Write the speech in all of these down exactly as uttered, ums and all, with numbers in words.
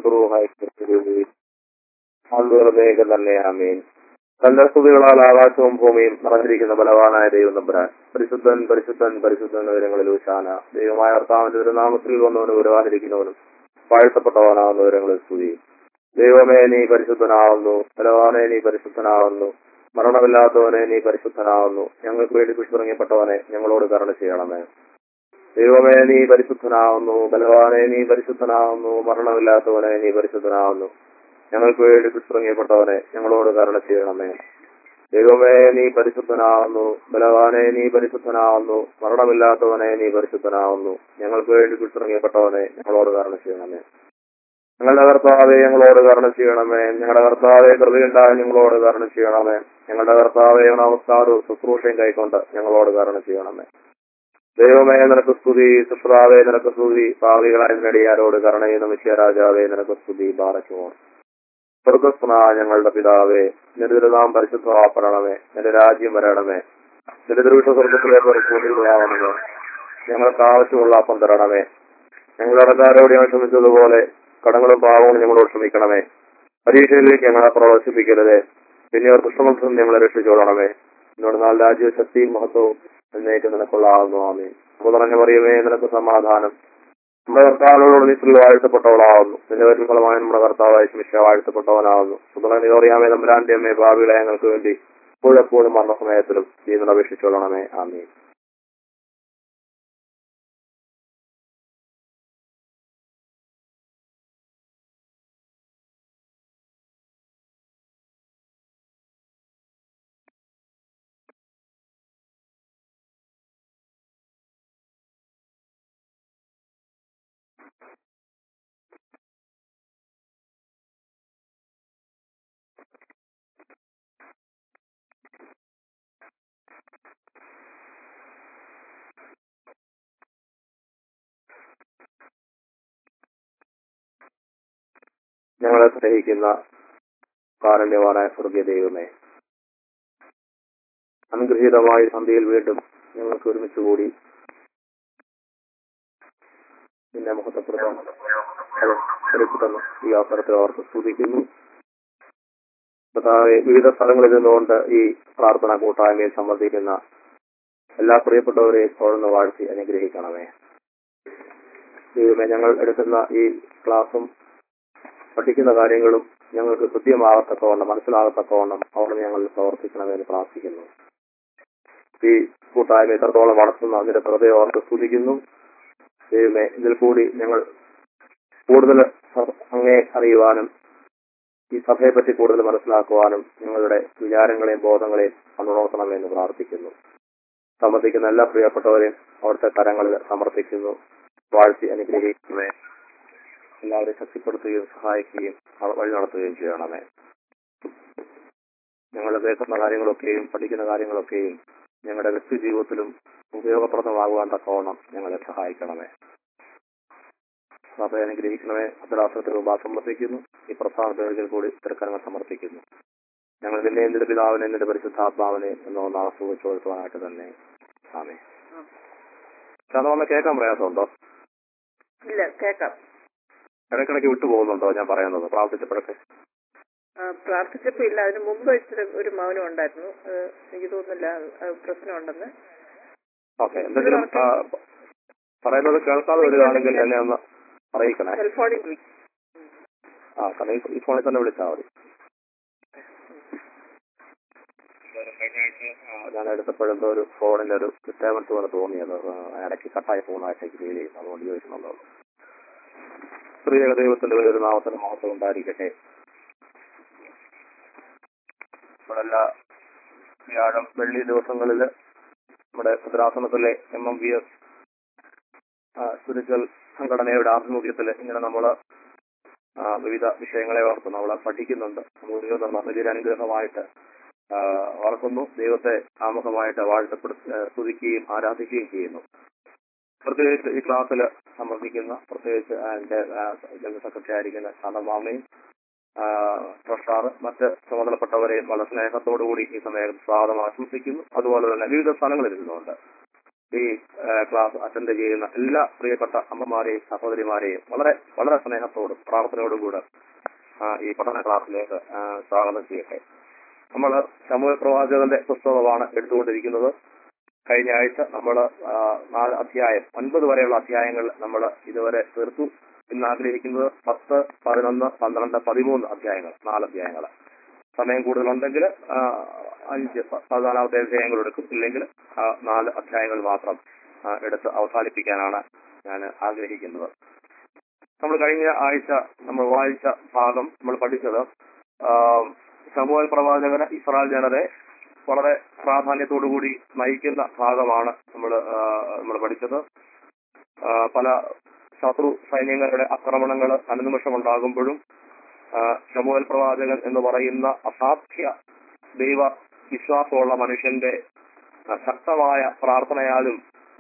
വേഗം തന്നെ ആമീൻ. തന്റെ സ്തുതികളാൽ ആകാശവും ഭൂമിയും നിറഞ്ഞിരിക്കുന്ന ബലവാനായ ദൈവം തമ്പുരാൻ പരിശുദ്ധൻ പരിശുദ്ധൻ പരിശുദ്ധൻ വിവരങ്ങളിൽ ഊശാന. ദൈവമായ കർത്താവിന്റെ തിരുനാമത്തിൽ വന്നവനും വരുവാനിരിക്കുന്നവനും വാഴ്ത്തപ്പെട്ടവനാകുന്ന വിവരങ്ങളിൽ സ്തുതി. ദൈവമേ നീ പരിശുദ്ധനാവുന്നു, ബലവാനെ നീ പരിശുദ്ധനാവുന്നു, മരണമില്ലാത്തവനെ നീ പരിശുദ്ധനാവുന്നു, ഞങ്ങൾക്ക് വേണ്ടി കുശിറങ്ങപ്പെട്ടവനെ ഞങ്ങളോട് കരുണ ചെയ്യണമേ. ദൈവമേ നീ പരിശുദ്ധനാവുന്നു, ബലവാനെ നീ പരിശുദ്ധനാവുന്നു, മരണമില്ലാത്തവനെ നീ പരിശുദ്ധനാവുന്നു, ഞങ്ങൾക്ക് വേണ്ടി കുശിറങ്ങപ്പെട്ടവനെ ഞങ്ങളോട് കരുണ ചെയ്യണമേ. ദൈവമേ നീ പരിശുദ്ധനാവുന്നു, ബലവാനെ നീ പരിശുദ്ധനാവുന്നു, മരണമില്ലാത്തവനെ നീ പരിശുദ്ധനാവുന്നു, ഞങ്ങൾക്ക് വേണ്ടി കുശിറങ്ങപ്പെട്ടവനെ ഞങ്ങളോട് കരുണ ചെയ്യണമേ. ഞങ്ങളുടെ കർത്താവെ ഞങ്ങളോട് കരുണ ചെയ്യണമേ. ഞങ്ങളുടെ കർത്താവെ കൃപയുണ്ടായി ഞങ്ങളോട് കരുണ ചെയ്യണമേ. ഞങ്ങളുടെ കർത്താവെ നമസ്കാരവും ശുശ്രൂഷയും കൈക്കൊണ്ട് ഞങ്ങളോട് കരുണ ചെയ്യണമേ. ദൈവമേ നിനക്ക് സ്തുതി, സുപ്രാവേ നിനക്ക് സ്തുതി, പാവികളായ നെടിയാരോട് കരുണയുന്ന മിശ്യ രാജാവേ നിനക്ക് സ്തുതി. ബാറക്കുമോ സ്വർഗസ്നാ ഞങ്ങളുടെ പിതാവേ, നിന്റെ നാം പരിശുദ്ധമാക്കണമേ, നിന്റെ രാജ്യം വരണമേ, നിന്റെ ദൃഷ്ട സ്വർഗത്തിലെ പരിശോധിക്കണമേ, ഞങ്ങൾക്ക് ആവശ്യമുള്ള അപ്പം തരണമേ. ഞങ്ങളുടെ കടക്കാരോട് ഞങ്ങൾ ക്ഷമിച്ചതുപോലെ കടങ്ങളും പാവങ്ങളും ഞങ്ങളോട് ക്ഷമിക്കണമേ. പരീക്ഷയിലേക്ക് ഞങ്ങളെ പ്രവേശിപ്പിക്കരുതേ, പിന്നെ കൃഷ്ണമത്സം ഞങ്ങളെ രക്ഷിച്ചോളണമേ. എന്നോട് നാൾ രാജ്യവും ശക്തിയും മഹത്വവും എന്നേക്ക് നിനക്കുള്ളാകുന്നു. ആമേൻ. മുതറഞ്ഞ പറയുമേ നിനക്ക് സമാധാനം. നമ്മുടെ കർത്താവിനോട് നീ സ്ത്രീ വാഴ്ത്തപ്പെട്ടവളാവുന്നു, നിന്റെ വരുഫലമായ നമ്മുടെ കർത്താവായ ശിക്ഷ വാഴ്ത്തപ്പെട്ടവനാവുന്നു. മുതറഞ്ഞ അറിയാമേ തമ്പുരാന്റെ അമ്മേ, ഭാവികളെ ഞങ്ങൾക്ക് വേണ്ടി എപ്പോഴെപ്പോഴും മരണസമയത്തിലും നീ അപേക്ഷിച്ചോളണമേ. ആമേൻ. ഞങ്ങളെ സ്നേഹിക്കുന്ന കാരുണ്യവാനായ സ്വർഗീയ ദൈവമേ, അനുഗ്രഹീതമായ സന്ധ്യയിൽ വീണ്ടും ഞങ്ങൾക്ക് ഒരുമിച്ച് കൂടി നിന്നെ മഹത്വപ്പെടുത്താൻ ഈ അവസരത്തിൽ അവർക്ക് സ്തുതിക്കുന്നു. വിവിധ സ്ഥലങ്ങളിൽ നിന്നുകൊണ്ട് ഈ പ്രാർത്ഥന കൂട്ടായ്മയിൽ സംബന്ധിക്കുന്ന എല്ലാ പ്രിയപ്പെട്ടവരെയും തോന്നുന്ന വാഴ്ത്തി അനുഗ്രഹിക്കണമേ. ദൈവമേ, ഞങ്ങൾ എടുക്കുന്ന ഈ ക്ലാസും പഠിക്കുന്ന കാര്യങ്ങളും ഞങ്ങൾക്ക് കൃത്യമാകത്തക്കവണ്ണം മനസ്സിലാകത്തക്കവണ്ണം അവിടെ ഞങ്ങൾ പ്രവർത്തിക്കണമെന്ന് പ്രാർത്ഥിക്കുന്നു. ഈ കൂട്ടായ്മ എത്രത്തോളം വളർത്തുന്ന അതിന്റെ പ്രതയെ ഓർത്ത് സ്തുതിക്കുന്നു. ദൈവമേ, ഇതിൽ കൂടി ഞങ്ങൾ കൂടുതൽ അങ്ങേ അറിയുവാനും ഈ സഭയെ പറ്റി കൂടുതൽ മനസ്സിലാക്കുവാനും ഞങ്ങളുടെ വിചാരങ്ങളെയും ബോധങ്ങളെയും ഉണർത്തണമെന്ന് പ്രാർത്ഥിക്കുന്നു. സംബന്ധിക്കുന്ന എല്ലാ പ്രിയപ്പെട്ടവരെയും അവിടുത്തെ കരങ്ങളിൽ സമർപ്പിക്കുന്നു. വാഴ്ത്തി അനുഗ്രഹിക്കണമേ. എല്ലാവരെയും ശക്തിപ്പെടുത്തുകയും സഹായിക്കുകയും വഴി നടത്തുകയും ചെയ്യണമേ. ഞങ്ങൾ കേൾക്കുന്ന കാര്യങ്ങളൊക്കെയും പഠിക്കുന്ന കാര്യങ്ങളൊക്കെയും ഞങ്ങളുടെ വ്യക്തി ജീവിതത്തിലും ഉപയോഗപ്രദമാകുവാൻ തക്കവണ്ണം ഞങ്ങളെ സഹായിക്കണമേ. സഭയെ അനുഗ്രഹിക്കണമേ. അദ്രാസനത്തിന് മുമ്പ് സമർപ്പിക്കുന്നു. ഈ പ്രസ്ഥാനത്തിൽ കൂടി തിരക്കരങ്ങൾ സമർപ്പിക്കുന്നു. ഞങ്ങൾ നിന്നെ നിന്റെ പിതാവിനെ നിന്റെ പരിശുദ്ധാത്മാവിനെ എന്നൊന്ന് ആസ്വദിച്ചോടുവാനായിട്ട് തന്നെ. ആമേ. ചതവന്ന് കേൾക്കാൻ പ്രയാസമുണ്ടോ? ഇല്ല, കേൾക്കാം. ഇടയ്ക്കിടയ്ക്ക് വിട്ടുപോകുന്നുണ്ടോ ഞാൻ പറയുന്നത്? പ്രാർത്ഥിച്ചപ്പോഴൊക്കെ പ്രാർത്ഥിച്ചപ്പോ ഇല്ല, അതിന് മുമ്പ് ഇച്ചിരി ഒരു മൗനം ഉണ്ടായിരുന്നു. എനിക്ക് തോന്നുന്നില്ല പ്രശ്നമുണ്ടെന്ന്. ഓക്കെ, എന്തെങ്കിലും പറയുന്നത് കേൾക്കാതെ വരികയാണെങ്കിൽ എന്നെ ഒന്ന് അറിയിക്കണേ. ആ ഈ ഫോണിൽ തന്നെ വിളിച്ചാൽ മതി. ഞാൻ എടുത്തപ്പോഴെന്തോ ഒരു ഫോണിന്റെ ഒരു ഡിസ്റ്റർബൻസ് പോലെ തോന്നിയത്, ഇടയ്ക്ക് കട്ടായി പോകുന്നതായിട്ട് ഫീൽ ചെയ്യുന്നു. അതുകൊണ്ട് ചോദിക്കുന്നുള്ളൂ. സ്ത്രീയ ദൈവത്തിന്റെ ഒരു നാമത്തിന് മഹത്വം ഉണ്ടായിരിക്കട്ടെ. നമ്മളെല്ലാ വ്യാഴം വെള്ളി ദിവസങ്ങളില് നമ്മുടെ ഭദ്രാസനത്തിലെ M M V S spiritual സംഘടനയുടെ ആഭിമുഖ്യത്തില് ഇങ്ങനെ നമ്മള് വിവിധ വിഷയങ്ങളെ ഓർത്ത് നമ്മളെ പഠിക്കുന്നുണ്ട്. നമ്മൾ വലിയൊരു അനുഗ്രഹമായിട്ട് ഓർക്കുന്നു. ദൈവത്തെ ആമുഖമായിട്ട് വാഴ്ത്തപ്പെടുത്തി സ്തുതിക്കുകയും ആരാധിക്കുകയും ചെയ്യുന്നു. പ്രത്യേകിച്ച് ഈ ക്ലാസ്സിൽ സംബന്ധിക്കുന്ന പ്രത്യേകിച്ച് എന്റെ ജനറൽ സെക്രട്ടറി ആയിരിക്കുന്ന ശാന്തമാമയും ട്രഷറർ മറ്റ് ചുമതലപ്പെട്ടവരെയും വളരെ സ്നേഹത്തോടുകൂടി ഈ സമയം സ്വാഗതം ആശംസിക്കുന്നു. അതുപോലെ തന്നെ വിവിധ സ്ഥലങ്ങളിൽ ഇരുന്നുകൊണ്ട് ഈ ക്ലാസ് അറ്റൻഡ് ചെയ്യുന്ന എല്ലാ പ്രിയപ്പെട്ട അമ്മമാരെയും സഹോദരിമാരെയും വളരെ വളരെ സ്നേഹത്തോടും പ്രാർത്ഥനയോടും കൂടെ ഈ പഠന ക്ലാസ്സിലേക്ക് സ്വാഗതം ചെയ്യട്ടെ. നമ്മൾ ശമൂവേൽ പ്രവാചകന്റെ പുസ്തകമാണ് എടുത്തുകൊണ്ടിരിക്കുന്നത്. കഴിഞ്ഞ ആഴ്ച നമ്മൾ നാല് അധ്യായം ഒൻപത് വരെയുള്ള അധ്യായങ്ങൾ നമ്മൾ ഇതുവരെ തീർത്തു. ഇന്ന് ആഗ്രഹിക്കുന്നത് പത്ത്, പതിനൊന്ന്, പന്ത്രണ്ട്, പതിമൂന്ന് അധ്യായങ്ങൾ, നാല് അധ്യായങ്ങൾ. സമയം കൂടുതലുണ്ടെങ്കിൽ അഞ്ച് പതിനാലാമത്തെ അധ്യായങ്ങൾ എടുക്കും, ഇല്ലെങ്കിൽ നാല് അധ്യായങ്ങൾ മാത്രം എടുത്ത് അവസാനിപ്പിക്കാനാണ് ഞാൻ ആഗ്രഹിക്കുന്നത്. നമ്മൾ കഴിഞ്ഞ ആഴ്ച നമ്മൾ വായിച്ച ഭാഗം നമ്മൾ പഠിച്ചത് ശമൂവേൽ പ്രവാചകന് ഇസ്രായേൽ ജനതയെ വളരെ പ്രാധാന്യത്തോടുകൂടി നയിക്കുന്ന ഭാഗമാണ് നമ്മൾ നമ്മൾ പഠിച്ചത്. പല ശത്രു സൈന്യങ്ങളുടെ ആക്രമണങ്ങൾ അനുനിമിഷം ഉണ്ടാകുമ്പോഴും ശമൂവേൽ പ്രവാചകൻ എന്ന് പറയുന്ന അസാധ്യ ദൈവ വിശ്വാസമുള്ള മനുഷ്യന്റെ ശക്തമായ പ്രാർത്ഥനയാലും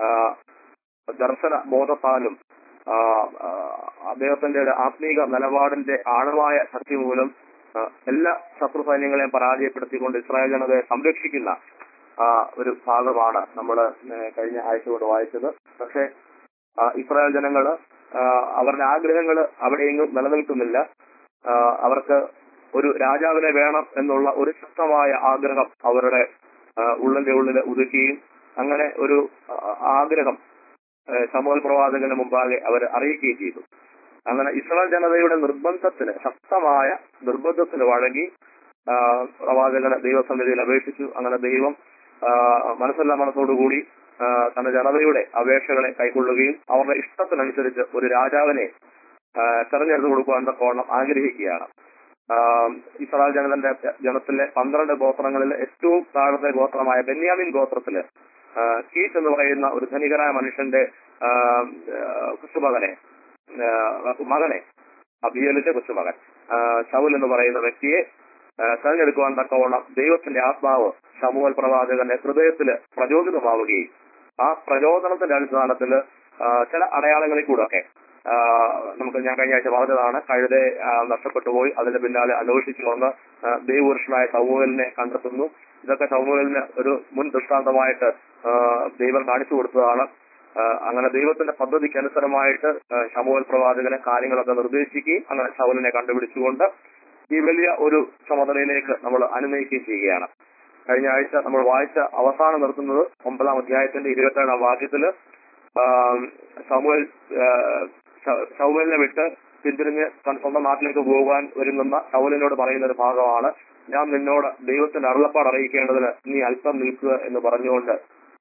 ദർശന ബോധത്താലും അദ്ദേഹത്തിന്റെ ആത്മീക നിലപാടിന്റെ ആഴമായ ശക്തി മൂലം എല്ലാ ശത്രു സൈന്യങ്ങളെയും പരാജയപ്പെടുത്തിക്കൊണ്ട് ഇസ്രായേൽ ജനതയെ സംരക്ഷിക്കുന്ന ഒരു ഭാഗമാണ് നമ്മൾ കഴിഞ്ഞ ആഴ്ച കൊണ്ട് വായിച്ചത്. പക്ഷെ ഇസ്രായേൽ ജനങ്ങള് അവരുടെ ആഗ്രഹങ്ങൾ അവിടെയെങ്ങും നിലനിൽക്കുന്നില്ല. അവർക്ക് ഒരു രാജാവിനെ വേണം എന്നുള്ള ഒരു ശക്തമായ ആഗ്രഹം അവരുടെ ഉള്ളിന്റെ ഉള്ളിൽ ഉദിക്കുകയും അങ്ങനെ ഒരു ആഗ്രഹം ശമൂവേൽ പ്രവാചകന് മുമ്പാകെ അവർ അറിയിക്കുകയും ചെയ്തു. അങ്ങനെ ഇസ്രായേൽ ജനതയുടെ നിർബന്ധത്തിന്, ശക്തമായ നിർബന്ധത്തിന് വഴങ്ങി പ്രവാചകന് ദൈവസന്നിധിയിൽ അപേക്ഷിച്ചു. അങ്ങനെ ദൈവം മനസ്സെല്ലാ മനസ്സോടുകൂടി തന്റെ ജനതയുടെ അപേക്ഷകളെ കൈക്കൊള്ളുകയും അവരുടെ ഇഷ്ടത്തിനനുസരിച്ച് ഒരു രാജാവിനെ തെരഞ്ഞെടുത്ത് കൊടുക്കുവാൻ തക്കവണ്ണം ആഗ്രഹിക്കുകയാണ്. ഇസ്രായേൽ ജനതന്റെ ജനത്തിലെ പന്ത്രണ്ട് ഗോത്രങ്ങളിൽ ഏറ്റവും താഴത്തെ ഗോത്രമായ ബെന്യാമിൻ ഗോത്രത്തില് കീസ് എന്ന് പറയുന്ന ഒരു ധനികരായ മനുഷ്യന്റെ കൊച്ചുമകനെ മകനെ അബിയേലിന്റെ കൊച്ചുമകൻ ശൗൽ എന്ന് പറയുന്ന വ്യക്തിയെ തെരഞ്ഞെടുക്കുവാൻ തക്കവണ്ണം ദൈവത്തിന്റെ ആത്മാവ് ശമൂവേൽ പ്രവാചകന്റെ ഹൃദയത്തില് പ്രചോദിതമാവുകയും ആ പ്രചോദനത്തിന്റെ അടിസ്ഥാനത്തിൽ ചില അടയാളങ്ങളിൽ കൂടെ ഒക്കെ നമുക്ക് ഞാൻ കഴിഞ്ഞ ആഴ്ച പറഞ്ഞതാണ്, കഴുതെ നഷ്ടപ്പെട്ടു പോയി, അതിന്റെ പിന്നാലെ അന്വേഷിച്ചു വന്ന് ദൈവപുരുഷനായ ശമൂവേലിനെ കണ്ടെത്തുന്നു. ഇതൊക്കെ ശമൂവേലിന് ഒരു മുൻ ദൃഷ്ടാന്തമായിട്ട് ദൈവം കാണിച്ചു കൊടുത്തതാണ്. അങ്ങനെ ദൈവത്തിന്റെ പദ്ധതിക്ക് അനുസരമായിട്ട് ശമൂവേൽ പ്രവാചകനെ കാര്യങ്ങളൊക്കെ നിർദ്ദേശിക്കുകയും അങ്ങനെ ശൗലിനെ കണ്ടുപിടിച്ചുകൊണ്ട് ഈ വലിയ ഒരു ചുമതലയിലേക്ക് നമ്മൾ അനുനയിക്കുകയും ചെയ്യുകയാണ്. കഴിഞ്ഞ ആഴ്ച നമ്മൾ വായിച്ച അവസാനം നിർത്തുന്നത് ഒമ്പതാം അധ്യായത്തിന്റെ ഇരുപത്തേഴാം വാക്യത്തില് ശമൂവേൽ ശൗലിനെ വിട്ട് പിന്തിരിഞ്ഞ് സ്വന്തം നാട്ടിലേക്ക് പോകാൻ ഒരുങ്ങുന്ന ശൗലിനോട് പറയുന്ന ഒരു ഭാഗമാണ്, ഞാൻ നിന്നോട് ദൈവത്തിന്റെ അരുളപ്പാട് അറിയിക്കേണ്ടതിന് നീ അല്പം നിൽക്കുക എന്ന് പറഞ്ഞുകൊണ്ട്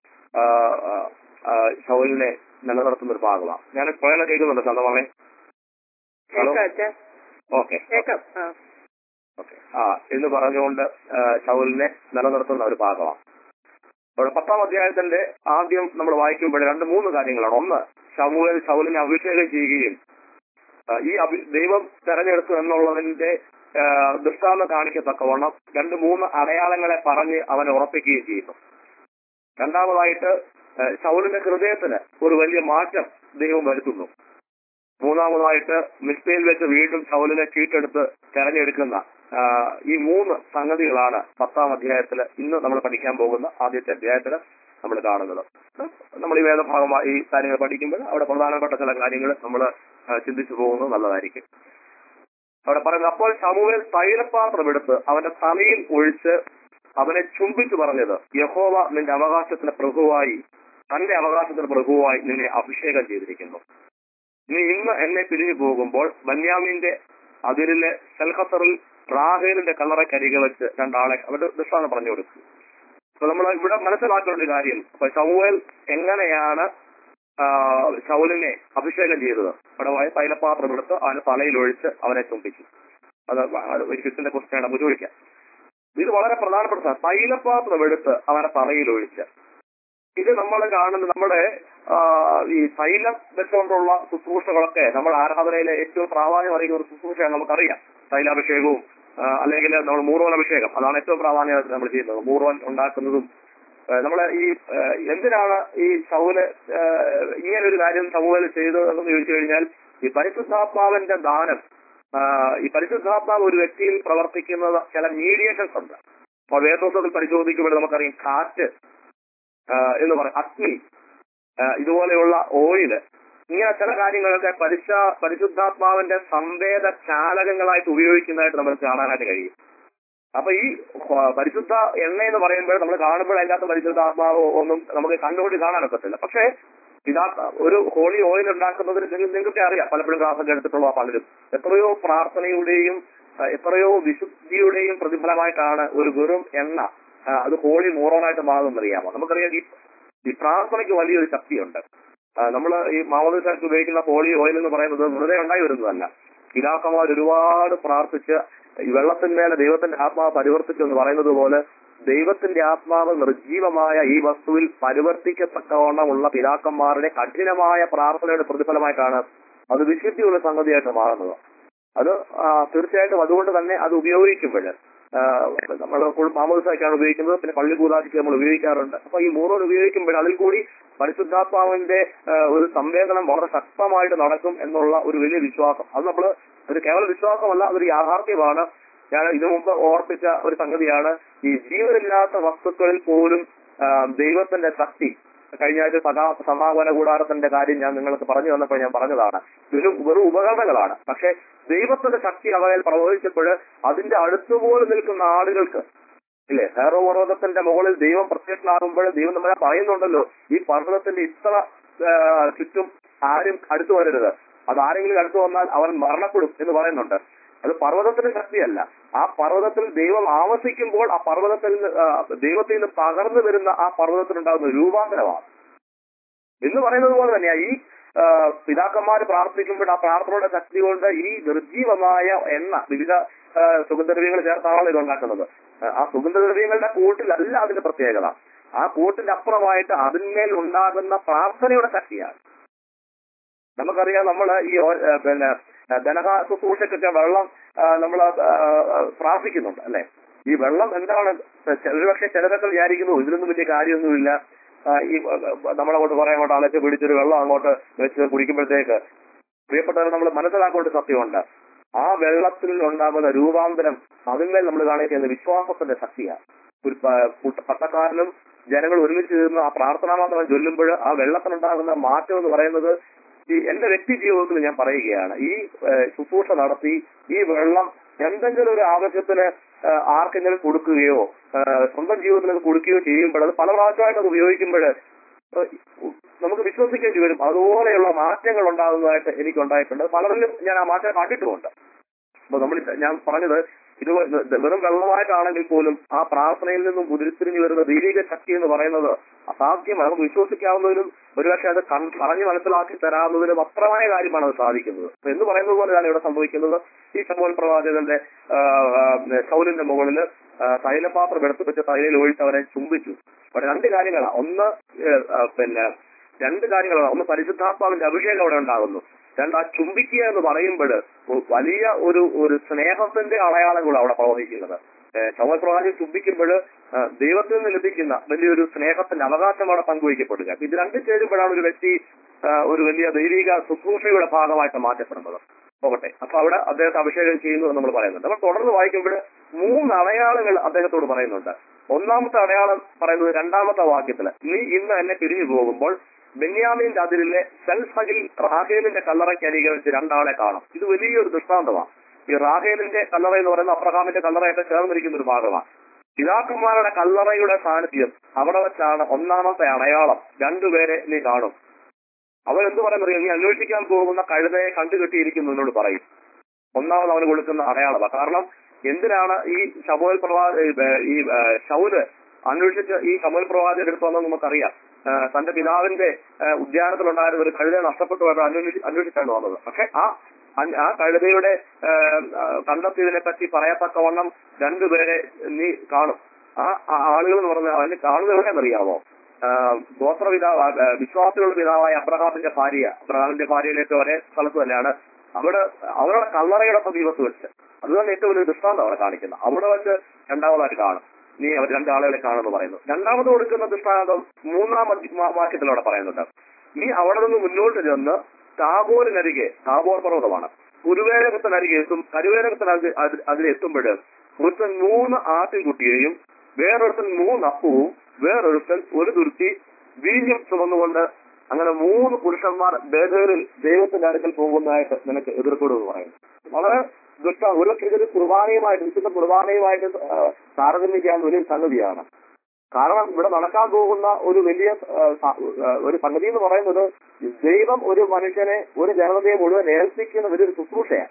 ശൗലിനെ നിലനിർത്തുന്ന ഒരു ഭാഗമാണ്. ഞാൻ പ്രേരണ കേൾക്കുന്നുണ്ട് ചന്ദ്രമേ? ഹലോ, ഓക്കെ ഓക്കെ ആ എന്ന് പറഞ്ഞുകൊണ്ട് ശൗലിനെ നിലനിർത്തുന്ന ഒരു ഭാഗമാണ്. അവിടെ പത്താം അധ്യായത്തിന്റെ ആദ്യം നമ്മൾ വായിക്കുമ്പോൾ രണ്ട് മൂന്ന് കാര്യങ്ങളാണ്. ഒന്ന്, ശമൂവേൽ ശൗലിനെ അഭിഷേകം ചെയ്യുകയും ഈ അഭി ദൈവം തെരഞ്ഞെടുത്തു എന്നുള്ളതിന്റെ ദൃഷ്ടാന്തം കാണിക്കത്തക്കവണ്ണം രണ്ട് മൂന്ന് അടയാളങ്ങളെ പറഞ്ഞ് അവനെ ഉറപ്പിക്കുകയും ചെയ്യുന്നു. രണ്ടാമതായിട്ട് ശൗലിന്റെ ഹൃദയത്തിന് ഒരു വലിയ മാറ്റം ദൈവം വരുത്തുന്നു. മൂന്നാമതായിട്ട് മിസ്ബയിൽ വെച്ച് വീണ്ടും ശൗലിനെ ചീട്ടെടുത്ത് തെരഞ്ഞെടുക്കുന്ന ഈ മൂന്ന് സംഗതികളാണ് പത്താം അധ്യായത്തില് ഇന്ന് നമ്മൾ പഠിക്കാൻ പോകുന്ന ആദ്യത്തെ അധ്യായത്തില് നമ്മൾ കാണുന്നത്. നമ്മൾ ഈ വേദഭാഗമായി ഈ കാര്യങ്ങൾ പഠിക്കുമ്പോൾ അവിടെ പ്രധാനപ്പെട്ട ചില കാര്യങ്ങൾ നമ്മൾ ചിന്തിച്ചു പോകുന്നത് നല്ലതായിരിക്കും. അവിടെ പറയുന്നത്, അപ്പോൾ ശമൂവേൽ തൈലപാത്രം എടുത്ത് അവന്റെ തലയിൽ ഒഴിച്ച് അവനെ ചുംബിച്ചു പറഞ്ഞത്, യഹോവ നിന്റെ അവകാശത്തിന് പ്രഭുവായി തന്റെ അവകാശത്തിന് പ്രഭുവായി നിന്നെ അഭിഷേകം ചെയ്തിരിക്കുന്നു. നീ ഇന്ന് എന്നെ പിരിഞ്ഞു പോകുമ്പോൾ ബന്യാമീന്റെ അതിരിലെ സെൽഹസറിൽ റാഹേലിന്റെ കല്ലറക്കരികെ വെച്ച് രണ്ടാളെ അവരുടെ ദൃഷ്ടാന്തം പറഞ്ഞു കൊടുക്കും. അപ്പൊ നമ്മൾ ഇവിടെ മനസ്സിലാക്കേണ്ട ഒരു കാര്യം, അപ്പൊ ശമൂവേൽ എങ്ങനെയാണ് ശൗലിനെ അഭിഷേകം ചെയ്തത്? അവിടെ തൈലപാത്രം എടുത്ത് അവന്റെ തലയിൽ ഒഴിച്ച് അവനെ ചുംബിച്ചു. അത് ഒരു ക്രിസ്ത്യന്റെ ക്വസ്റ്റ്യൻ നമുക്ക് ചോദിക്കാം. ഇത് വളരെ പ്രധാനപ്പെട്ട തൈലപാത്രം എടുത്ത് അവന്റെ തലയിൽ ഒഴിച്ച്. ഇത് നമ്മൾ കാണുന്ന നമ്മുടെ ഈ തൈലം വെച്ചുകൊണ്ടുള്ള ശുശ്രൂഷകളൊക്കെ നമ്മുടെ ആരാധനയിലെ ഏറ്റവും പ്രാധാന്യം അറിയുന്ന ഒരു ശുശ്രൂഷയാണ് നമുക്കറിയാം. തൈലാഭിഷേകവും അല്ലെങ്കിൽ നമ്മൾ മൂറോൻ അഭിഷേകം, അതാണ് ഏറ്റവും പ്രാധാന്യമായിട്ട് നമ്മൾ ചെയ്യുന്നത്. മൂറോൻ ഉണ്ടാക്കുന്നതും നമ്മളെ ഈ എന്തിനാണ് ഈ ശൗല് ഇങ്ങനെ ഒരു കാര്യം ശമൂവേൽ ചെയ്തതെന്ന് ചോദിച്ചു കഴിഞ്ഞാൽ, ഈ പരിശുദ്ധാത്മാവിന്റെ ദാനം, ഈ പരിശുദ്ധാത്മാവ് ഒരു വ്യക്തിയിൽ പ്രവർത്തിക്കുന്നത് ചില മീഡിയേഷൻസ് ഉണ്ട്. അപ്പൊ വേദോത്സവത്തിൽ പരിശോധിക്കുമ്പോൾ നമുക്കറിയാം, കാറ്റ് എന്ന് പറയും, അഗ്നി, ഇതുപോലെയുള്ള ഓയില്, ഇങ്ങനെ ചില കാര്യങ്ങളൊക്കെ പരിശ പരിശുദ്ധാത്മാവിന്റെ സംവേദ ചാലകങ്ങളായിട്ട് ഉപയോഗിക്കുന്നതായിട്ട് നമുക്ക് കാണാനായിട്ട് കഴിയും. അപ്പൊ ഈ പരിശുദ്ധ എണ്ണ എന്ന് പറയുമ്പോൾ നമ്മൾ കാണുമ്പോൾ അതിനകത്ത് പരിശുദ്ധാത്മാവ് ഒന്നും നമുക്ക് കണ്ടുകൊണ്ട് കാണാനൊക്കത്തില്ല. പക്ഷേ ഇതാ ഒരു ഹോളി ഓയിൽ ഉണ്ടാക്കുന്നതിന് നിങ്ങൾക്ക് അറിയാം, പലപ്പോഴും ക്ലാസ്സൊക്കെ എടുത്തിട്ടുള്ള പലരും എത്രയോ പ്രാർത്ഥനയുടെയും എത്രയോ വിശുദ്ധിയുടെയും പ്രതിഫലമായിട്ടാണ് ഒരു വെറും എണ്ണ അത് ഹോളി മോറോണായിട്ട് മാറുമെന്ന് അറിയാമോ? നമുക്കറിയാം ഈ ഈ പ്രാർത്ഥനയ്ക്ക് വലിയൊരു ശക്തിയുണ്ട്. നമ്മൾ ഈ മാമോദിസയ്ക്ക് ഉപയോഗിക്കുന്ന ഹോളി ഓയിൽ എന്ന് പറയുന്നത് വെറുതെ ഉണ്ടായി വരുന്നതല്ല. പിതാക്കന്മാർ ഒരുപാട് പ്രാർത്ഥിച്ച് ഈ വെള്ളത്തിന്മേലെ ദൈവത്തിന്റെ ആത്മാവ് പരിവർത്തിച്ചു എന്ന് പറയുന്നത് പോലെ ദൈവത്തിന്റെ ആത്മാവ് നിർജീവമായ ഈ വസ്തുവിൽ പരിവർത്തിക്കത്തക്കവണ്ണമുള്ള പിതാക്കന്മാരുടെ കഠിനമായ പ്രാർത്ഥനയുടെ പ്രതിഫലമായിട്ടാണ് അത് വിശുദ്ധിയുള്ള സംഗതിയായിട്ട് മാറുന്നത്. അത് തീർച്ചയായിട്ടും അതുകൊണ്ട് തന്നെ അത് ഉപയോഗിക്കുമ്പോൾ നമ്മൾ മാമോദിസയ്ക്കാണ് ഉപയോഗിക്കുന്നത്, പിന്നെ പള്ളി കൂതാശിക്ക് നമ്മൾ ഉപയോഗിക്കാറുണ്ട്. അപ്പൊ ഈ മൂന്നോട് ഉപയോഗിക്കുമ്പോൾ അതിൽ കൂടി പരിശുദ്ധാത്മാവിന്റെ ഒരു സംവേദനം വളരെ ശക്തമായിട്ട് നടക്കും എന്നുള്ള ഒരു വലിയ വിശ്വാസം, അത് നമ്മൾ ഒരു കേവല വിശ്വാസമല്ല, അതൊരു യാഥാർത്ഥ്യമാണ്. ഞാൻ ഇതിനു മുമ്പ് ഓർപ്പിച്ച ഒരു സംഗതിയാണ്, ഈ ജീവനില്ലാത്ത വസ്തുക്കളിൽ പോലും ദൈവത്തിന്റെ ശക്തി. കഴിഞ്ഞ ആഴ്ച സദാ സമാപന കൂടാരത്തിന്റെ കാര്യം ഞാൻ നിങ്ങൾക്ക് പറഞ്ഞു തന്നപ്പോൾ ഞാൻ പറഞ്ഞതാണ്, വെറും വെറും ഉപകരണങ്ങളാണ്. പക്ഷെ ദൈവത്തിന്റെ ശക്തി അവയിൽ പ്രവഹിച്ചപ്പോൾ അതിന്റെ അടുത്തുപോലെ നിൽക്കുന്ന ആളുകൾക്ക് ഇല്ലേ, ഹേറോ പർവ്വതത്തിന്റെ മുകളിൽ ദൈവം പ്രത്യക്ഷനാകുമ്പോൾ ദൈവം നമ്മളെ പറയുന്നുണ്ടല്ലോ, ഈ പർവ്വതത്തിന്റെ ഇത്ര ചുറ്റും ആരും അടുത്തു വരരുത്, അത് ആരെങ്കിലും അടുത്തു വന്നാൽ അവൻ മരണപ്പെടും എന്ന് പറയുന്നുണ്ട്. അത് പർവ്വതത്തിന്റെ ശക്തിയല്ല, ആ പർവ്വതത്തിൽ ദൈവം ആവസിക്കുമ്പോൾ ആ പർവ്വതത്തിൽ ദൈവത്തിൽ നിന്ന് പകർന്നു വരുന്ന ആ പർവ്വതത്തിനുണ്ടാകുന്ന രൂപാന്തരമാണ് എന്ന് പറയുന്നത് പോലെ തന്നെയാ ഈ പിതാക്കന്മാർ പ്രാർത്ഥിക്കുമ്പോൾ ആ പ്രാർത്ഥനയുടെ ശക്തി കൊണ്ട് ഈ നിർജീവമായ എണ്ണ, വിവിധ സുഗന്ധദ്രവ്യങ്ങൾ ചേർത്താണല്ലോ ഇത് ഉണ്ടാക്കുന്നത്. ആ സുഗന്ധദ്രവ്യങ്ങളുടെ കൂട്ടിലല്ല അതിന്റെ പ്രത്യേകത, ആ കൂട്ടിന്റെ അപ്പുറമായിട്ട് അതിന്മേൽ ഉണ്ടാകുന്ന പ്രാർത്ഥനയുടെ ശക്തിയാണ്. നമുക്കറിയാം, നമ്മൾ ഈ പിന്നെ ധനകാ ശുശ്രൂഷക്കൊക്കെ വെള്ളം നമ്മൾ പ്രാർത്ഥിക്കുന്നുണ്ട് അല്ലെ. ഈ വെള്ളം എന്താണ്, ഒരുപക്ഷെ ചിലരൊക്കെ വിചാരിക്കുന്നു ഇതിലൊന്നും വലിയ കാര്യമൊന്നുമില്ല, ഈ നമ്മളങ്ങോട്ട് കുറെ അങ്ങോട്ട് അലച്ച് പിടിച്ചൊരു വെള്ളം അങ്ങോട്ട് വെച്ച് കുടിക്കുമ്പോഴത്തേക്ക് പ്രിയപ്പെട്ടവർ നമ്മൾ മനസ്സിലാക്കേണ്ട സത്യമുണ്ട്. ആ വെള്ളത്തിൽ ഉണ്ടാകുന്ന രൂപാന്തരം അതിന്മേൽ നമ്മൾ കാണിക്കുന്ന വിശ്വാസത്തിന്റെ ശക്തിയാണ്. ഒരു പട്ടക്കാരനും ജനങ്ങൾ ഒരുമിച്ച് ചേർന്ന് ആ പ്രാർത്ഥനാ മാത്രം ചൊല്ലുമ്പോൾ ആ വെള്ളത്തിനുണ്ടാകുന്ന മാറ്റം എന്ന് പറയുന്നത്, ഈ എന്റെ വ്യക്തി ജീവിതത്തിൽ ഞാൻ പറയുകയാണ്, ഈ ശുശ്രൂഷ നടത്തി ഈ വെള്ളം എന്തെങ്കിലും ഒരു ആവശ്യത്തിന് ആർക്കെങ്കിലും കൊടുക്കുകയോ സ്വന്തം ജീവിതത്തിൽ അത് കൊടുക്കുകയോ ചെയ്യുമ്പോൾ അത് പല പ്രാവശ്യമായിട്ട് അത് ഉപയോഗിക്കുമ്പോൾ നമുക്ക് വിശ്വസിക്കേണ്ടി വരും. അതുപോലെയുള്ള മാറ്റങ്ങൾ ഉണ്ടാകുന്നതായിട്ട് എനിക്കുണ്ടായിട്ടുണ്ട്. പലരിലും ഞാൻ ആ മാറ്റം കണ്ടിട്ടുമുണ്ട്. അപ്പൊ നമ്മൾ ഞാൻ പറഞ്ഞത് ഇത് വെറും വെള്ളമായിട്ടാണെങ്കിൽ പോലും ആ പ്രാർത്ഥനയിൽ നിന്നും ഉരുത്തിരിഞ്ഞു വരുന്ന ദൈവിക ശക്തി എന്ന് പറയുന്നത് അസാധ്യമാണ്. നമുക്ക് വിശ്വസിക്കാവുന്നതിനും ഒരുപക്ഷെ അത് പറഞ്ഞു മനസ്സിലാക്കി തരാവുന്നതിനും അത്രമായ കാര്യമാണ് അത് സാധിക്കുന്നത്. അപ്പൊ എന്ന് പറയുന്നത് പോലെയാണ് ഇവിടെ സംഭവിക്കുന്നത്. ഈ ശമൂവേൽ പ്രവാചകന്റെ ശൗലിന്റെ മുകളിൽ തൈലപാത്രം എടുത്തു വെച്ച് തൈലയിൽ ഒഴിച്ച് അവരെ ചുംബിച്ചു. അവിടെ രണ്ട് കാര്യങ്ങളാണ്. ഒന്ന് പിന്നെ രണ്ട് കാര്യങ്ങളാണ്. ഒന്ന് പരിശുദ്ധാത്മാവിന്റെ അഭിഷേകം അവിടെ ഉണ്ടാകുന്നു. രണ്ട്, ആ ചുംബിക്കുക എന്ന് പറയുമ്പോൾ വലിയ ഒരു ഒരു സ്നേഹത്തിന്റെ അടയാളം കൂടെ അവിടെ പ്രവഹിക്കുന്നത്. ശമൂവേൽ പ്രവാചകൻ ചുംബിക്കുമ്പോൾ ദൈവത്തിൽ നിന്ന് ലഭിക്കുന്ന വലിയൊരു സ്നേഹത്തിന്റെ അവകാശം അവിടെ പങ്കുവയ്ക്കപ്പെടുക. ഇത് രണ്ടും ചേരുമ്പോഴാണ് ഒരു വ്യക്തി ഒരു വലിയ ദൈവിക ശുശ്രൂഷയുടെ ഭാഗമായിട്ട് മാറ്റപ്പെടുന്നത്. പോകട്ടെ, അപ്പൊ അവിടെ അദ്ദേഹത്തെ അഭിഷേകം ചെയ്യുന്നു എന്ന് നമ്മൾ പറയുന്നുണ്ട്. നമ്മൾ തുടർന്ന് വായിക്കുമ്പോൾ മൂന്ന് അടയാളങ്ങൾ അദ്ദേഹത്തോട് പറയുന്നുണ്ട്. ഒന്നാമത്തെ അടയാളം പറയുന്നത് രണ്ടാമത്തെ വാക്യത്തില്, നീ ഇന്ന് എന്നെ പിരിഞ്ഞു പോകുമ്പോൾ ബെന്യാമീന്റെ അതിരിലെ സെൽസഹിൽ റാഹേലിന്റെ കല്ലറയ്ക്കരികെ വെച്ച് രണ്ടാളെ കാണും. ഇത് വലിയൊരു ദൃഷ്ടാന്തമാണ്. ഈ റാഹേലിന്റെ കല്ലറ എന്ന് പറയുന്ന അബ്രഹാമിന്റെ കല്ലറയൊക്കെ ചേർന്നിരിക്കുന്ന ഒരു ഭാഗമാണ്. പിതാക്കന്മാരുടെ കല്ലറയുടെ സാന്നിധ്യം അവിടെ വെച്ചാണ് ഒന്നാമത്തെ അടയാളം. രണ്ടുപേരെ നീ കാണും. അവരെന്ത് പറയുന്നത്, നീ അന്വേഷിക്കാൻ പോകുന്ന കഴുതയെ കണ്ടുകെട്ടിയിരിക്കുന്നു എന്നോട് പറയും. ഒന്നാമത് അവന് കൊടുക്കുന്ന അടയാളമാണ്. കാരണം എന്തിനാണ് ഈ ശമൂവേൽ പ്രവാചക ഈ ശൗല് അന്വേഷിച്ച് ഈ ശമൂവേൽ പ്രവാചകൻ എടുത്തു വന്നത് നമുക്കറിയാം. തന്റെ പിതാവിന്റെ ഉദ്യാനത്തിലുണ്ടായിരുന്ന ഒരു കഴുതയെ നഷ്ടപ്പെട്ടു പോയപ്പോൾ അന്വേഷി അന്വേഷിച്ചാണ് വന്നത്. പക്ഷെ ആ ആ കഴുതയുടെ കണ്ടെത്തിയതിനെ പറ്റി പറയത്തക്കവണ്ണം രണ്ടുപേരെ നീ കാണും. ആ ആളുകൾ എന്ന് പറഞ്ഞാൽ അതിന് കാണുന്നത് എവിടെയെന്നറിയാമോ? ഗോത്രപിതാവ് വിശ്വാസികളുടെ പിതാവായ അബ്രഹാമിന്റെ ഭാര്യ അബ്രഹാമിന്റെ ഭാര്യയിലേക്ക് ഒരേ സ്ഥലത്ത് തന്നെയാണ്. അവിടെ അവരുടെ കല്ലറയുടെ സമീപത്ത് വെച്ച്, അതുകൊണ്ട് ഏറ്റവും വലിയ ദൃഷ്ടാന്തം അവിടെ കാണിക്കുന്നത്. അവിടെ വെച്ച് രണ്ടാമതായിട്ട് കാണും. നീ അവർ രണ്ടാളുകളെ കാണുമെന്ന് പറയുന്നു. രണ്ടാമത് കൊടുക്കുന്ന ദൃഷ്ടാന്തം മൂന്നാം വാക്യത്തിലൂടെ പറയുന്നുണ്ട്. നീ അവിടെ നിന്ന് മുന്നോട്ട് ചെന്ന് താബോറിനരികെ, താബോർ പർവ്വതമാണ്, കുരുവേലകത്തിനരികെ എത്തും. കരുവേലകത്തിന് അതിലെത്തുമ്പോൾ ഒരുത്തൻ മൂന്ന് ആട്ടിൻകുട്ടിയെയും വേറൊരുത്തൻ മൂന്ന് അപ്പവും വേറൊരുത്തൻ ഒരു തുരുത്തി വീഞ്ഞും ചുമന്നുകൊണ്ട് അങ്ങനെ മൂന്ന് പുരുഷന്മാർ ബേഥേലിൽ ദൈവത്തിന്റെ അടുക്കൽ പോകുന്നതായിട്ട് നിനക്ക് എതിർപ്പെടുമെന്ന് പറയുന്നു. വളരെ ദുഷ്ട ഒരു ഇതൊരു കുർബാനയുമായിട്ട് വിശുദ്ധ കുർബാനയുമായിട്ട് താരതമ്യം ചെയ്യാൻ വലിയ സംഗതിയാണ്. കാരണം ഇവിടെ നടക്കാൻ പോകുന്ന ഒരു വലിയ ഒരു സംഗതി എന്ന് പറയുന്നത് ദൈവം ഒരു മനുഷ്യനെ ഒരു ജനതയെ മുഴുവൻ ഏൽപ്പിക്കുന്ന വലിയൊരു ശുശ്രൂഷയാണ്.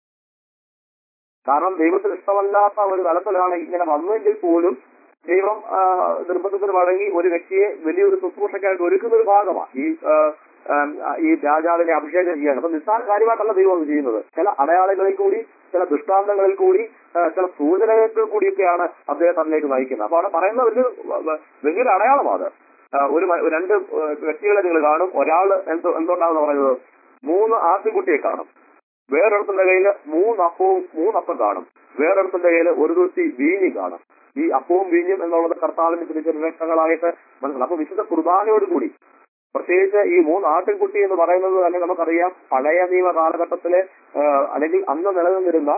കാരണം ദൈവത്തിന് ഇഷ്ടമല്ലാത്ത ഒരു തലത്തിലാണ് ഇങ്ങനെ വന്നെങ്കിൽ പോലും ദൈവം നിർബന്ധത്തിന് വഴങ്ങി ഒരു വ്യക്തിയെ വലിയൊരു ശുശ്രൂഷയ്ക്കായിട്ട് ഒരുക്കുന്ന ഒരു ഭാഗമാണ് ഈ ഈ രാജാവിനെ അഭിഷേകം ചെയ്യാണ്. അപ്പൊ നിസ്സാര കാര്യമായിട്ടല്ല ദൈവം അത് ചെയ്യുന്നത്. ചില അടയാളങ്ങളിൽ കൂടി, ചില ദൃഷ്ടാന്തങ്ങളിൽ കൂടി, ചില സൂചനകൾ കൂടിയൊക്കെയാണ് അദ്ദേഹം അതിലേക്ക് നയിക്കുന്നത്. അപ്പൊ അവിടെ പറയുന്ന വലിയ വലിയൊരു അടയാളമാണ്. ഒരു രണ്ട് വ്യക്തികളെ നിങ്ങൾ കാണും. ഒരാൾ എന്തോ എന്തുകൊണ്ടാണെന്ന് പറയുന്നത് മൂന്ന് ആട്ടിൻകുട്ടിയെ കാണും. വേറൊരുത്തിന്റെ കയ്യിൽ മൂന്ന് അപ്പവും മൂന്നപ്പം കാണും. വേറൊരുത്തിന്റെ കയ്യിൽ ഒരു കുത്തി വീഞ്ഞും കാണും. ഈ അപ്പവും വീഞ്ഞും എന്നുള്ളത് കർത്താവിന്റെ തിരുരക്ഷകളായിട്ട് മനസ്സിലാക്കും. അപ്പൊ വിശുദ്ധ കുർബാനയോടുകൂടി പ്രത്യേകിച്ച് ഈ മൂന്ന് ആട്ടിൻകുട്ടി എന്ന് പറയുന്നത് തന്നെ നമുക്കറിയാം പഴയ നിയമ കാലഘട്ടത്തിലെ അല്ലെങ്കിൽ അന്ന് നിലനിന്നിരുന്ന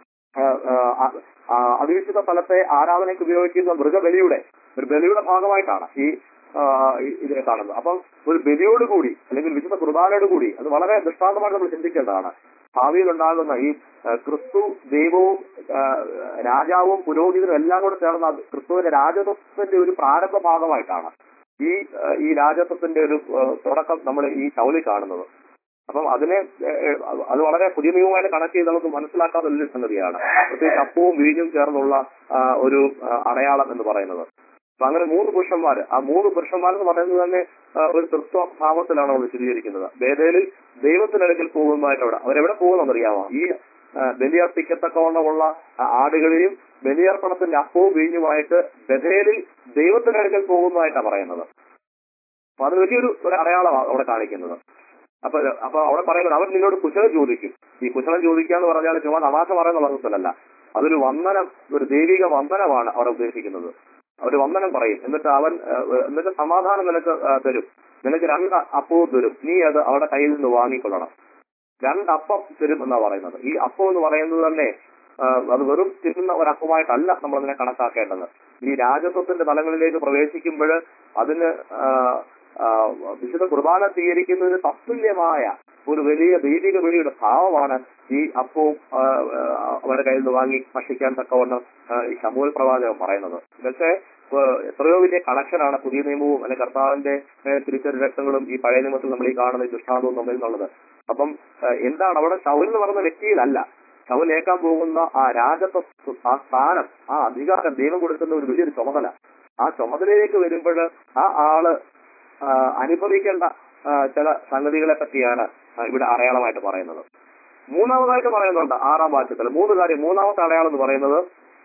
അതിവിശുദ്ധ സ്ഥലത്തെ ആരാധനയ്ക്ക് ഉപയോഗിക്കുന്ന മൃഗബലിയുടെ ഒരു ബലിയുടെ ഭാഗമായിട്ടാണ് ഈ ഇതിനെ കാണുന്നത്. അപ്പം ഒരു ബലിയോടുകൂടി അല്ലെങ്കിൽ വിശുദ്ധ കുർബാനയോടുകൂടി അത് വളരെ ദൃഷ്ടാന്തമായിട്ട് നമ്മൾ ചിന്തിക്കേണ്ടതാണ്. ഭാവിയിൽ ഉണ്ടാകുന്ന ഈ ക്രിസ്തു ദൈവവും രാജാവും പുരോഹിതനും എല്ലാം കൂടെ ചേർന്ന ക്രിസ്തുവിന്റെ രാജത്വത്തിന്റെ ഒരു പ്രാരംഭ ഭാഗമായിട്ടാണ് ഈ ഈ രാജത്വത്തിന്റെ ഒരു തുടക്കം നമ്മൾ ഈ ശൗലിൽ കാണുന്നത്. അപ്പം അതിനെ അത് വളരെ പുതിയ നിയമമായിട്ട് കണക്ട് ചെയ്ത് നമുക്ക് മനസ്സിലാക്കാത്ത വലിയ സംഗതിയാണ്. പ്രത്യേകിച്ച് അപ്പവും വീഞ്ഞും ചേർന്നുള്ള ഒരു അടയാളം എന്ന് പറയുന്നത്. അപ്പൊ അങ്ങനെ മൂന്ന് പുരുഷന്മാര്, ആ മൂന്ന് പുരുഷന്മാരെന്ന് പറയുന്നത് തന്നെ ഒരു തൃത്വഭാവത്തിലാണ് അവർ വിശദീകരിക്കുന്നത്. ബേഥേലിൽ ദൈവത്തിനടുക്കൽ പോകുന്നതായിട്ട് അവിടെ അവരെവിടെ പോകുന്നറിയാമോ? ഈ ബലിയർപ്പിക്കത്തക്കവണ്ണമുള്ള ആടുകളെയും ബലിയർപ്പണത്തിന്റെ അപ്പവും വീഞ്ഞുമായിട്ട് ബേഥേലിൽ ദൈവത്തിനടുക്കൽ പോകുന്നതായിട്ടാണ് പറയുന്നത്. അപ്പൊ അത് വലിയൊരു ഒരു അടയാളമാണ് അവിടെ കാണിക്കുന്നത്. അപ്പൊ അപ്പൊ അവിടെ പറയുന്നത് അവൻ നിന്നോട് കുശലം ചോദിക്കും. ഈ കുശലം ചോദിക്കുക എന്ന് പറഞ്ഞാൽ ചുമ്മാ തമാശ പറയുന്ന അർത്ഥത്തിലല്ല, അതൊരു വന്ദനം, ഒരു ദൈവിക വന്ദനമാണ് അവിടെ ഉദ്ദേശിക്കുന്നത്. അവർ വന്ദനം പറയും. എന്നിട്ട് അവൻ എന്നിട്ട് സമാധാനം നിനക്ക് തരും. നിനക്ക് രണ്ട് അപ്പവും തരും, നീ അത് അവരുടെ കയ്യിൽ നിന്ന് വാങ്ങിക്കൊള്ളണം. രണ്ട് അപ്പം തരും എന്നാ പറയുന്നത്. ഈ അപ്പം എന്ന് പറയുന്നത് തന്നെ അത് വെറും തിന്നുന്ന ഒരപ്പമായിട്ടല്ല നമ്മൾ അതിനെ കണക്കാക്കേണ്ടത്. ഈ രാജത്വത്തിന്റെ തലങ്ങളിലേക്ക് പ്രവേശിക്കുമ്പോൾ അതിന് വിശുദ്ധ കുർബാന സ്വീകരിക്കുന്നതിന് തത്തുല്യമായ ഒരു വലിയ ദൈവിക ബലിയുടെ ഭാവമാണ് ഈ അപ്പവും അവരുടെ കയ്യിൽ നിന്ന് വാങ്ങി ഭക്ഷിക്കാൻ തക്കവണ്ണം ഈ ശമൂവേൽ പ്രവാചകൻ പറയുന്നത്. ഇതൊക്കെ എത്രയോ വലിയ കണക്ഷനാണ് പുതിയ നിയമവും അല്ലെങ്കിൽ കർത്താവിന്റെ തിരിച്ചരക്ഷകളും ഈ പഴയ നിയമത്തിൽ നമ്മൾ ഈ കാണുന്ന ഈ ദൃഷ്ടാന്തവും തമ്മിൽ എന്നുള്ളത്. അപ്പം എന്താണ് അവിടെ ശൗൽ എന്ന് പറയുന്ന വ്യക്തിയിലല്ല, ശൗൽ ഏക്കാൻ പോകുന്ന ആ രാജത്വ ആ സ്ഥാനം, ആ അധികാരം ദൈവം കൊടുക്കുന്ന ഒരു വലിയൊരു ചുമതല. ആ ചുമതലയിലേക്ക് വരുമ്പോൾ ആ ആള് അനുഭവിക്കേണ്ട ചില സംഗതികളെ പറ്റിയാണ് ഇവിടെ അടയാളമായിട്ട് പറയുന്നത്. മൂന്നാമതായിട്ട് പറയുന്നുണ്ട് ആറാം വാക്യത്തിൽ മൂന്ന് കാര്യം. മൂന്നാമത്തെ അടയാളം എന്ന് പറയുന്നത്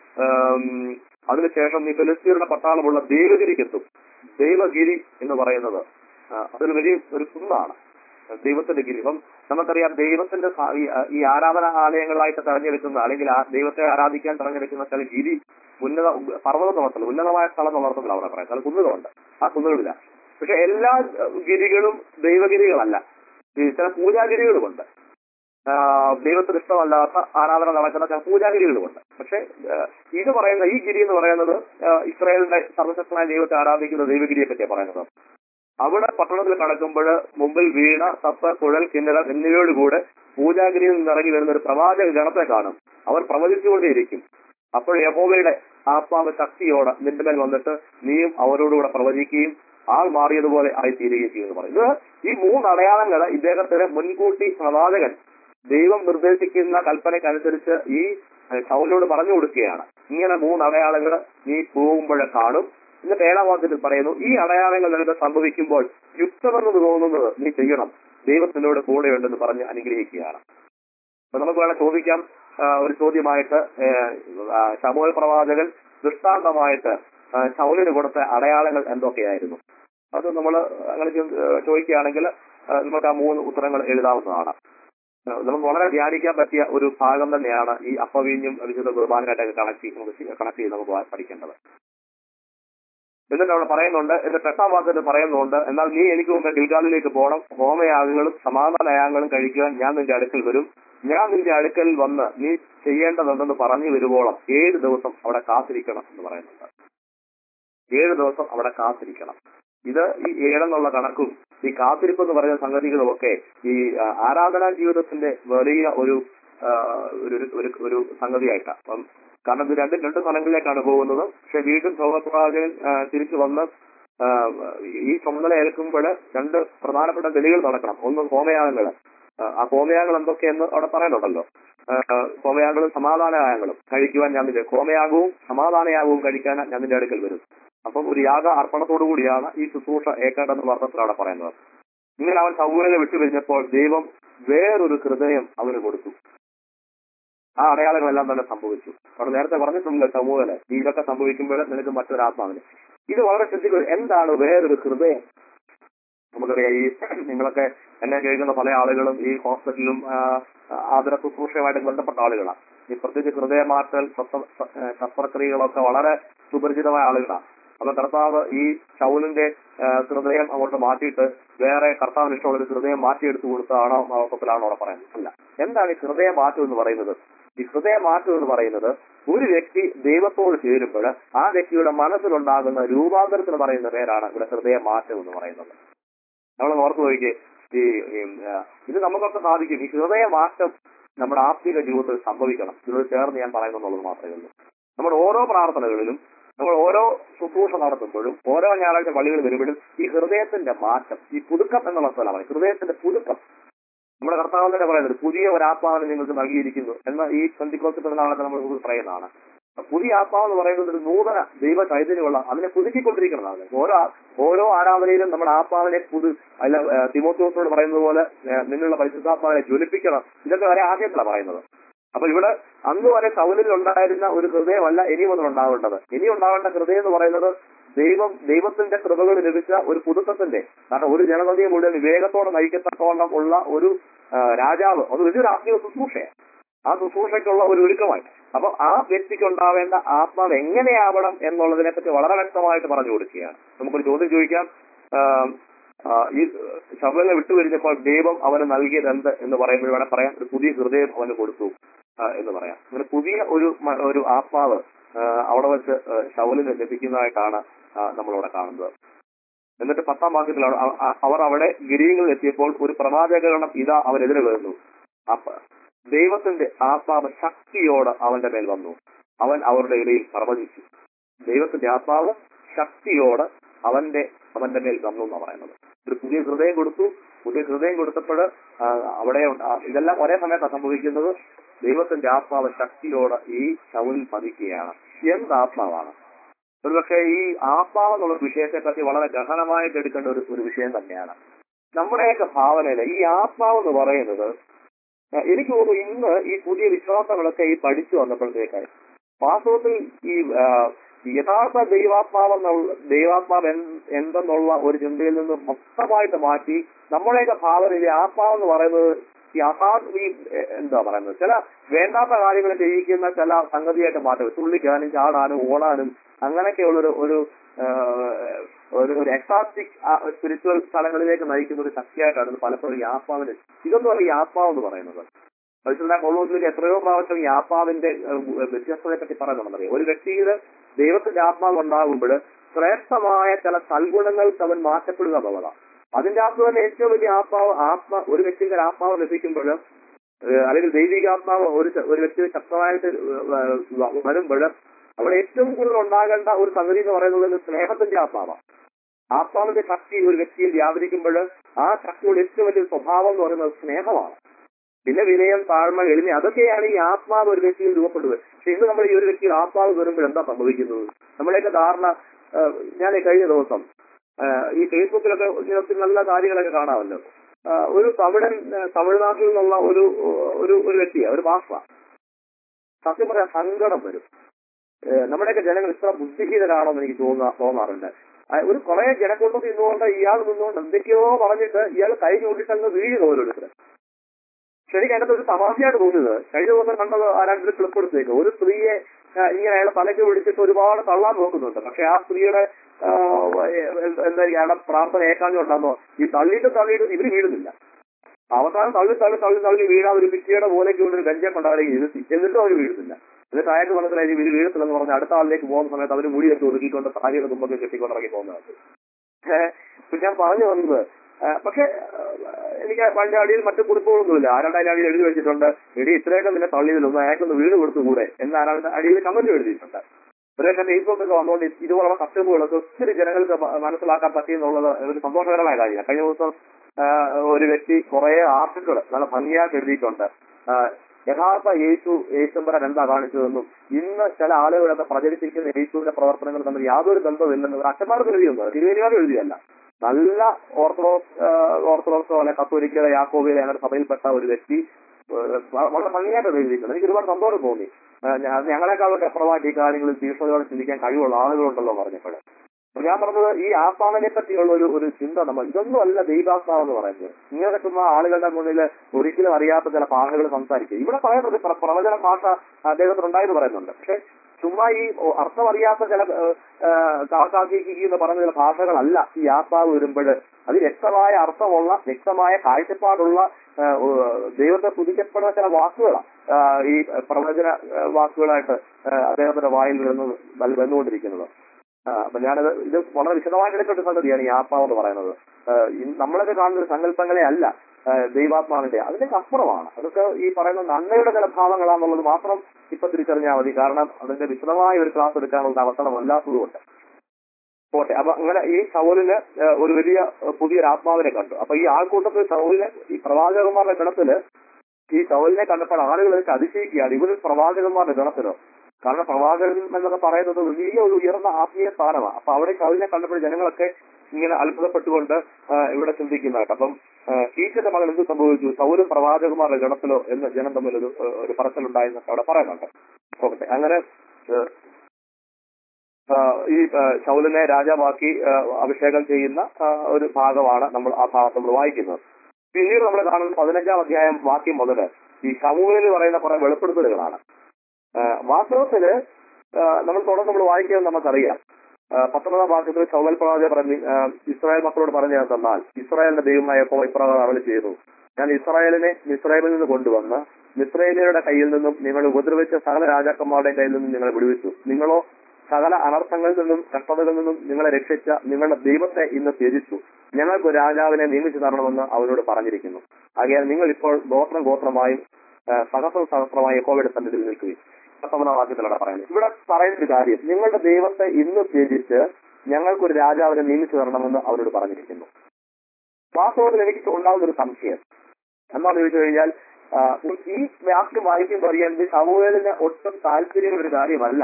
അതിനുശേഷം നീ ഫെലിസ്ത്യരുടെ പട്ടാളമുള്ള ദൈവഗിരിക്കെത്തും. ദൈവഗിരി എന്ന് പറയുന്നത് അതൊരു വലിയ ഒരു കുന്നാണ്, ദൈവത്തിന്റെ ഗിരി. അപ്പം നമുക്കറിയാം ദൈവത്തിന്റെ ഈ ആരാധന ആലയങ്ങളായിട്ട് തെരഞ്ഞെടുക്കുന്ന അല്ലെങ്കിൽ ദൈവത്തെ ആരാധിക്കാൻ തെരഞ്ഞെടുക്കുന്ന ചില ഗിരി ഉന്നത പർവ്വത തലത്തിൽ ഉന്നതമായ സ്ഥലം വളർത്തുന്നില്ല അവിടെ പറയാം. ചില കുന്നുകളുണ്ട്, ആ കുന്നുകളില്ല. പക്ഷെ എല്ലാ ഗിരികളും ദൈവഗിരികളല്ല, ചില പൂജാഗിരികളുമുണ്ട്. ദൈവത്തിന് ഇഷ്ടമല്ലാത്ത ആരാധന നടക്കുന്ന ചില പൂജാഗിരികളുമുണ്ട്. പക്ഷെ ഇത് പറയുന്ന ഈ ഗിരി എന്ന് പറയുന്നത് ഇസ്രായേലിന്റെ സർവശക്തനായ ദൈവത്തെ ആരാധിക്കുന്ന ദൈവഗിരിയെ പറ്റിയാണ് പറയുന്നത്. അവിടെ പട്ടണത്തിൽ കടക്കുമ്പോൾ മുമ്പിൽ വീണ, തപ്പ, കുഴൽ, കിന്നരം എന്നിവയോടുകൂടെ പൂജാഗിരിയിൽ നിന്ന് ഇറങ്ങി വരുന്ന ഒരു പ്രവാചക ഗണത്തെ കാണും. അവർ പ്രവചിച്ചുകൊണ്ടേയിരിക്കും. അപ്പോൾ യഹോവയുടെ ആത്മാവ് ശക്തിയോടെ നിന്റെ മേൽ വന്നിട്ട് നീയും അവരോടുകൂടെ പ്രവചിക്കുകയും ആൾ മാറിയതുപോലെ ആയിത്തീരുകയും ചെയ്യുമെന്ന് പറയും. ഇത് ഈ മൂന്ന് അടയാളങ്ങൾ ഇദ്ദേഹത്തിന് മുൻകൂട്ടി പ്രവാചകൻ ദൈവം നിർദ്ദേശിക്കുന്ന കൽപ്പനയ്ക്കനുസരിച്ച് ഈ ശൗലിനോട് പറഞ്ഞു കൊടുക്കുകയാണ്. ഇങ്ങനെ മൂന്ന് അടയാളങ്ങൾ നീ പോകുമ്പോഴേ കാണും. എന്നിട്ട് ഏഴാം വാക്യത്തിൽ പറയുന്നു, ഈ അടയാളങ്ങൾ നിനക്ക് സംഭവിക്കുമ്പോൾ യുക്തമെന്ന് തോന്നുന്നത് നീ ചെയ്യണം, ദൈവത്തിനോട് കൂടെയുണ്ടെന്ന് പറഞ്ഞ് അനുഗ്രഹിക്കുകയാണ്. അപ്പൊ നമുക്ക് വേണം ചോദിക്കാം ഒരു ചോദ്യമായിട്ട്, ശമൂവേൽ പ്രവാചകൻ ദൃഷ്ടാന്തമായിട്ട് ശൗലിന് കൊടുത്ത അടയാളങ്ങൾ എന്തൊക്കെയായിരുന്നു? അത് നമ്മൾ അങ്ങനെ ചോദിക്കുകയാണെങ്കിൽ നമുക്ക് ആ മൂന്ന് ഉത്തരങ്ങൾ എഴുതാവുന്നതാണ്. നമുക്ക് വളരെ ധ്യാനിക്കാൻ പറ്റിയ ഒരു ഭാഗം തന്നെയാണ് ഈ അപ്പവീഞ്ഞും വിശുദ്ധ കുർബാനയായിട്ടൊക്കെ കണക്ട് ചെയ്ത് കണക്ട് ചെയ്ത് നമുക്ക് പഠിക്കേണ്ടത്. എന്നിട്ട് അവിടെ പറയുന്നുണ്ട്, എന്നിട്ട് എട്ടാം വാക്യത്തിൽ പറയുന്നുണ്ട്, എന്നാൽ നീ എനിക്ക് മുമ്പ് ഗിൽഗാലിലേക്ക് പോകണം, ഹോമയാഗങ്ങളും സമാധാനയാഗങ്ങളും കഴിക്കുവാൻ ഞാൻ നിന്റെ അടുക്കൽ വരും. ഞാൻ നിന്റെ അടുക്കൽ വന്ന് നീ ചെയ്യേണ്ടതുണ്ടെന്ന് പറഞ്ഞു വരുവോളം ഏഴ് ദിവസം അവിടെ കാത്തിരിക്കണം എന്ന് പറയുന്നുണ്ട്. ഏഴ് ദിവസം അവിടെ കാത്തിരിക്കണം. ഇത് ഈ ഏഴെന്നുള്ള കണക്കും ഈ കാത്തിരിപ്പ് എന്ന് പറയുന്ന സംഗതികളുമൊക്കെ ഈ ആ, ആരാധനാ ജീവിതത്തിന്റെ വലിയ ഒരു ആ, ഒരു ഒരു- ഒരു ഒരു സംഗതിയായിട്ടാണ്. അപ്പം കാരണം ഇത് രണ്ടും രണ്ട് സ്ഥലങ്ങളിലേക്കാണ് പോകുന്നത്. പക്ഷെ വീണ്ടും സൗഹൃദപ്രവാചകൻ തിരിച്ചു വന്ന് ആ, ഈ ചുമതല ഏൽക്കുമ്പോൾ രണ്ട് പ്രധാനപ്പെട്ട ബലികൾ നടക്കണം. ഒന്ന് ഹോമയാഗങ്ങൾ. ആ, ആ ഹോമയാഗങ്ങൾ എന്തൊക്കെയെന്ന് അവിടെ പറയുന്നുണ്ടല്ലോ. ആ, ഹോമയാഗങ്ങളും സമാധാനയാഗങ്ങളും കഴിക്കുവാൻ ഞാൻ നിന്റെ ഹോമയാഗവും സമാധാനയാഗവും കഴിക്കാൻ ഞാൻ നിന്റെ അടുക്കൽ വരും. അപ്പം ഒരു യാഗ അർപ്പണത്തോടു കൂടിയാണ് ഈ ശുശ്രൂഷ ഏക്കേണ്ടെന്ന് അർത്ഥത്തിൽ അവിടെ പറയുന്നത്. ഇങ്ങനെ അവൻ സൗകര്യം വിട്ടുപിരിഞ്ഞപ്പോൾ ദൈവം വേറൊരു ഹൃദയം അവന് കൊടുത്തു. ആ അടയാളങ്ങളെല്ലാം തന്നെ സംഭവിച്ചു. അവിടെ നേരത്തെ പറഞ്ഞിട്ടുണ്ട് സമൂഹത്തിന് ഇതൊക്കെ സംഭവിക്കുമ്പോൾ നിനക്ക് മറ്റൊരാത്മാവിന്. ഇത് വളരെ ശ്രദ്ധിക്കുക. എന്താണ് വേറൊരു ഹൃദയം? നമുക്കറിയാം, ഈ നിങ്ങളൊക്കെ എന്നെ കേൾക്കുന്ന പല ആളുകളും ഈ ഹോസ്പിറ്റലിലും ആതുര ശുശ്രൂഷയുമായിട്ട് ബന്ധപ്പെട്ട ആളുകളാണ്. ഈ പ്രത്യേകിച്ച് ഹൃദയമാറ്റൽ ശസ്ത്ര- ഏഹ് ശസ്ത്രക്രിയകളൊക്കെ വളരെ സുപരിചിതമായ ആളുകളാണ്. അപ്പൊ കർത്താവ് ഈ ശൗലിന്റെ ഏഹ് ഹൃദയം അങ്ങോട്ട് മാറ്റിയിട്ട് വേറെ കർത്താവിന് ഇഷ്ടമുള്ള ഒരു ഹൃദയം മാറ്റിയെടുത്തു കൊടുത്തതാണോ അർത്ഥത്തിലാണോ അവിടെ പറയുന്നത്? അല്ല. എന്താണ് ഈ ഹൃദയ മാറ്റം എന്ന് പറയുന്നത്? ഈ ഹൃദയ മാറ്റം എന്ന് പറയുന്നത് ഒരു വ്യക്തി ദൈവത്തോട് ചേരുമ്പോൾ ആ വ്യക്തിയുടെ മനസ്സിലുണ്ടാകുന്ന രൂപാന്തരത്തിന് പറയുന്ന പേരാണ് ഇവിടെ ഹൃദയ മാറ്റം എന്ന് പറയുന്നത്. നമ്മൾ ഓർത്ത് നോക്കിയേ, ഈ ഈ, ആ, ഇത് നമുക്കൊക്കെ സാധിക്കും. ഈ ഹൃദയ മാറ്റം നമ്മുടെ ആത്മീക ജീവിതത്തിൽ സംഭവിക്കണം. ഇതിനോട് ചേർന്ന് ഞാൻ പറയുന്നുള്ളത് മാത്രമേ ഉള്ളൂ. നമ്മുടെ ഓരോ പ്രാർത്ഥനകളിലും നമ്മൾ ഓരോ ശുശ്രൂഷ നടത്തുമ്പോഴും ഓരോ ഞായറാഴ്ച പള്ളികൾ വരുമ്പോഴും ഈ ഹൃദയത്തിന്റെ മാറ്റം, ഈ പുതുക്കം എന്നുള്ള സ്ഥലമാണ് ഹൃദയത്തിന്റെ പുതുക്കം. നമ്മുടെ കർത്താവ് തന്നെ പറയുന്നത് പുതിയ ഒരു ആത്മാവിനെ നിങ്ങൾക്ക് നൽകിയിരിക്കുന്നു എന്ന ഈ പെന്തിക്കോസ്ത് പെരുന്നാളൊക്കെ നമ്മൾ പറയുന്നതാണ്. പുതിയ ആത്മാവ് എന്ന് പറയുന്നത് ഒരു നൂതന ദൈവ ചൈതന്യമുള്ള, അതിനെ പുതുക്കിക്കൊണ്ടിരിക്കുന്നതാണ്. ഓരോ ഓരോ ആരാധനയിലും നമ്മുടെ ആത്മാവിനെ പുതു അല്ല തിമോത്തിയോസിനോട് പറയുന്നത് പോലെ നിന്നുള്ള പരിശുദ്ധാത്മാവിനെ ജ്വലിപ്പിക്കണം. ഇതൊക്കെ വരെ ആദ്യത്തിലാണ് പറയുന്നത്. അപ്പൊ ഇവിടെ അന്ന് വരെ സൗലിൽ ഉണ്ടായിരുന്ന ഒരു ഹൃദയമല്ല ഇനി മുതൽ ഉണ്ടാവേണ്ടത്. ഇനി ഉണ്ടാവേണ്ട ഹൃദയം എന്ന് പറയുന്നത് ദൈവം ദൈവത്തിന്റെ കൃപകൾ ലഭിച്ച ഒരു പുതുക്കത്തിന്റെ, കാരണം ഒരു ജനതയെ മുഴുവൻ വിവേകത്തോടെ നയിക്കത്തക്കവണ്ണം ഉള്ള ഒരു ആ, രാജാവ്, അത് വലിയൊരു ആത്മീയ ശുശ്രൂഷയാണ്. ആ ശുശ്രൂഷയ്ക്കുള്ള ഒരു ഒരുക്കമായി. അപ്പൊ ആ വ്യക്തിക്ക് ഉണ്ടാവേണ്ട ആത്മാവ് എങ്ങനെയാവണം എന്നുള്ളതിനെ പറ്റി വളരെ വ്യക്തമായിട്ട് പറഞ്ഞു കൊടുക്കുകയാണ്. നമുക്കൊരു ചോദ്യം ചോദിക്കാം. ആ, ആ, ഈ ശബരിനെ വിട്ടുപിരിഞ്ഞപ്പോൾ ദൈവം അവന് നൽകിയത് എന്ത് എന്ന് പറയുമ്പോൾ വേണം പറയാം, ഒരു പുതിയ ഹൃദയം അവന് കൊടുത്തു ആ, എന്ന് പറയാം. അങ്ങനെ പുതിയ ഒരു മ- ഒരു ആത്മാവ് ആ, അവിടെ വെച്ച് ശൗലിന് ലഭിക്കുന്നതായിട്ടാണ് ആ, നമ്മളവിടെ കാണുന്നത്. എന്നിട്ട് പത്താം വാക്യത്തിലാണ് അവ- അ- അവർ അവിടെ ഗിരിയങ്ങളിൽ എത്തിയപ്പോൾ ഒരു പ്രവാചകഗണം ഇതാ അവരെതിരെ വരുന്നു. അപ്പ ദൈവത്തിന്റെ ആത്മാവ് ശക്തിയോട് അവന്റെ മേൽ വന്നു. അവൻ അവരുടെ ഇടയിൽ പ്രവചിച്ചു. ദൈവത്തിന്റെ ആത്മാവ് ശക്തിയോട് അവന്റെ അവന്റെ മേൽ വന്നു എന്നാണ് പറയുന്നത്. ഒരു പുതിയ ഹൃദയം കൊടുത്തു. പുതിയ ഹൃദയം കൊടുത്തപ്പോൾ അവിടെ ഉണ്ട്- ആ, ഇതെല്ലാം ഒരേ സമയത്താണ് സംഭവിക്കുന്നത്. ദൈവത്തിന്റെ ആത്മാവ് ശക്തിയോട് ഈ ശൗലിൽ പതിക്കുകയാണ്. എന്ത് ആത്മാവാണ്? ഒരുപക്ഷെ ഈ ആത്മാവ് എന്നുള്ള വിഷയത്തെ പറ്റി വളരെ ഗഹനമായിട്ട് എടുക്കേണ്ട ഒരു ഒരു വിഷയം തന്നെയാണ്. നമ്മുടെയൊക്കെ ഭാവനയില് ഈ ആത്മാവ് എന്ന് പറയുന്നത്, ഏഹ് എനിക്ക് തോന്നുന്നു ഇന്ന് ഈ പുതിയ വിശ്വാസങ്ങളൊക്കെ ഈ പഠിച്ചു വന്നപ്പോഴത്തേക്ക് വാസ്തവത്തിൽ ഈ ആഹ്, യഥാർത്ഥ ദൈവാത്മാവെന്നുള്ള ദൈവാത്മാവ് എന്ത് എന്തെന്നുള്ള ഒരു ചിന്തയിൽ നിന്ന് മൊത്തമായിട്ട് മാറ്റി നമ്മുടെയൊക്കെ ഭാവനയിൽ ആത്മാവെന്ന് പറയുന്നത് ഈ അസാ ഈ എ- എന്താ പറയുന്നത് ചില വേണ്ടാത്ത കാര്യങ്ങൾ ചെയ്യിക്കുന്ന ചില സംഗതിയായിട്ട് മാറ്റും. തുള്ളിക്കാനും ചാടാനും ഓടാനും അങ്ങനെയൊക്കെയുള്ളൊരു ഒരു ആഹ്, ഒരു ഒരു എക്സാസ്റ്റിക് സ്പിരിച്വൽ സ്ഥലങ്ങളിലേക്ക് നയിക്കുന്ന ഒരു ശക്തിയായിട്ടാണ് ഇത് പലപ്പോഴും ഈ ആത്മാവിന് ഇതൊന്നും ഈ ആത്മാവ് എന്ന് പറയുന്നത്. പരിശുദ്ധ പൗലോസിലേക്ക് എത്രയോ പ്രാവശ്യം ഈ ആത്മാവിന്റെ ഏഹ്, വ്യത്യസ്തതയെ പറ്റി പറയുന്നുണ്ടെന്നറിയാം. ഒരു വ്യക്തിയിൽ ദൈവത്തിന്റെ ആത്മാവ് ഉണ്ടാകുമ്പോൾ ശ്രേഷ്ഠമായ ചില സൽഗുണങ്ങൾക്ക് അവൻ മാറ്റപ്പെടുക എന്നുള്ളതാണ്. അതിന്റെ അകത്ത് തന്നെ ഏറ്റവും വലിയ ആത്മാവ് ആത്മ ഒരു വ്യക്തിക്ക് ഒരു ആത്മാവ് ലഭിക്കുമ്പോൾ ഏഹ്, അല്ലെങ്കിൽ ദൈവികാത്മാവ് ഒരു ച- ഒരു വ്യക്തി ശക്തമായിട്ട് വരുമ്പോൾ അവിടെ ഏറ്റവും കൂടുതൽ ഉണ്ടാകേണ്ട ഒരു സംഗതി എന്ന് പറയുന്നത് സ്നേഹത്തിന്റെ ആത്മാവാണ്. ആത്മാവിന്റെ ശക്തി ഒരു വ്യക്തിയിൽ വ്യാപരിക്കുമ്പോൾ ആ ശക്തിയുടെ ഏറ്റവും വലിയ സ്വഭാവം എന്ന് പറയുന്നത് സ്നേഹമാണ്. പിന്നെ വിനയം, താഴ്മ, എളിമ, അതൊക്കെയാണ് ഈ ആത്മാവ് ഒരു വ്യക്തിയിൽ രൂപപ്പെടുന്നത്. പക്ഷെ ഇന്ന് നമ്മൾ ഈ ഒരു വ്യക്തിയിൽ ആത്മാവ് വരുമ്പോൾ എന്താ സംഭവിക്കുന്നത്? നമ്മളെയൊക്കെ ധാരണ, ഏഹ്, ഞാൻ ഈ കഴിഞ്ഞ ദിവസം ഏഹ്, ഈ ഫേസ്ബുക്കിലൊക്കെ ഇങ്ങനത്തെ നല്ല കാര്യങ്ങളൊക്കെ കാണാമല്ലോ. ഏഹ്, ഒരു തമിഴൻ ഏഹ്, തമിഴ്നാട്ടിൽ നിന്നുള്ള ഒരു ഒരു ഒരു വ്യക്തിയാണ്, ഒരു ഭാഷ. സത്യം പറയാൻ സങ്കടം വരും. ഏഹ്, നമ്മുടെയൊക്കെ ജനങ്ങൾ ഇത്ര ബുദ്ധിഹീനരാണോ എന്ന് എനിക്ക് തോന്നാ തോന്നാറുണ്ട്. ആ, ഒരു കുറെ ജനക്കൂട്ടത്തിൽ നിന്നുകൊണ്ട് ഇയാൾ നിന്നുകൊണ്ട് എന്തൊക്കെയോ പറഞ്ഞിട്ട് ഇയാൾ കൈ ചൂണ്ടിട്ടങ്ങ് വീഴുന്നു ഓരോരുത്തർ. ശരിക്കും അതിനകത്ത് ഒരു തമാശയായിട്ട് തോന്നിയത് കഴിഞ്ഞ ദിവസം കണ്ടത് ആരാണ്ട് ക്ലിപ്പ് എടുത്തേക്ക് ഒരു സ്ത്രീയെ ആ, ഇങ്ങനെ അയാളെ തലയ്ക്ക് പിടിച്ചിട്ട് ഒരുപാട് തള്ളാൻ നോക്കുന്നുണ്ട്. പക്ഷെ ആ സ്ത്രീയുടെ ആ, എന്തായിരിക്കും അയാളുടെ പ്രാർത്ഥന ഏക്കാഞ്ഞുണ്ടാകുമ്പോ ഈ തള്ളിയിട്ട് തള്ളിയിട്ട് ഇവര് വീഴുന്നില്ല. അവസാനം തള്ളി തള്ളി തള്ളി തള്ളി വീഴാൻ ഒരു ഭിത്തിയുടെ പോലേക്ക് കൊണ്ട് ഒരു ഗഞ്ച കൊണ്ടവരേക്ക് ഇരുത്തി, എന്നിട്ടും അവർ വീഴുന്നില്ല. എന്നിട്ട് അയാൾക്ക് മനസ്സിലായി ഇവര് വീഴത്തില്ലെന്ന് പറഞ്ഞ് അടുത്ത ആളിലേക്ക് പോകുന്ന സമയത്ത് അവര് മുടിയൊക്കെ ഒതുക്കിക്കൊണ്ട് താരിയുടെ തുമ്പൊക്കെ കെട്ടിക്കൊണ്ട് ഇറങ്ങി പോകുന്നത്. ഏഹ്, ഇപ്പൊ ഞാൻ പറഞ്ഞു വന്നത് ആ, പക്ഷെ ആ, എനിക്ക് അതിന്റെ അടിയിൽ മറ്റു കുറിപ്പുകളൊന്നുമില്ല. ആരാണ്ട് അതിന്റെ അടിയിൽ എഴുതി വെച്ചിട്ടുണ്ട്, എടി ഇത്രയൊക്കെ നിന്നെ തള്ളിയതിലൊന്നും അയാൾക്കൊന്ന് വീട് കൊടുത്തുകൂടെ എന്ന് ആരാണ്ട് അടിയിൽ കമന്റ് എഴുതിയിട്ടുണ്ട്. സുരേഷ് ഫേസ്ബുക്കൊക്കെ വന്നുകൊണ്ട് ഇതുപോലുള്ള തട്ടിപ്പുകളൊക്കെ ഒത്തിരി ജനങ്ങൾക്ക് മ- മനസ്സിലാക്കാൻ പറ്റിയെന്നുള്ളത് ഒരു സന്തോഷകരമായ കാര്യമാണ്. കഴിഞ്ഞ ദിവസം ആ, ഒരു വ്യക്തി കുറെ ആർട്ടിക്കിൾ നല്ല ഭംഗിയായിട്ട് എഴുതിയിട്ടുണ്ട്. ആ, യഥാർത്ഥ യേശു യേശുമ്പരൻ എന്താ കാണിച്ചതെന്നും ഇന്ന് ചില ആളുകളൊക്കെ പ്രചരിപ്പിക്കുന്ന യേശുവിന്റെ പ്രവർത്തനങ്ങൾ തമ്മിൽ യാതൊരു ബന്ധമില്ലെന്നും ഒരു അച്ഛന്മാർക്ക് എഴുതിയൊന്നും തിരുവേനിമാർ എഴുതിയല്ല. നല്ല ഓർത്തഡോക്സ് ആ, ഓർത്തഡോക്സോ അല്ലെ കത്തോലിക്കോ യാക്കോബിയോ അങ്ങനെ സഭയിൽപ്പെട്ട ഒരു വ്യക്തി ആ, വ- വളരെ ഭംഗിയായിട്ട് അത് എഴുതിയിട്ടുണ്ട്. എനിക്ക് ഒരുപാട് സന്തോഷം തോന്നി. ആ, ഞ- ഞങ്ങളെക്കാളൊക്കെ അപ്പുറമായിട്ട് ഈ കാര്യങ്ങളിൽ തീഷ്ണതയോടെ ചിന്തിക്കാൻ കഴിവുള്ള ആളുകളുണ്ടല്ലോ പറഞ്ഞപ്പോൾ. അപ്പൊ ഞാൻ പറഞ്ഞത് ഈ ആത്മാവിനെ പറ്റിയുള്ള ഒരു ഒരു ചിന്ത നമ്മൾ ഇതൊന്നും അല്ല ദൈവാത്മാവെന്ന് പറയുന്നത്. ഇങ്ങനെ ചുമ്മാ ആളുകളുടെ മുന്നിൽ ഒരിക്കലും അറിയാത്ത ചില ഭാഷകൾ സംസാരിക്കുക. ഇവിടെ പറയുന്നത് പ്ര- പ്രവചന ഭാഷ അദ്ദേഹത്തിനുണ്ടായെന്ന് പറയുന്നുണ്ട്. പക്ഷെ ചുമ്മാ ഈ ഒ- അർത്ഥമറിയാത്ത ചില കാക്കാക്കി എന്ന് പറയുന്ന ചില ഭാഷകളല്ല ഈ ആത്മാവ് വരുമ്പോൾ അത് വ്യക്തമായ അർത്ഥമുള്ള വ്യക്തമായ കാഴ്ചപ്പാടുള്ള ആ, ഓ, ദൈവത്തെ സ്തുതിക്കപ്പെടുന്ന ചില വാക്കുകളാണ് ആ, ഈ പ്രവചന ആ, വാക്കുകളായിട്ട് ആ, അദ്ദേഹത്തിന്റെ വായിൽ വരുന്നത് വന്നുകൊണ്ടിരിക്കുന്നത്. ആ, അപ്പൊ ഞാനത് ഇത് വളരെ വിശദമായിട്ട് എടുക്കേണ്ട സംഗതിയാണ് ഈ ആത്മാവ് എന്ന് പറയുന്നത്. ആ, ഇന്ന് നമ്മളൊക്കെ കാണുന്ന ഒരു സങ്കല്പങ്ങളെ അല്ല ആ, ദൈവാത്മാവിന്റെ, അതിനൊക്കെ അപ്പുറമാണ്. അതൊക്കെ ഈ പറയുന്ന നന്മയുടെ ചില ഭാവങ്ങളാണെന്നുള്ളത് മാത്രം ഇപ്പൊ തിരിച്ചറിഞ്ഞാൽ മതി. കാരണം അതിന്റെ വിശദമായ ഒരു ക്ലാസ് എടുക്കാനുള്ള അവസരം അല്ലാത്തതുകൊണ്ട്. പോട്ടെ. അപ്പൊ അങ്ങനെ ഈ ശൗലിന് ആ, ഒരു വലിയ ആ, പുതിയൊരു ആത്മാവിനെ കണ്ടു. അപ്പൊ ഈ ആൾക്കൂട്ടത്തിൽ ശൗലിനെ ഈ പ്രവാചകന്മാരുടെ ഗണത്തില് ഈ ശൗലിനെ കണ്ടപ്പോൾ ആളുകൾ വെച്ച് അതിശയിക്കുകയാണ്, ഇവര് പ്രവാചകന്മാരുടെ ഗണത്തിലോ. കാരണം പ്രവാചകൻ എന്നൊക്കെ പറയുന്നത് വലിയ ഒരു ഉയർന്ന ആത്മീയ സ്ഥാനമാണ്. അപ്പൊ അവിടെ ശൗലിനെ കണ്ടപ്പോൾ ജനങ്ങളൊക്കെ ഇങ്ങനെ അത്ഭുതപ്പെട്ടുകൊണ്ട് ആ, ഇവിടെ ചിന്തിക്കുന്നതായിട്ട്. അപ്പം കീശന്റെ മകൻ എന്ത് സംഭവിച്ചു, ശൗലും പ്രവാചകന്മാരുടെ ഗണത്തിലോ എന്ന് ജനം തമ്മിൽ ഒരു ഒരു പറച്ചിലുണ്ടായെന്നൊക്കെ അവിടെ പറയുന്നുണ്ട്. ഓക്കെ. അങ്ങനെ ആ, ആ, ഈ ആ, ശൗലിനെ രാജാവാക്കി ആ, അഭിഷേകം ചെയ്യുന്ന ആ, ഒരു ഭാഗമാണ് നമ്മൾ ആ ഭാഗത്ത് നമ്മൾ വായിക്കുന്നത്. പിന്നീട് നമ്മൾ കാണുന്ന പതിനഞ്ചാം അധ്യായം വാക്യം മുതല് ഈ ശമൂവേൽ പറയുന്ന കുറെ വെളിപ്പെടുത്തലുകളാണ്. ആ, വാസ്തവത്തില് ആ, നമ്മൾ തുടർന്ന് നമ്മൾ വായിക്കുന്നത് നമുക്കറിയാം. ആ, പത്തൊമ്പതാം വാക്യത്തിൽ ശൗൽ പ്രവാചകൻ പറഞ്ഞു, ആ, ഇസ്രായേൽ മക്കളോട് പറഞ്ഞു തന്നാൽ ഇസ്രായേലിന്റെ ദൈവമായ യഹോവ ഇപ്രകാരം അരുളി ചെയ്തു, ഞാൻ ഇസ്രായേലിനെ മിസ്രൈമിൽ നിന്ന് കൊണ്ടുവന്ന് മിസ്രൈമിയരുടെ കയ്യിൽ നിന്നും നിങ്ങൾ ഉപദ്രവിച്ച സകല രാജാക്കന്മാരുടെ കയ്യിൽ നിന്നും നിങ്ങളെ വിടുവിച്ചു. നിങ്ങളോ സകല അനർത്ഥങ്ങളിൽ നിന്നും കഷ്ടതകളിൽ നിന്നും നിങ്ങളെ രക്ഷിച്ച നിങ്ങളുടെ ദൈവത്തെ ഇന്ന് ത്യജിച്ചു. ഞങ്ങൾക്ക് ഒരു രാജാവിനെ നിയമിച്ചു തരണമെന്ന് അവരോട് പറഞ്ഞിരിക്കുന്നു. ആകയാൽ നിങ്ങൾ ഇപ്പോൾ ഗോത്രം ഗോത്രമായും ആ, സഹസ്രം സഹസ്രമായും യഹോവയുടെ സന്നിധിയിൽ നിൽക്കുകയും. പത്തൊമ്പതാം വാക്യത്തിലാണ് പറയുന്നത്. ഇവിടെ പറയുന്ന ഒരു കാര്യം, നിങ്ങളുടെ ദൈവത്തെ ഇന്ന് ത്യജിച്ച് ഞങ്ങൾക്കൊരു രാജാവിനെ നിയമിച്ചു തരണമെന്ന് അവരോട് പറഞ്ഞിരിക്കുന്നു. വാസ്തവത്തിൽ എനിക്ക് ഉണ്ടാകുന്ന ഒരു സംശയം എന്താണെന്ന് ചോദിച്ചു കഴിഞ്ഞാൽ, ആ, ഈ വാക്യം വായിക്കുമ്പോൾ അറിയാൻ ശമൂവേലിന് ഒട്ടും താല്പര്യമുള്ള ഒരു കാര്യമല്ല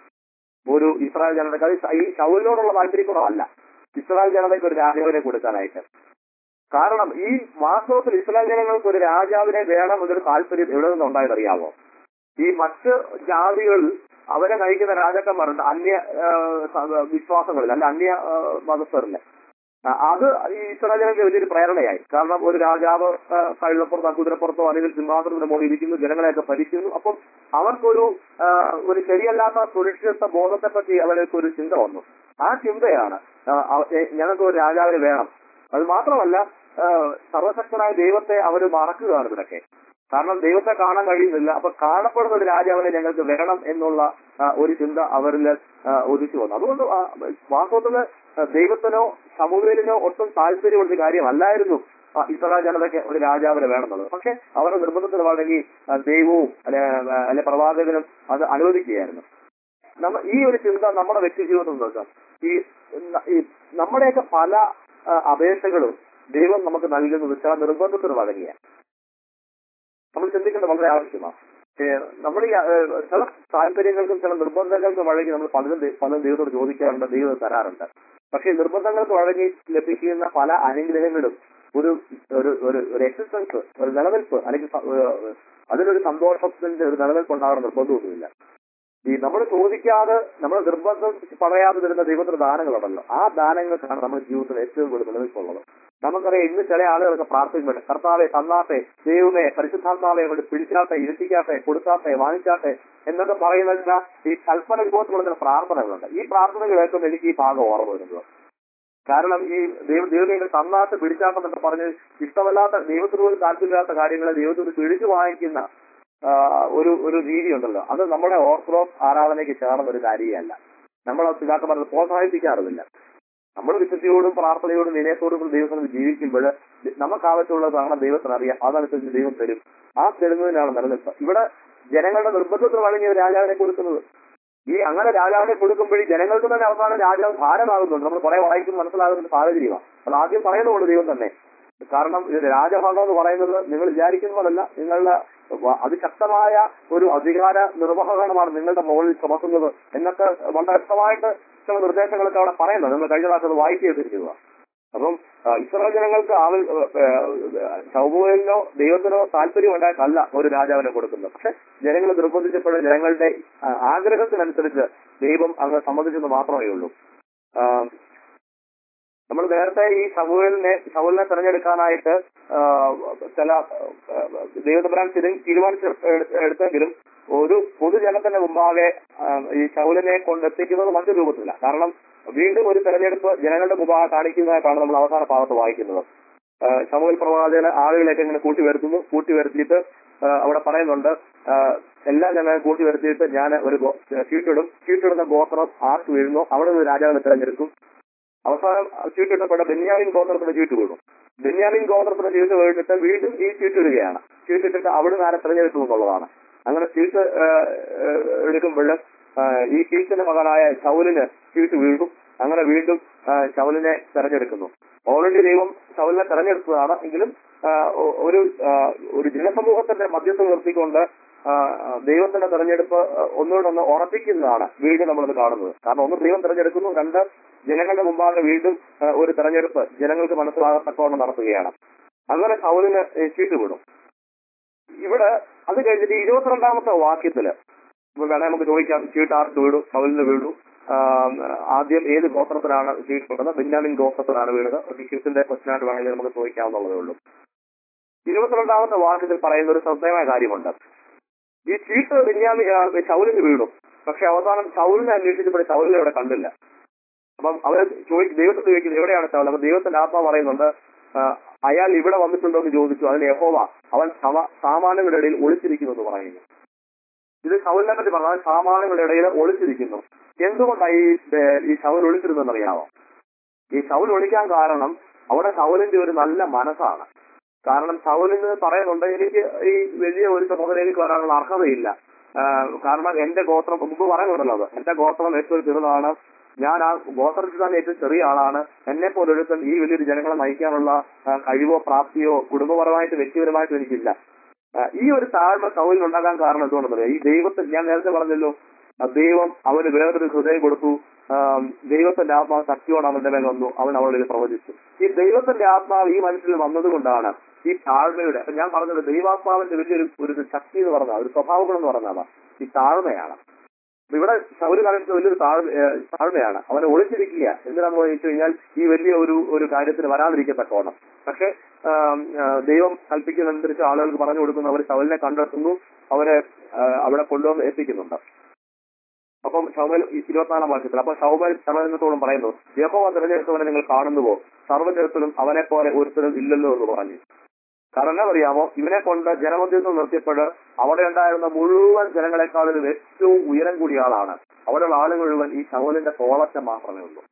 ഒരു ഇസ്രായേൽ ജനതയ്ക്ക്. അത് ഈ ശൗലിനോടുള്ള താല്പര്യക്കുറവല്ല ഇസ്രായേൽ ജനതയ്ക്ക് ഒരു രാജാവിനെ കൊടുക്കാനായിട്ട്. കാരണം ഈ വാസ്തവത്തിൽ ഇസ്രായേൽ ജനങ്ങൾക്ക് ഒരു രാജാവിനെ വേണം എന്നൊരു താല്പര്യം എവിടെ നിന്നുണ്ടായത് അറിയാമോ? ഈ മറ്റ് ജാതികൾ അവരെ നയിക്കുന്ന രാജാക്കന്മാരുണ്ട് അന്യ ആ, സ- വിശ്വാസങ്ങളിൽ അല്ല അന്യ ആ, മതസ്ഥരില്. ആ, അത് ഈ ഇസ്രായേൽ ജനങ്ങൾക്ക് വലിയൊരു പ്രേരണയായി. കാരണം ഒരു രാജാവ് ആ, കഴുതപ്പുറത്തോ കുതിരപ്പുറത്തോ അല്ലെങ്കിൽ സിംഹാസനത്തിന്റെ മുകളിൽ ഇരിക്കുന്നു, ജനങ്ങളെയൊക്കെ ഭരിക്കുന്നു. അപ്പം അവർക്കൊരു ആ, ഒരു ശരിയല്ലാത്ത സുരക്ഷിത ബോധത്തെ പറ്റി അവർക്ക് ഒരു ചിന്ത വന്നു. ആ ചിന്തയാണ് ആ, അവ- എ- ഞങ്ങൾക്ക് ഒരു രാജാവിനെ വേണം. അത് മാത്രമല്ല ആ, സർവശക്തനായ ദൈവത്തെ അവർ മറക്കുകയാണ് ഇവരൊക്കെ. കാരണം ദൈവത്തെ കാണാൻ കഴിയുന്നില്ല. അപ്പൊ കാണപ്പെടുന്ന ഒരു രാജാവിനെ ഞങ്ങൾക്ക് വേണം എന്നുള്ള ആ, ഒരു ചിന്ത അവരിൽ ആ, ഉദിച്ചു വന്നു. അതുകൊണ്ട് ആ, വാസ്തവത്തില് ദൈവത്തിനോ സമൂഹത്തിനോ ഒട്ടും താല്പര്യമുള്ള ഒരു കാര്യമല്ലായിരുന്നു ആ, ഇസ്രായേൽ ജനതയ്ക്ക് ഒരു രാജാവിനെ വേണമെന്നുള്ളത്. പക്ഷെ അവരുടെ നിർബന്ധത്തിന് വഴങ്ങി ആ, ദൈവവും അല്ലെ അല്ലെ പ്രവാചകനും അത് അനുവദിക്കുകയായിരുന്നു. നമ്മ ഈ ഒരു ചിന്ത നമ്മുടെ വ്യക്തി ജീവിതത്തിൽ നോക്കാം. ഈ ഈ നമ്മുടെയൊക്കെ പല ആ, അപേക്ഷകളും ദൈവം നമുക്ക് നൽകുന്നത് ചില നിർബന്ധത്തിന് വഴങ്ങിയ നമ്മൾ ചിന്തിക്കേണ്ടത് വളരെ ആവശ്യമാണ്. ഏഹ് നമ്മൾ ഈ ഏഹ് ചില താല്പര്യങ്ങൾക്കും ചില നിർബന്ധങ്ങൾക്കും വഴങ്ങി നമ്മൾ പലതും ദൈ- പലതും ദൈവത്തോട് ചോദിക്കാറുണ്ട്, ദൈവം തരാറുണ്ട്. പക്ഷേ ഈ നിർബന്ധങ്ങൾക്ക് വഴങ്ങി ലഭിക്കുന്ന പല അനുഗ്രഹങ്ങളും ഒരു ഒരു ഒരു ഒരു എക്സിസ്റ്റൻസ്, ഒരു നിലനിൽപ്പ് അല്ലെങ്കിൽ സ- ഏഹ് അതിനൊരു സന്തോഷത്തിന്റെ ഒരു നിലനിൽപ്പ് ഉണ്ടാകുന്ന നിർബന്ധമൊന്നുമില്ല. ഈ നമ്മൾ ചോദിക്കാതെ നമ്മൾ നിർബന്ധം പറയാതെ വരുന്ന ദൈവത്തിന്റെ ദാനങ്ങളുണ്ടല്ലോ, ആ ദാനങ്ങൾക്കാണ് നമ്മുടെ ജീവിതത്തിൽ ഏറ്റവും കൂടുതൽ നിലനിൽപ്പുള്ളത്. നമുക്കറിയാം ഇന്ന് ചില ആളുകളൊക്കെ പ്രാർത്ഥിക്കുന്നുണ്ട്, കർത്താവെ തന്നാട്ടെ, ദൈവമേ പരിശുദ്ധാത്മാവെ കൊണ്ട് പിടിച്ചാട്ടെ, ഇരുത്തിക്കാട്ടെ, കൊടുത്താട്ടെ, വാങ്ങിച്ചാട്ടെ എന്നൊക്കെ പറയുന്നതിന് ഈ കൽപ്പന വിഭവത്തിലുള്ള ചില പ്രാർത്ഥനകളുണ്ട്. ഈ പ്രാർത്ഥനകൾ കേൾക്കുമ്പോൾ എനിക്ക് ഈ ഭാഗം ഓർമ്മ വരുന്നത്. കാരണം ഈ ദൈവ ദൈവമേ തന്നാട്ട് പിടിച്ചാട്ടെന്നൊക്കെ പറഞ്ഞ് ഇഷ്ടമല്ലാത്ത ദൈവത്തിനോട് താല്പര്യമില്ലാത്ത കാര്യങ്ങളെ ദൈവത്തോട് പിടിച്ചു വാങ്ങിക്കുന്ന ആ, ഒരു ഒരു രീതി ഉണ്ടല്ലോ, അത് നമ്മുടെ ഓർത്തഡോക്സ് ആരാധനയ്ക്ക് ചേർന്ന ഒരു കാര്യമല്ല. നമ്മൾ പിതാക്കന്മാരെ പ്രോത്സാഹിപ്പിക്കാറുമില്ല. നമ്മൾ വിശുദ്ധിയോടും പ്രാർത്ഥനയോടും വിനയത്തോടും ദൈവത്തിന് ജീവിക്കുമ്പോൾ നമുക്ക് ആവശ്യമുള്ളതാണ് ദൈവത്തിന് അറിയാം, അതനുസരിച്ച് ദൈവം തരും. ആ തരുന്നതിനാണ് നിലനിൽപ്പ്. ഇവിടെ ജനങ്ങളുടെ നിർബന്ധത്തിലാണ് ഈ രാജാവിനെ കൊടുക്കുന്നത്. ഈ അങ്ങനെ രാജാവിനെ കൊടുക്കുമ്പോഴേ ജനങ്ങൾക്ക് തന്നെ അവസാനം രാജാവ് ഭാരമാകുന്നുണ്ട്. നമ്മൾ കുറെ വായിക്കും മനസ്സിലാകുന്ന ഒരു സാഹചര്യമാണ്. അത് ആദ്യം പറയുന്നുള്ളൂ ദൈവം തന്നെ. കാരണം ഇത് രാജഭാഗം എന്ന് പറയുന്നത് നിങ്ങൾ വിചാരിക്കുന്ന പോലല്ല, നിങ്ങളുടെ അതിശക്തമായ ഒരു അധികാര നിർവഹണമാണ് നിങ്ങളുടെ മുകളിൽ ചുമക്കുന്നത് എന്നൊക്കെ വളരെ വ്യക്തമായിട്ട് ചില നിർദ്ദേശങ്ങളൊക്കെ അവിടെ പറയുന്നത്. നിങ്ങൾ കഴിഞ്ഞ പ്രാവശ്യം അത് വായിച്ചിരിക്കുക. അപ്പം ഇസ്രായേൽ ജനങ്ങൾക്ക് ആവൽ ശമൂവേലിനോ ദൈവത്തിനോ താല്പര്യം ഉണ്ടായിട്ടല്ല ഒരു രാജാവിനെ കൊടുക്കുന്നത്. പക്ഷെ ജനങ്ങൾ നിർബന്ധിച്ചപ്പോൾ ജനങ്ങളുടെ ആഗ്രഹത്തിനനുസരിച്ച് ദൈവം അങ്ങ് സമ്മതിച്ചെന്ന് മാത്രമേ ഉള്ളൂ. നമ്മൾ നേരത്തെ ഈ ശമൂവേലിനെ ശമൂലിനെ തെരഞ്ഞെടുക്കാനായിട്ട് ചില ദൈവതമ്പുരാൻ തീരുമാനിച്ച് എടുത്തെങ്കിലും ഒരു പൊതുജനത്തിന്റെ മുമ്പാകെ ഈ ശൗലിനെ കൊണ്ടെത്തിക്കുന്നത് മറ്റൊരു രൂപത്തില്ല. കാരണം വീണ്ടും ഒരു തെരഞ്ഞെടുപ്പ് ജനങ്ങളുടെ മുമ്പാകെ കാണിക്കുന്നതായിട്ടാണ് നമ്മൾ അവസാന ഭാഗത്ത് വായിക്കുന്നത്. ശമൂവേൽ പ്രവാചകന് ആളുകളെയൊക്കെ ഇങ്ങനെ കൂട്ടി വരുത്തുന്നു. കൂട്ടി വരുത്തിയിട്ട് അവിടെ പറയുന്നുണ്ട്, എല്ലാ ജനങ്ങളെ കൂട്ടി വരുത്തിയിട്ട് ഞാൻ ഒരു ചീട്ടിടും, ചീട്ടിടുന്ന ഗോത്രം ആർക്ക് വീഴുന്നു അവിടെ നിന്ന് രാജാവിനെ തെരഞ്ഞെടുക്കും. അവസാനം ചീട്ടിട്ടപ്പെട്ട ബെന്യാമിൻ ഗോത്രത്തിന് ചീട്ട് വീഴും. ബെന്യാമിൻ ഗോത്രത്തിന് ചീട്ട് വീണിട്ട് വീണ്ടും ഈ ചീട്ടിടുകയാണ്. ചീട്ടിട്ടിട്ട് അവിടുന്ന് ആരെ തെരഞ്ഞെടുക്കും എന്നുള്ളതാണ്. അങ്ങനെ ചീട്ട് എടുക്കുമ്പോൾ ഈ കീശിന്റെ മകനായ ശൗലിന് ചീട്ട് വീഴും. അങ്ങനെ വീണ്ടും ശൗലിനെ തെരഞ്ഞെടുക്കുന്നു. ഓൾറെഡി ദൈവം ശൗലിനെ തെരഞ്ഞെടുത്തതാണ്. എങ്കിലും ഒരു ഒരു ജനസമൂഹത്തിന്റെ മധ്യത്തിൽ നിർത്തിക്കൊണ്ട് ദൈവത്തിന്റെ തെരഞ്ഞെടുപ്പ് ഒന്നുകൂടൊന്ന് ഉറപ്പിക്കുന്നതാണ് വീണ്ടും നമ്മളത് കാണുന്നത്. കാരണം ഒന്ന് ദൈവം തെരഞ്ഞെടുക്കുന്നു, രണ്ട് ജനങ്ങളുടെ മുമ്പാകെ വീണ്ടും ഒരു തെരഞ്ഞെടുപ്പ് ജനങ്ങൾക്ക് മനസ്സിലാകത്തക്കവണ്ണം നടത്തുകയാണ്. അങ്ങനെ ശൗലിന് ചീട്ട് വിടും. ഇവിടെ അത് കഴിഞ്ഞിട്ട് ഇരുപത്തിരണ്ടാമത്തെ വാക്യത്തില് വേണേ നമുക്ക് ചോദിക്കാം, ചീട്ട് ആർക്ക് വീടു? ശൗലിന് വീടു. ആദ്യം ഏത് ഗോത്രത്തിനാണ് ചീട്ട് വിടുന്നത്? ബെന്യാമിൻ ഗോത്രത്തിനാണ് വീണത്. ക്രിസ്ത്യന്റെ ക്വസ്റ്റ്യനായിട്ട് വേണമെങ്കിൽ നമുക്ക് ചോദിക്കാവുന്നതേ ഉള്ളൂ. ഇരുപത്തിരണ്ടാമത്തെ വാക്യത്തിൽ പറയുന്ന ഒരു ശ്രദ്ധേയമായ കാര്യമുണ്ട്. ഈ ചീട്ട് ബെന്യാമിൻ ശൗലിന് വീണു. പക്ഷെ അവസാനം ശൗലിനെ അന്വേഷിച്ചപ്പോൾ ശൗലിനെ ഇവിടെ കണ്ടില്ല. അപ്പം അവരെ ചോദിക്കും, ദൈവത്തെ ചോദിക്കുന്നത് എവിടെയാണ് ശൗൽ? അപ്പൊ ദൈവത്തിന്റെ ആത്മാ പറയുന്നുണ്ട്, അയാൾ ഇവിടെ വന്നിട്ടുണ്ടോ എന്ന് ചോദിച്ചു. അതിന് യഹോവ അവൻ സാമാന്യങ്ങളുടെ ഇടയിൽ ഒളിച്ചിരിക്കുന്നു എന്ന് പറയുന്നു. ഇത് ശൗലിനെ പറ്റി പറഞ്ഞാൽ സാമാന്യങ്ങളുടെ ഇടയിൽ ഒളിച്ചിരിക്കുന്നു. എന്തുകൊണ്ടാണ് ഈ ഈ ശൗൽ ഒളിച്ചിരുന്നെന്നറിയാമോ? ഈ ശൗൽ ഒളിക്കാൻ കാരണം അവിടെ ശൗലിന്റെ ഒരു നല്ല മനസ്സാണ്. കാരണം ശൗലിന് പറയുന്നുണ്ട്, എനിക്ക് ഈ വലിയ ഒരു ചുമതലയിലേക്ക് വരാനുള്ള അർഹതയില്ല. കാരണം എന്റെ ഗോത്രം മുമ്പ് പറയുന്നുണ്ടല്ലോ, അത് എന്റെ ഗോത്രം ഏറ്റവും ചെറുതാണ്, ഞാൻ ആ ഗോത്രത്തിൽ തന്നെ ഏറ്റവും ചെറിയ ആളാണ്, എന്നെ പോലെ ഒരുത്തൻ ഈ വലിയൊരു ജനങ്ങളെ നയിക്കാനുള്ള കഴിവോ പ്രാപ്തിയോ കുടുംബപരമായിട്ട് വ്യക്തിപരമായിട്ടും എനിക്കില്ല. ഈ ഒരു താഴ്മ ശൗലിന് ഉണ്ടാകാൻ കാരണം എന്തുകൊണ്ടെന്ന് പറയാം, ഈ ദൈവത്തെ ഞാൻ നേരത്തെ പറഞ്ഞല്ലോ, ദൈവം അവന് വേറൊരു ഹൃദയം കൊടുത്തു. ദൈവത്തിന്റെ ആത്മാവ് ശക്തിയോട് അവന്റെ മേൽ വന്നു, അവൻ അവളിൽ പ്രവചിച്ചു. ഈ ദൈവത്തിന്റെ ആത്മാവ് ഈ മനുഷ്യനിൽ വന്നതുകൊണ്ടാണ് ഈ താഴ്മയുടെ, ഞാൻ പറഞ്ഞത് ദൈവാത്മാവിന്റെ വലിയൊരു ഒരു ശക്തി എന്ന് പറഞ്ഞാൽ ഒരു സ്വഭാവഗുണം എന്ന് പറഞ്ഞാൽ ഈ താഴ്മയാണ്. ഇവിടെ ശൗല് കാണിച്ച വലിയൊരു താഴ്മ താഴ്മയാണ് അവനെ ഒളിച്ചിരിക്കുക. എന്തിനാന്ന് ചോദിച്ചു കഴിഞ്ഞാൽ ഈ വലിയ ഒരു ഒരു കാര്യത്തിന് വരാതിരിക്കത്തക്കോണം. പക്ഷെ ദൈവം കൽപ്പിക്കുന്നതനുസരിച്ച് ആളുകൾക്ക് പറഞ്ഞു കൊടുക്കുന്നു. അവർ ശൗലിനെ കണ്ടെത്തുന്നു, അവരെ അവിടെ കൊണ്ടുവന്ന് എത്തിക്കുന്നുണ്ട്. അപ്പം ശൗമേൽ ഇരുപത്തിനാലാം വാക്യത്തിൽ അപ്പൊ ശൗമേൽ സർവ്വജനത്തോടും പറയുന്നു, യഹോവ തിരഞ്ഞെടുത്തവനെ നിങ്ങൾ കാണുന്നുവോ? സർവ്വജനത്തിലും അവനെ പോലെ ഒരുത്തരും ഇല്ലല്ലോ എന്ന് പറഞ്ഞു. കാരണം അറിയാമോ, ഇവനെ കൊണ്ട് ജനമധ്യത്തിൽ നിർത്തിയപ്പോൾ അവിടെ ഉണ്ടായിരുന്ന മുഴുവൻ ജനങ്ങളെക്കാളും ഏറ്റവും ഉയരം കൂടിയ ആളാണ്. അവിടെയുള്ള ആളുകൾ മുഴുവൻ ഈ ശൗലിന്റെ തോളറ്റം മാത്രമേ ഉള്ളൂ.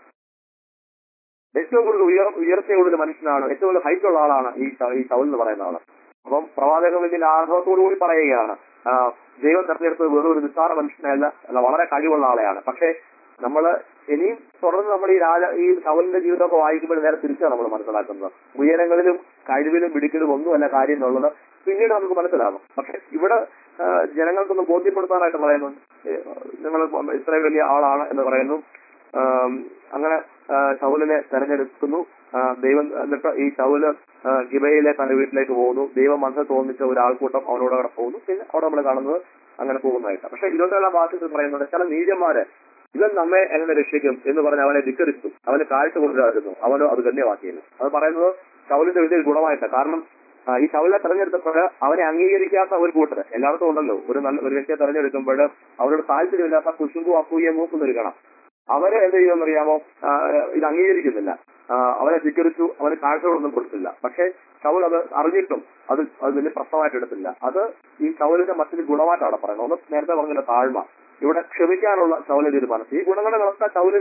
ഏറ്റവും കൂടുതൽ ഉയർ ഉയർച്ചയുള്ള മനുഷ്യനാണ്, ഏറ്റവും കൂടുതൽ ഹൈറ്റ് ഉള്ള ആളാണ് ഈ ഈ ശൗൽ എന്ന് പറയുന്ന ആള്. അപ്പം പ്രവാചകൻ ഇതിന്റെ ആഗ്രഹത്തോടു കൂടി പറയുകയാണ്, ദൈവം തെരഞ്ഞെടുത്തത് വെറും ഒരു നിസ്സാര മനുഷ്യനല്ല, അല്ല വളരെ കഴിവുള്ള ആളെയാണ്. പക്ഷെ നമ്മള് ഇനിയും തുടർന്ന് നമ്മൾ ഈ രാജ ഈ ശൗലിന്റെ ജീവിതമൊക്കെ വായിക്കുമ്പോൾ നേരെ തിരിച്ചാണ് നമ്മൾ മനസ്സിലാക്കുന്നത്. ഉയരങ്ങളിലും കഴിവിലും പിടിക്കലും ഒന്നുമല്ല കാര്യം എന്നുള്ളത് പിന്നീട് നമുക്ക് മനസ്സിലാകും. പക്ഷെ ഇവിടെ ജനങ്ങൾക്കൊന്ന് ബോധ്യപ്പെടുത്താനായിട്ട് പറയുന്നുണ്ട്, നിങ്ങൾ ഇത്രയും വലിയ ആളാണ് എന്ന് പറയുന്നു. അങ്ങനെ ശൗലിനെ തെരഞ്ഞെടുക്കുന്നു. ദൈവം എന്നിട്ട് ഈ ശൗല് ഗിബയിലെ തന്റെ വീട്ടിലേക്ക് പോകുന്നു. ദൈവം മനസ്സിൽ തോന്നിച്ച ഒരു ആൾക്കൂട്ടം അവനോട് അവിടെ പോകുന്നു. പിന്നെ അവിടെ നമ്മൾ കാണുന്നത് അങ്ങനെ പോകുന്നതായിട്ട്. പക്ഷെ ഇരുപത്തേഴാം വാക്യത്തിൽ പറയുന്നുണ്ട്, ചില നീചന്മാര് ഇവൻ നമ്മെ എങ്ങനെ രക്ഷിക്കും എന്ന് പറഞ്ഞ് അവനെ ധിക്കരിച്ചു, അവന് കാഴ്ച കൊണ്ടുവരുന്നു, അവനോ അത് ഗണ്യമാക്കിയിരുന്നു. അത് പറയുന്നത് ശൗലിന്റെ വലിയൊരു ഗുണമായിട്ട്. കാരണം ഈ ശൗലിനെ തെരഞ്ഞെടുത്തപ്പോൾ അവനെ അംഗീകരിക്കാത്ത ഒരു കൂട്ടർ എല്ലായിടത്തും ഉണ്ടല്ലോ. ഒരു നല്ല ഒരു വ്യക്തിയെ തെരഞ്ഞെടുക്കുമ്പോൾ അവരോട് താല്പര്യമില്ലാത്ത കുശുമ്പും അസൂയ മൂക്കുന്നൊരുക്കണം. അവരെ എന്ത് ചെയ്യുമെന്നറിയാമോ, ഇത് അംഗീകരിക്കുന്നില്ല. അവനെ ധിക്കരിച്ചു, അവന് കാഴ്ചകളൊന്നും കൊടുത്തില്ല. പക്ഷെ ശൗൽ അത് അറിഞ്ഞിട്ടും അത് അത് വലിയ പ്രശ്നമായിട്ട് എടുത്തില്ല. അത് ഈ ശൗലിന്റെ മറ്റൊരു ഗുണമായിട്ടാണ് പറയുന്നത്. ഒന്ന് നേരത്തെ പറഞ്ഞില്ല, താഴ്മ. ഇവിടെ ക്ഷമിക്കാനുള്ള ശൗലിന്റെ ഒരു മനസ്സ്. ഈ ഗുണങ്ങളുടെ വ്യവസ്ഥ ശൗലിന്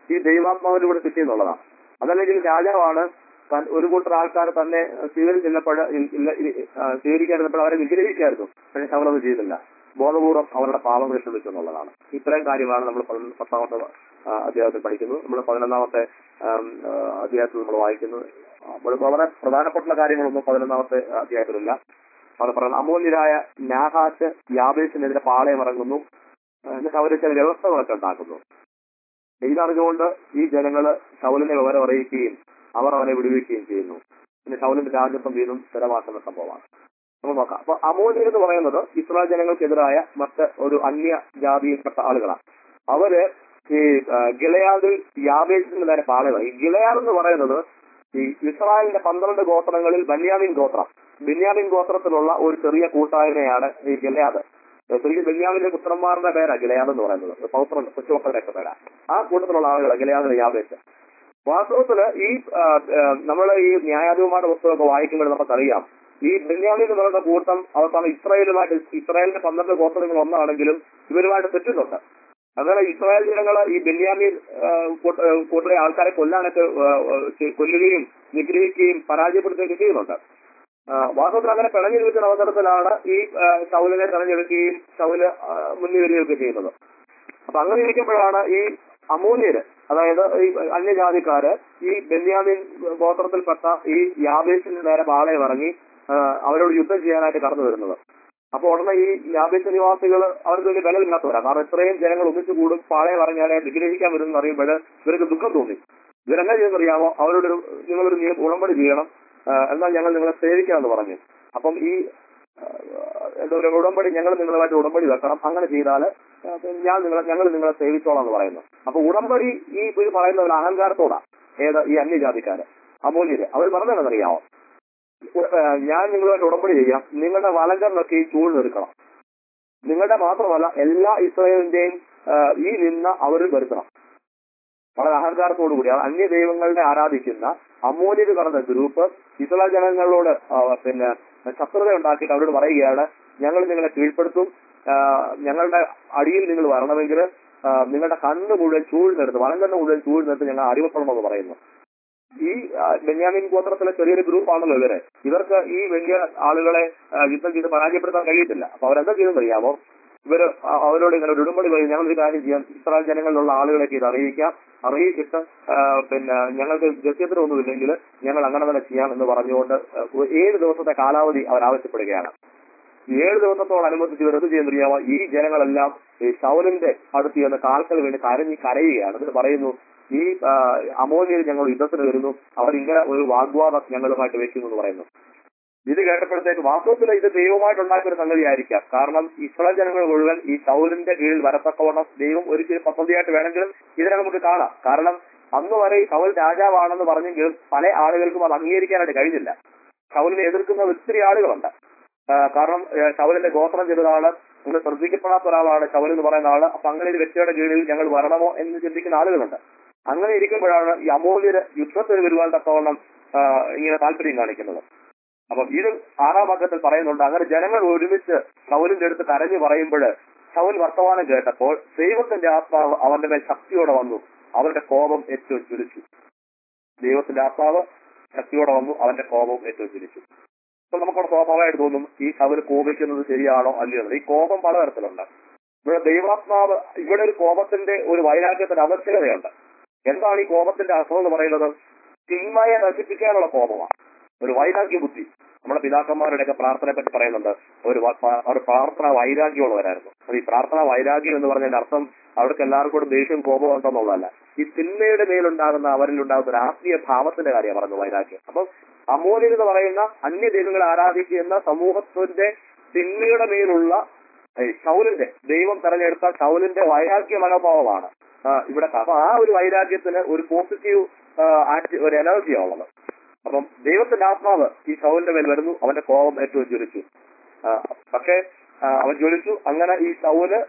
ഈ ദൈവാത്മാവിലൂടെ കിട്ടിയെന്നുള്ളതാണ്. അതല്ലെങ്കിൽ രാജാവാണ് താൻ- ഒരു കൂട്ടർ ആൾക്കാർ തന്നെ സ്വീകരിച്ചിരുന്നപ്പോൾ സ്വീകരിക്കാതിരുന്നപ്പോൾ അവരെ വിഗ്രഹിക്കായിരുന്നു. പക്ഷെ അവരത് ചെയ്തില്ല. ബോധപൂർവ്വം അവരുടെ പാപം വിഷമിച്ചു എന്നുള്ളതാണ്. ഇത്രയും കാര്യമാണ് നമ്മൾ പതിനൊന്ന് പത്താമത്തെ ആ, അധ്യായത്തിൽ പഠിക്കുന്നത്. നമ്മൾ പതിനൊന്നാമത്തെ ആം, ആ, അധ്യായത്തിൽ നമ്മൾ വായിക്കുന്നത് അപ്പോൾ വളരെ പ്രധാനപ്പെട്ട കാര്യങ്ങളൊന്നും പതിനൊന്നാമത്തെ അധ്യായത്തിലില്ല. അത് പറയുന്നത് അമൂല്യരായ നാഹാശ് യാബേസിനെതിരെ പാളയമിറങ്ങുന്നു, എന്നിട്ട് അവർ ചില വ്യവസ്ഥകളൊക്കെ ഉണ്ടാക്കുന്നു. ഇതറിഞ്ഞുകൊണ്ട് ഈ ജനങ്ങള് ശൗലിനെ വിവരം അറിയിക്കുകയും അവർ അവനെ വിടുവിക്കുകയും ചെയ്യുന്നു. പിന്നെ ശൗലിന്റെ രാജ്യത്വം വീണ്ടും സ്ഥിരമാക്കുന്ന സംഭവമാണ്. നമുക്ക് നോക്കാം. അപ്പൊ അമോന്യർ എന്ന് പറയുന്നത് ഇസ്രായേൽ ജനങ്ങൾക്കെതിരായ മറ്റ് ഒരു അന്യ ജാതിയിൽപ്പെട്ട ആളുകളാണ്. അവര് ഈ ആ, ഗിലയാദിൽ യാബേസിന് നേരെ പാളയം. ഈ ഗിലയാദ് എന്ന് പറയുന്നത് ഈ ഇസ്രായേലിന്റെ പന്ത്രണ്ട് ഗോത്രങ്ങളിൽ ബന്യാമിൻ ഗോത്രം, ബെന്യാമിൻ ഗോത്രത്തിലുള്ള ഒരു ചെറിയ കൂട്ടായ്മയാണ് ഈ ഗിലയാദ്. ശരിക്കും ബെന്യാമിന്റെ പുത്രന്മാരുടെ പേരാ ഗിലയാദ് എന്ന് പറയുന്നത്, പൗത്രൻ കൊച്ചുമക്കളുടെയൊക്കെ പേരാ. ആ കൂട്ടത്തിലുള്ള ആളുകൾ ഗിലയാദ് യാബേസ്. വാസ്തവത്തില് ഈ നമ്മൾ ഈ ന്യായാധിപന്മാരുടെ പുസ്തകമൊക്കെ വായിക്കുമ്പോൾ നമുക്കറിയാം, ഈ ബെന്യാമിൻ എന്ന് പറയുന്ന കൂട്ടം അവസാനം ഇസ്രായേലുമായിട്ട് ഇസ്രായേലിന്റെ പന്ത്രണ്ട് ഗോത്രങ്ങൾ ഒന്നാണെങ്കിലും ഇവരുമായിട്ട് തെറ്റുന്നുണ്ട്. അങ്ങനെ ഇസ്രായേൽ ജനങ്ങള് ഈ ബെന്യാമിൻ കൂട്ടരെ ആൾക്കാരെ കൊല്ലാനൊക്കെ കൊല്ലുകയും നിഗ്രഹിക്കുകയും പരാജയപ്പെടുത്തുകയും ചെയ്യുന്നുണ്ട്. വാസ്തവത്തിൽ അങ്ങനെ പിണഞ്ഞു നിൽക്കുന്ന അവസരത്തിലാണ് ഈ ശൗലിനെ തെരഞ്ഞെടുക്കുകയും ശൗല് മുന്നിൽ വരികയൊക്കെ ചെയ്യുന്നത്. അപ്പൊ അങ്ങനെ ഇരിക്കുമ്പോഴാണ് ഈ അമോന്യര്, അതായത് ഈ അന്യജാതിക്കാര് ഈ ബെന്യാമിൻ ഗോത്രത്തിൽപ്പെട്ട ഈ യാബേസിന് നേരെ പാളയം ഇറങ്ങി അവരോട് യുദ്ധം ചെയ്യാനായിട്ട് കടന്നു വരുന്നത്. അപ്പൊ ഉടനെ ഈ യാബേസ് നിവാസികൾ അവർക്ക് വലിയ ബലമില്ലാത്തവരാണ്. കാരണം ഇത്രയും ജനങ്ങൾ ഒന്നിച്ചു കൂടും പാളയം ഇറങ്ങിയാലെ വിഗ്രഹിക്കാൻ വരുമെന്ന് അറിയുമ്പോൾ ഇവർക്ക് ദുഃഖം തോന്നി. ഇവരെന്നാ ചെയ്യുന്നറിയാമോ, അവരോടൊരു നിങ്ങളൊരു നിയമ ഉടമ്പടി ചെയ്യണം, എന്നാൽ ഞങ്ങൾ നിങ്ങളെ സേവിക്കാമെന്ന് പറഞ്ഞു. അപ്പം ഈ എന്താ പറയുക, ഉടമ്പടി ഞങ്ങൾ നിങ്ങളുമായിട്ട് ഉടമ്പടി വെക്കണം, അങ്ങനെ ചെയ്താൽ ഞാൻ നിങ്ങളെ ഞങ്ങൾ നിങ്ങളെ സേവിച്ചോളാം എന്ന് പറയുന്നു. അപ്പൊ ഉടമ്പടി ഈ ഒരു പറയുന്ന ഒരു അഹങ്കാരത്തോടാ ഏത് ഈ അന്യജാതിക്കാര് അമൂല്യര് അവർ പറഞ്ഞതെന്നറിയാമോ, ഞാൻ നിങ്ങളുമായിട്ട് ഉടമ്പടി ചെയ്യാം, നിങ്ങളുടെ വലങ്കറിനൊക്കെ ഈ ചൂട് നിൽക്കണം, നിങ്ങളുടെ മാത്രമല്ല എല്ലാ ഇസ്രായേലിന്റെയും ഈ നിന്ന അവരും വരുത്തണം. വളരെ അഹങ്കാരത്തോടു കൂടി അന്യ ദൈവങ്ങളുടെ ആരാധിക്കുന്ന അമൂല്യര് പറഞ്ഞ ഗ്രൂപ്പ് ഇസ്രായേൽ ജനങ്ങളോട് പിന്നെ ശത്രുത ഉണ്ടാക്കിയിട്ട് അവരോട് പറയുകയാണ്, ഞങ്ങൾ നിങ്ങളെ കീഴ്പ്പെടുത്തും, ഞങ്ങളുടെ അടിയിൽ നിങ്ങൾ വരണമെങ്കിൽ നിങ്ങളുടെ കണ്ണ് മുഴുവൻ ചൂഴ്ന്നെടുത്ത് വലങ്കണ്ണ് മുഴുവൻ ചൂഴ്ന്നെടുത്ത് ഞങ്ങൾ അടിമപ്പെടണമെന്ന് പറയുന്നു. ഈ ബെന്യാമിൻ ഗോത്രത്തിലെ ചെറിയൊരു ഗ്രൂപ്പാണല്ലോ ഇവര്. ഇവർക്ക് ഈ വലിയ ആളുകളെ യുദ്ധം ചെയ്ത് പരാജയപ്പെടുത്താൻ കഴിയത്തില്ല. അപ്പൊ അവരെന്താ ചെയ്തെന്ന് അറിയാമോ, ഇവര് അവരോട് ഇങ്ങനെ ഒരു ഉടമ്പടി പറയും, ഞങ്ങളൊരു കാര്യം ചെയ്യാം, ഇസ്രായേൽ ജനങ്ങളിലുള്ള ആളുകളൊക്കെ ഇത് അറിയിക്കാം, അറിയിച്ചിട്ട് പിന്നെ ഞങ്ങൾക്ക് ജസ്യത്തിനൊന്നുമില്ലെങ്കിൽ ഞങ്ങൾ അങ്ങനെ തന്നെ ചെയ്യാം എന്ന് പറഞ്ഞുകൊണ്ട് ഏഴ് ദിവസത്തെ കാലാവധി അവർ ആവശ്യപ്പെടുകയാണ്. ഏഴ് ദിവസത്തോടനുബന്ധിച്ച് ഇവർ എന്ത് ചെയ്യുന്ന അറിയാമോ, ഈ ജനങ്ങളെല്ലാം ഈ ശൗലിന്റെ അടുത്ത് ചെന്ന് കാൽക്കൽ വേണ്ടി കരഞ്ഞ് കരയുകയാണ്. എന്നിട്ട് പറയുന്നു, ഈ അമോന്യർ ഞങ്ങൾ യുദ്ധത്തിന് വരുന്നു, അവരിങ്ങനെ ഒരു വാഗ്വാദം ഞങ്ങളുമായിട്ട് വെക്കുന്നു എന്ന് പറയുന്നു. ഇത് കേട്ടപ്പോഴത്തേക്ക് വാസ്തവത്തിൽ ഇത് ദൈവമായിട്ടുണ്ടാക്കിയ ഒരു സംഗതിയായിരിക്കാം. കാരണം ഇസ്രായേൽ ജനങ്ങൾ മുഴുവൻ ഈ ശൗലിന്റെ കീഴിൽ വരത്തക്കവണ്ണം ദൈവം ഒരിക്കലും പദ്ധതിയായിട്ട് വേണമെങ്കിലും ഇതിനെ നമുക്ക് കാണാം. കാരണം അന്ന് വരെ ഈ ശൗൽ രാജാവാണെന്ന് പറഞ്ഞെങ്കിലും പല ആളുകൾക്കും അത് അംഗീകരിക്കാനായിട്ട് കഴിഞ്ഞില്ല. ശൗലിനെ എതിർക്കുന്ന ഒത്തിരി ആളുകളുണ്ട്. കാരണം ശൗലിന്റെ ഗോത്രം ചെറുതാണ്, നിങ്ങൾ ശ്രദ്ധിക്കപ്പെടാത്ത ഒരാളാണ് ശൗൽ എന്ന് പറയുന്ന ആള്. അപ്പൊ അങ്ങനെ ഒരു വ്യക്തിയുടെ കീഴിൽ ഞങ്ങൾ വരണമോ എന്ന് ചിന്തിക്കുന്ന ആളുകളുണ്ട്. അങ്ങനെ ഇരിക്കുമ്പോഴാണ് ഈ അമൂല്യര് യുദ്ധത്തിന് വരുവാൻ തക്കവണ്ണം ഇങ്ങനെ താല്പര്യം കാണിക്കുന്നത്. അപ്പം ഇത് ആറാം ഭാഗത്തിൽ പറയുന്നുണ്ട്, അങ്ങനെ ജനങ്ങൾ ഒരുമിച്ച് ശൗലിന്റെ അടുത്ത് കരഞ്ഞു പറയുമ്പോൾ ശൗൽ വർത്തമാനം കേട്ടപ്പോൾ ദൈവത്തിന്റെ ആത്മാവ് അവന്റെ മേൽ ശക്തിയോടെ വന്നു, അവരുടെ കോപം ഏറ്റവും ചുരുച്ചു. ദൈവത്തിന്റെ ആത്മാവ് ശക്തിയോടെ വന്നു, അവന്റെ കോപം ഏറ്റവും ചുരുച്ചു. അപ്പൊ നമുക്കവിടെ സ്വാഭാവികമായിട്ട് തോന്നും, ഈ ശൗൽ കോപിക്കുന്നത് ശരിയാണോ അല്ലയോ? ഈ കോപം പലതരത്തിലുണ്ട്. ഇവിടെ ദൈവാത്മാവ്, ഇവിടെ ഒരു കോപത്തിന്റെ ഒരു വൈരാഗ്യത്തിന്റെ ആവശ്യകതയുണ്ട്. എന്താണ് ഈ കോപത്തിന്റെ അർത്ഥം എന്ന് പറയുന്നത്? തിന്മയെ നശിപ്പിക്കാനുള്ള കോപമാണ്, ഒരു വൈരാഗ്യ ബുദ്ധി. നമ്മുടെ പിതാക്കന്മാരുടെയൊക്കെ പ്രാർത്ഥനയെ പറ്റി പറയുന്നുണ്ട്, ഒരു ഒരു പ്രാർത്ഥന വൈരാഗ്യമുള്ളവരായിരുന്നു. അപ്പൊ ഈ പ്രാർത്ഥന വൈരാഗ്യം എന്ന് പറഞ്ഞതിന്റെ അർത്ഥം അവർക്ക് എല്ലാവർക്കും ദേഷ്യം കോപം ഉണ്ടെന്നുള്ളതല്ല, ഈ തിന്മയുടെ മേലുണ്ടാകുന്ന അവരിൽ ഉണ്ടാകുന്ന ഒരു ആത്മീയ ഭാവത്തിന്റെ കാര്യമാണ് പറഞ്ഞു വൈരാഗ്യം. അപ്പൊ അമോന്യർ എന്ന് പറയുന്ന അന്യ ദൈവങ്ങളെ ആരാധിക്കുന്ന സമൂഹത്തിന്റെ തിന്മയുടെ മേലുള്ള ശൗലിന്റെ, ദൈവം തെരഞ്ഞെടുത്ത ശൗലിന്റെ വൈരാഗ്യ മനോഭാവമാണ് ഇവിടെ. അപ്പൊ ആ ഒരു വൈരാഗ്യത്തിന് ഒരു പോസിറ്റീവ് ഒരു എനർജിയാണ് ഉള്ളത്. അപ്പം ദൈവത്തിന്റെ ആത്മാവ് ഈ ശൗലിന്റെ മേൽ വരുന്നു, അവന്റെ കോപം ഏറ്റവും ജ്വലിച്ചു. പക്ഷേ അവൻ ജ്വലിച്ചു. അങ്ങനെ ഈ ശൗല്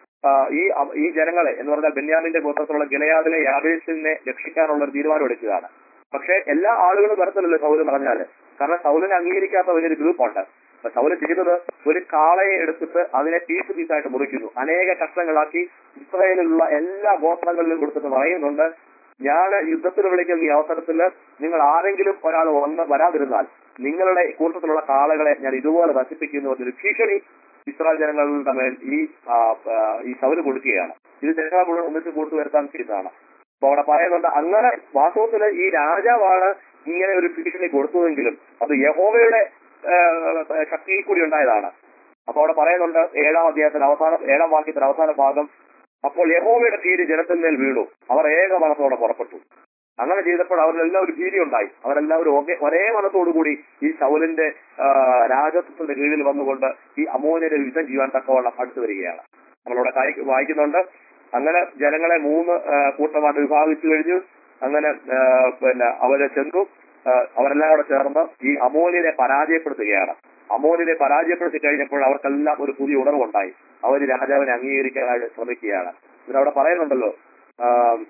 ഈ ഈ ജനങ്ങളെ എന്ന് പറഞ്ഞാൽ ബെന്യാമിന്റെ ഗോത്രത്തിലുള്ള ഗിലയാദിലെ യാബേസിനെ രക്ഷിക്കാനുള്ള ഒരു തീരുമാനം എടുക്കുകയാണ്. പക്ഷെ എല്ലാ ആളുകളും വരത്തില്ലല്ലോ ശൗല് പറഞ്ഞാല്, കാരണം ശൗലിനെ അംഗീകരിക്കാത്ത വലിയൊരു ഗ്രൂപ്പുണ്ട്. അപ്പൊ ശൗല് ചെയ്തത് ഒരു കാളയെ എടുത്തിട്ട് അതിനെ പീസ് പീസായിട്ട് മുറിക്കുന്നു, അനേക കഷ്ണങ്ങളാക്കി ഇസ്രായേലിലുള്ള എല്ലാ ഗോത്രങ്ങളിലും കൊടുത്തിട്ട് പറയുന്നുണ്ട്, ഞാൻ യുദ്ധത്തിന് വിളിക്കുന്ന ഈ അവസരത്തിൽ നിങ്ങൾ ആരെങ്കിലും ഒരാൾ വന്ന് വരാതിരുന്നാൽ നിങ്ങളുടെ കൂട്ടത്തിലുള്ള കാളകളെ ഞാൻ ഇതുപോലെ നശിപ്പിക്കുന്നു എന്നൊരു ഭീഷണി ഇസ്രായേൽ ജനങ്ങളുടെ മേൽ ഈ ആ, ആ, ഈ ശൗല് കൊടുക്കുകയാണ്. ഇത് ജനങ്ങളെ മുഴുവൻ ഒന്നിച്ച് കൂട്ടുവരുത്താൻ ചെയ്തതാണ്. അപ്പൊ അവിടെ പറയുന്നുണ്ട്, അങ്ങനെ വാസ്തവത്തിൽ ഈ രാജാവാണ് ഇങ്ങനെ ഒരു ഭീഷണി കൊടുത്തതെങ്കിലും അത് യഹോവയുടെ ആ, ശക്തിയിൽ കൂടി ഉണ്ടായതാണ്. അപ്പൊ അവിടെ പറയുന്നുണ്ട് ഏഴാം അധ്യായത്തിന്റെ അവസാന ഏഴാം വാക്യത്തിന്റെ അവസാന ഭാഗം, അപ്പോൾ യഹോവയുടെ തീര് ജനത്തിന്മേൽ വീണു, അവർ ഏക മനത്തോടെ പുറപ്പെട്ടു. അങ്ങനെ ചെയ്തപ്പോൾ അവരിലെല്ലാം ഒരു ഭീതി ഉണ്ടായി. അവരെല്ലാവരും ഒരേ ഒരേ മനത്തോടുകൂടി ഈ ശൗലിന്റെ ആ, രാജത്വത്തിന്റെ കീഴിൽ വന്നുകൊണ്ട് ഈ അമോന്യരെ യുദ്ധം ചെയ്യാൻ തക്കവണ്ണം അടുത്തു വരികയാണ്. നമ്മളിവിടെ കായി- വായിക്കുന്നുണ്ട്. അങ്ങനെ ജനങ്ങളെ മൂന്ന് ആ, കൂട്ടമായിട്ട് വിഭാഗിച്ചു കഴിഞ്ഞു. അങ്ങനെ ആ, പിന്നെ അവര് ചെന്നു, ആ, അവരെല്ലാം കൂടെ ചേർന്ന് ഈ അമോന്യരെ പരാജയപ്പെടുത്തുകയാണ്. അമോന്യരെ പരാജയപ്പെടുത്തി കഴിഞ്ഞപ്പോൾ അവർക്കെല്ലാം ഒരു പുതിയ ഉണർവുണ്ടായി. അവർ രാജാവിനെ അംഗീകരിക്കാനായിട്ട് ശ്രമിക്കുകയാണ്. ഇതിനവിടെ പറയുന്നുണ്ടല്ലോ, ആ,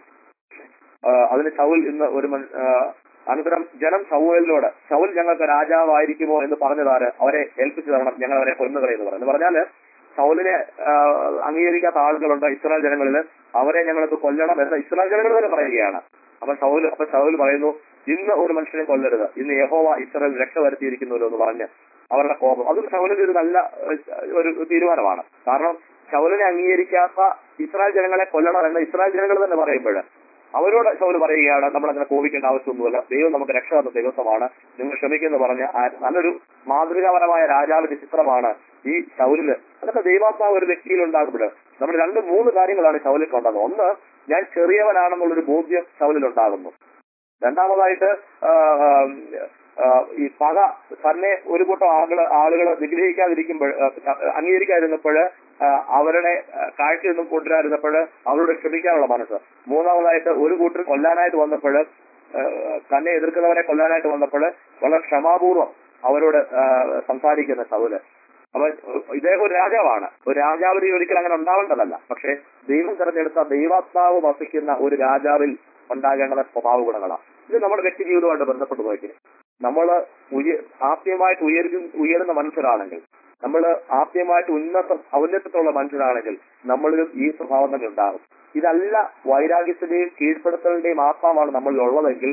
ആ, അതിന് ശൗൽ ഇന്ന് ഒരു മൻ- ആ, അനന്തരം ജനം ശൗലിനോട്, ശൗൽ ഞങ്ങൾക്ക് രാജാവായിരിക്കുമോ എന്ന് പറഞ്ഞതാര്, അവരെ ഏൽപ്പിച്ചു തരണം, ഞങ്ങൾ അവരെ കൊന്നുകളെ എന്ന് പറഞ്ഞു. എന്ന് പറഞ്ഞാല് ശൗലിനെ ആ, അംഗീകരിക്കാത്ത ആളുകളുണ്ട് ഇസ്രായേൽ ജനങ്ങളിൽ, അവരെ ഞങ്ങൾക്ക് കൊല്ലണം എന്ന് ഇസ്രായേൽ ജനങ്ങൾ തന്നെ പറയുകയാണ്. അപ്പൊ ശൗൽ അപ്പൊ ശൗൽ പറയുന്നു, ഇന്ന് ഒരു മനുഷ്യനെ കൊല്ലരുത്, ഇന്ന് യഹോവ ഇസ്രായേൽ രക്ഷ വരുത്തിയിരിക്കുന്നുവല്ലോ എന്ന് പറഞ്ഞ് അവരുടെ കോപം, അതും ശൗലിന്റെ ഒരു നല്ല ഏഹ്, ഒരു തീരുമാനമാണ്. കാരണം ശൗലിനെ അംഗീകരിക്കാത്ത ഇസ്രായേൽ ജനങ്ങളെ കൊല്ലണം എന്ന് ഇസ്രായേൽ ജനങ്ങൾ തന്നെ പറയുമ്പോൾ അവരോട് ശൗല് പറയുകയാണ്, നമ്മളങ്ങനെ കോപിക്കേണ്ട ആവശ്യമൊന്നുമില്ല, ദൈവം നമുക്ക് രക്ഷ തന്ന ദിവസമാണ്, നിങ്ങൾ ക്ഷമിക്കുന്നു പറഞ്ഞ ആ നല്ലൊരു മാതൃകാപരമായ രാജാവിന്റെ ചിത്രമാണ് ഈ ശൗലില്. അതൊക്കെ ദൈവാത്മാവ് ഒരു വ്യക്തിയിൽ ഉണ്ടാകുമ്പോൾ നമ്മൾ രണ്ട് മൂന്ന് കാര്യങ്ങളാണ് ശൗലിൽ ഉണ്ടാകുന്നത്. ഒന്ന്, ഞാൻ ചെറിയവനാണെന്നുള്ളൊരു ബോധ്യം ശൗലിൽ ഉണ്ടാകുന്നു. രണ്ടാമതായിട്ട് ആ, ആ, ആ, ഈ പക തന്നെ ഒരു കൂട്ടം ആളുകൾ ആളുകൾ നിഗ്രഹിക്കാതിരിക്കുമ്പോൾ അംഗീകരിക്കാതിരുന്നപ്പോൾ അവരുടെ കാഴ്ച നിന്നും കൊണ്ടുവരാതിരുന്നപ്പോൾ അവരോട് ക്ഷമിക്കാനുള്ള മനസ്സ്. മൂന്നാമതായിട്ട് ഒരു കൂട്ടർ കൊല്ലാനായിട്ട് വന്നപ്പോൾ, തന്നെ എതിർക്കുന്നവരെ കൊല്ലാനായിട്ട് വന്നപ്പോൾ വളരെ ക്ഷമാപൂർവം അവരോട് ആ, സംസാരിക്കുന്ന ശൗല്. അപ്പൊ ഇദ്ദേഹം ഒരു രാജാവാണ്. ഒരു രാജാവിന് ഒരിക്കലും അങ്ങനെ ഉണ്ടാവേണ്ടതല്ല. പക്ഷെ ദൈവം തെരഞ്ഞെടുത്ത ദൈവാത്മാവ് വസിക്കുന്ന ഒരു രാജാവിൽ ഉണ്ടാകേണ്ട സ്വഭാവ ഗുണങ്ങളാണ്. ഇത് നമ്മുടെ വ്യക്തി ജീവിതമായിട്ട് ബന്ധപ്പെട്ട് പോയിട്ട് നമ്മൾ ഉയ ആത്മീയമായിട്ട് ഉയർന്നു ഉയരുന്ന മനുഷ്യരാണെങ്കിൽ, നമ്മൾ ആത്മീയമായിട്ട് ഉന്നത ഔന്നത്യത്തിലുള്ള മനുഷ്യരാണെങ്കിൽ നമ്മളിലും ഈ സ്വഭാവം തന്നെ ഉണ്ടാകും. ഇതല്ല വൈരാഗ്യത്തിന്റെയും കീഴ്പ്പെടുത്തലിന്റെയും ആത്മാവാണ് നമ്മളിൽ ഉള്ളതെങ്കിൽ,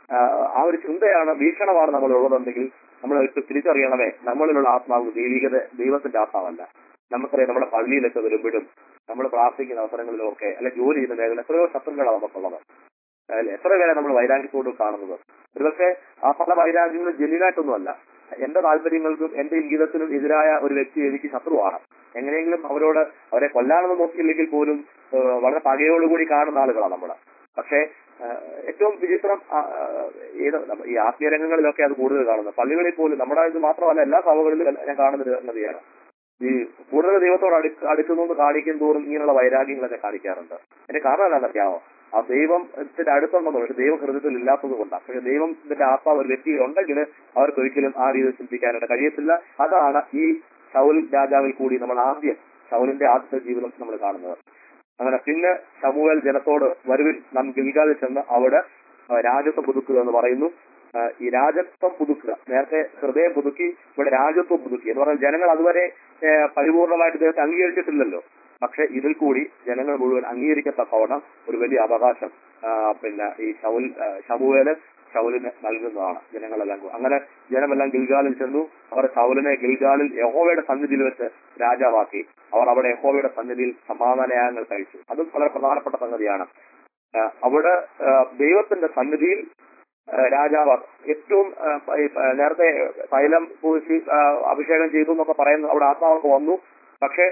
ആ ഒരു ചിന്തയാണ്, വീക്ഷണമാണ് നമ്മളിൽ ഉള്ളതെങ്കിൽ നമ്മൾ തിരിച്ചറിയണമേ, നമ്മളിലുള്ള ആത്മാവ് ദൈവികത ദൈവത്തിന്റെ ആത്മാവല്ല. നമുക്കറിയാം, നമ്മുടെ പള്ളിയിലൊക്കെ വരുമ്പോഴും നമ്മൾ പ്രാർത്ഥിക്കുന്ന അവസരങ്ങളിലും ഒക്കെ, അല്ലെ ജോലി ചെയ്യുന്ന മേഖല എത്രയോ ശത്രുക്കളാണ് നമുക്കുള്ളത്. അല്ലെ എത്ര പേരെ നമ്മൾ വൈരാഗ്യത്തോട് കാണുന്നത്. ഒരുപക്ഷെ ആ പല വൈരാഗ്യങ്ങളും ജെന്യൂനായിട്ടൊന്നുമല്ല. എന്റെ താല്പര്യങ്ങൾക്കും എന്റെ ഇംഗിതത്തിനും എതിരായ ഒരു വ്യക്തി എനിക്ക് ശത്രുവാണ്. എങ്ങനെയെങ്കിലും അവരോട് അവരെ കൊല്ലാനൊന്നും നോക്കിയില്ലെങ്കിൽ പോലും ഏഹ് വളരെ പകയോടുകൂടി കാണുന്ന ആളുകളാണ് നമ്മള്. പക്ഷേ ഏറ്റവും വിചിത്രം ഏത് ഈ ആത്മീയ രംഗങ്ങളിലൊക്കെ അത് കൂടുതൽ കാണുന്നത്. പള്ളികളിൽ പോലും, നമ്മുടെ ഇത് മാത്രമല്ല എല്ലാ സഭകളിലും ഞാൻ കാണുന്നത് എന്നതാണ്, ഈ കൂടുതൽ ദൈവത്തോട് അടു അടുക്കുന്നെന്ന് കാണിക്കും തോറും ഇങ്ങനെയുള്ള വൈരാഗ്യങ്ങളൊക്കെ കാണിക്കാറുണ്ട്. അതിന്റെ കാരണം എന്താണെന്നറിയാമോ? ആ ദൈവത്തിന്റെ അടുത്തുണ്ടെന്ന്, പക്ഷെ ദൈവം ഹൃദയത്തിൽ ഇല്ലാത്തത് കൊണ്ടാണ്. പക്ഷെ ദൈവത്തിന്റെ ആത്മാവ് ഒരു വ്യക്തിയിൽ ഉണ്ടെങ്കിൽ അവർക്ക് ഒരിക്കലും ആ രീതിയിൽ ചിന്തിക്കാനായിട്ട് കഴിയത്തില്ല. അതാണ് ഈ ശൗൽ രാജാവിൽ കൂടി നമ്മൾ ആദ്യം ശൗലിന്റെ ആദ്യത്തെ ജീവിതം നമ്മൾ കാണുന്നത്. അങ്ങനെ പിന്നെ ശമൂവേൽ ജനത്തോട്, വരുവിൻ നാം ഗിൽഗാലിൽ ചെന്ന് അവിടെ രാജത്വം പുതുക്കുക എന്ന് പറയുന്നു. ഈ രാജത്വം പുതുക്കുക, നേരത്തെ ഹൃദയം പുതുക്കി, ഇവിടെ രാജത്വം പുതുക്കി എന്ന് പറഞ്ഞാൽ ജനങ്ങൾ അതുവരെ പരിപൂർണമായിട്ട് ദൈവത്തെ അംഗീകരിച്ചിട്ടില്ലല്ലോ. പക്ഷെ ഇതിൽ കൂടി ജനങ്ങൾ മുഴുവൻ അംഗീകരിക്കത്തക്കവണ്ണം ഒരു വലിയ അവകാശം പിന്നെ ഈ ശൗൽ ശമൂവേല് ശൗലിന് നൽകുന്നതാണ് ജനങ്ങളെല്ലാം. അങ്ങനെ ജനമെല്ലാം ഗിൽഗാലിൽ ചെന്നു. അവർ ശൗലിനെ ഗിൽഗാലിൽ യഹോവയുടെ സന്നിധിയിൽ വെച്ച് രാജാവാക്കി. അവർ അവിടെ യഹോവയുടെ സന്നിധിയിൽ സമാധാനയാഗങ്ങൾ കഴിച്ചു. അതും വളരെ പ്രധാനപ്പെട്ട സംഗതിയാണ്. അവിടെ ദൈവത്തിന്റെ സന്നിധിയിൽ രാജാവ് ഏറ്റവും നേരത്തെ തൈലം പൂശി അഭിഷേകം ചെയ്തു എന്നൊക്കെ പറയുന്നു. അവിടെ ആത്മാവൊക്കെ വന്നു. പക്ഷെ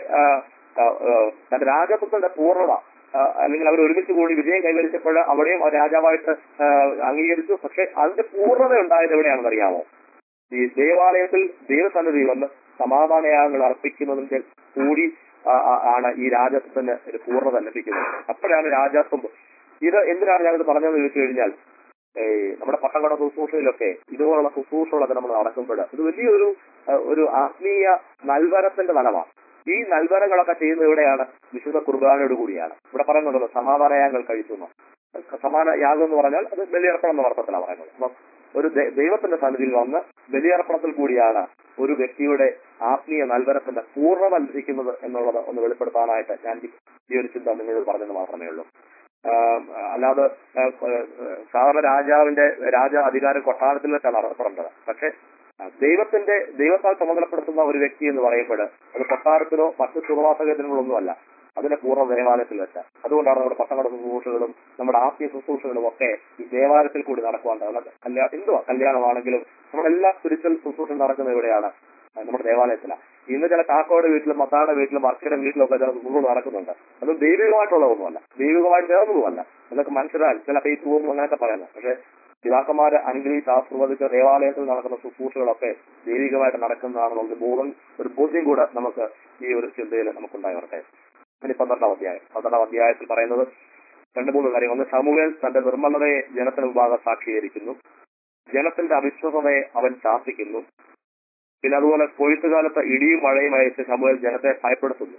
തന്റെ രാജത്വത്തിന്റെ പൂർണ്ണത, അല്ലെങ്കിൽ അവർ ഒരുമിച്ച് കൂടി വിജയം കൈവരിച്ചപ്പോൾ അവിടെയും രാജാവായിട്ട് അംഗീകരിച്ചു. പക്ഷെ അതിന്റെ പൂർണ്ണത ഉണ്ടായത് എവിടെയാണെന്ന് അറിയാമോ? ഈ ദേവാലയത്തിൽ ദൈവസന്നിധി വന്ന് സമാധാനയാഗങ്ങൾ അർപ്പിക്കുന്നതിന്റെ കൂടി ആണ് ഈ രാജത്വത്തിന് ഒരു പൂർണ്ണത ലഭിക്കുന്നത്. അപ്പോഴാണ് രാജാത്വം. ഇത് എന്തിനാണ് ഞാനിത് പറഞ്ഞതെന്ന് ചോദിച്ചു കഴിഞ്ഞാൽ, നമ്മുടെ പട്ടംകട ശുശ്രൂഷയിലൊക്കെ ഇതുപോലുള്ള ശുശ്രൂഷകളൊക്കെ നമ്മൾ നടക്കുമ്പോൾ ഇത് വലിയൊരു ഒരു ആത്മീയ നൽവരത്തിന്റെ തലമാണ്. ഈ നൽവരങ്ങളൊക്കെ ചെയ്യുന്നത് എവിടെയാണ്? വിശുദ്ധ കുർബാനയോട് കൂടിയാണ്. ഇവിടെ പറയുന്നുണ്ടല്ലോ സമാധാനയാഗങ്ങൾ കഴിക്കുന്നു. സമാന യാഗം എന്ന് പറഞ്ഞാൽ അത് ബലിയർപ്പണം എന്ന അർത്ഥത്തിലാണ് പറയുന്നത്. അപ്പം ഒരു ദൈവത്തിന്റെ സന്നിധിയിൽ വന്ന് ബലിയർപ്പണത്തിൽ കൂടിയാണ് ഒരു വ്യക്തിയുടെ ആത്മീയ നൽവരത്തിന്റെ പൂർണ്ണത ലഭിക്കുന്നത് എന്നുള്ളത് ഒന്ന് വെളിപ്പെടുത്താനായിട്ട് ഞാൻ ഈ ഒരു ചിന്ത നിങ്ങളോട് പറഞ്ഞെന്ന് മാത്രമേ ഉള്ളൂ. അല്ലാതെ ആ, സാധാരണ രാജാവിന്റെ രാജ അധികാര കൊട്ടാരത്തിൽ വെച്ചാണ് അറിയപ്പെടേണ്ടത്. പക്ഷെ ആ, ദൈവത്തിന്റെ ദൈവത്താൽ ചുമതലപ്പെടുത്തുന്ന ഒരു വ്യക്തി എന്ന് പറയുമ്പോൾ അത് കൊട്ടാരത്തിലോ മറ്റു സുഖവാസ കേന്ദ്രങ്ങളൊന്നും അല്ല, അതിന്റെ പൂർവ്വ ദേവാലയത്തിൽ വെച്ച. അതുകൊണ്ടാണ് നമ്മുടെ പട്ടങ്ങളുടെ ശുശ്രൂഷകളും നമ്മുടെ ആത്മീയ ശുശ്രൂഷകളും ഒക്കെ ഈ ദേവാലയത്തിൽ കൂടി നടക്കുവാണ്ട്. കല്യാണം എന്തുവാ കല്യാണമാണെങ്കിലും നമ്മളെല്ലാ സ്പിരിച്വൽ ശുശ്രൂഷ നടക്കുന്നത് എവിടെയാണ്? നമ്മുടെ ദേവാലയത്തിലാണ്. ഇന്ന് ചില കാക്കോയുടെ വീട്ടിലും മത്തായുടെ വീട്ടിലും മർക്കയുടെ വീട്ടിലും ഒക്കെ ചില ശുശ്രൂഷ നടക്കുന്നുണ്ട്. അത് ദൈവികമായിട്ടുള്ളതൊന്നുമല്ല, ദൈവികമായി ചേർന്നതുമല്ല. അതൊക്കെ മനുഷ്യരാൽ ചില ഫേസ്ബുക്കും അങ്ങനെയൊക്കെ പറയുന്നത്. പക്ഷെ പിതാക്കന്മാരെ അനുഗ്രഹിച്ച് ആശീർവദിച്ച ദേവാലയത്തിൽ നടക്കുന്ന ശുശ്രൂഷകളൊക്കെ ദൈവികമായിട്ട് നടക്കുന്നതാണെന്നുള്ള ബോധം ഒരു ബോധ്യം കൂടെ നമുക്ക് ഈ ഒരു ചിന്തയിൽ നമുക്കുണ്ടായി വരട്ടെ. ഇനി പന്ത്രണ്ടാം അധ്യായം പന്ത്രണ്ടാം അധ്യായത്തിൽ പറയുന്നത് രണ്ട് മൂന്ന് കാര്യങ്ങൾ. ഒന്ന്, ശമൂവേൽ തന്റെ നിർമ്മലതയെ ജനത്തിന് മുമ്പാകെ സാക്ഷീകരിക്കുന്നു. ജനത്തിന്റെ അവിശ്വസതയെ അവൻ ശാസിക്കുന്നു. പിന്നെ അതുപോലെ കൊയ്ത്തുകാലത്ത് ഇടിയും മഴയും അയച്ച് ശമൂവേൽ ജനത്തെ ഭയപ്പെടുത്തുന്നു.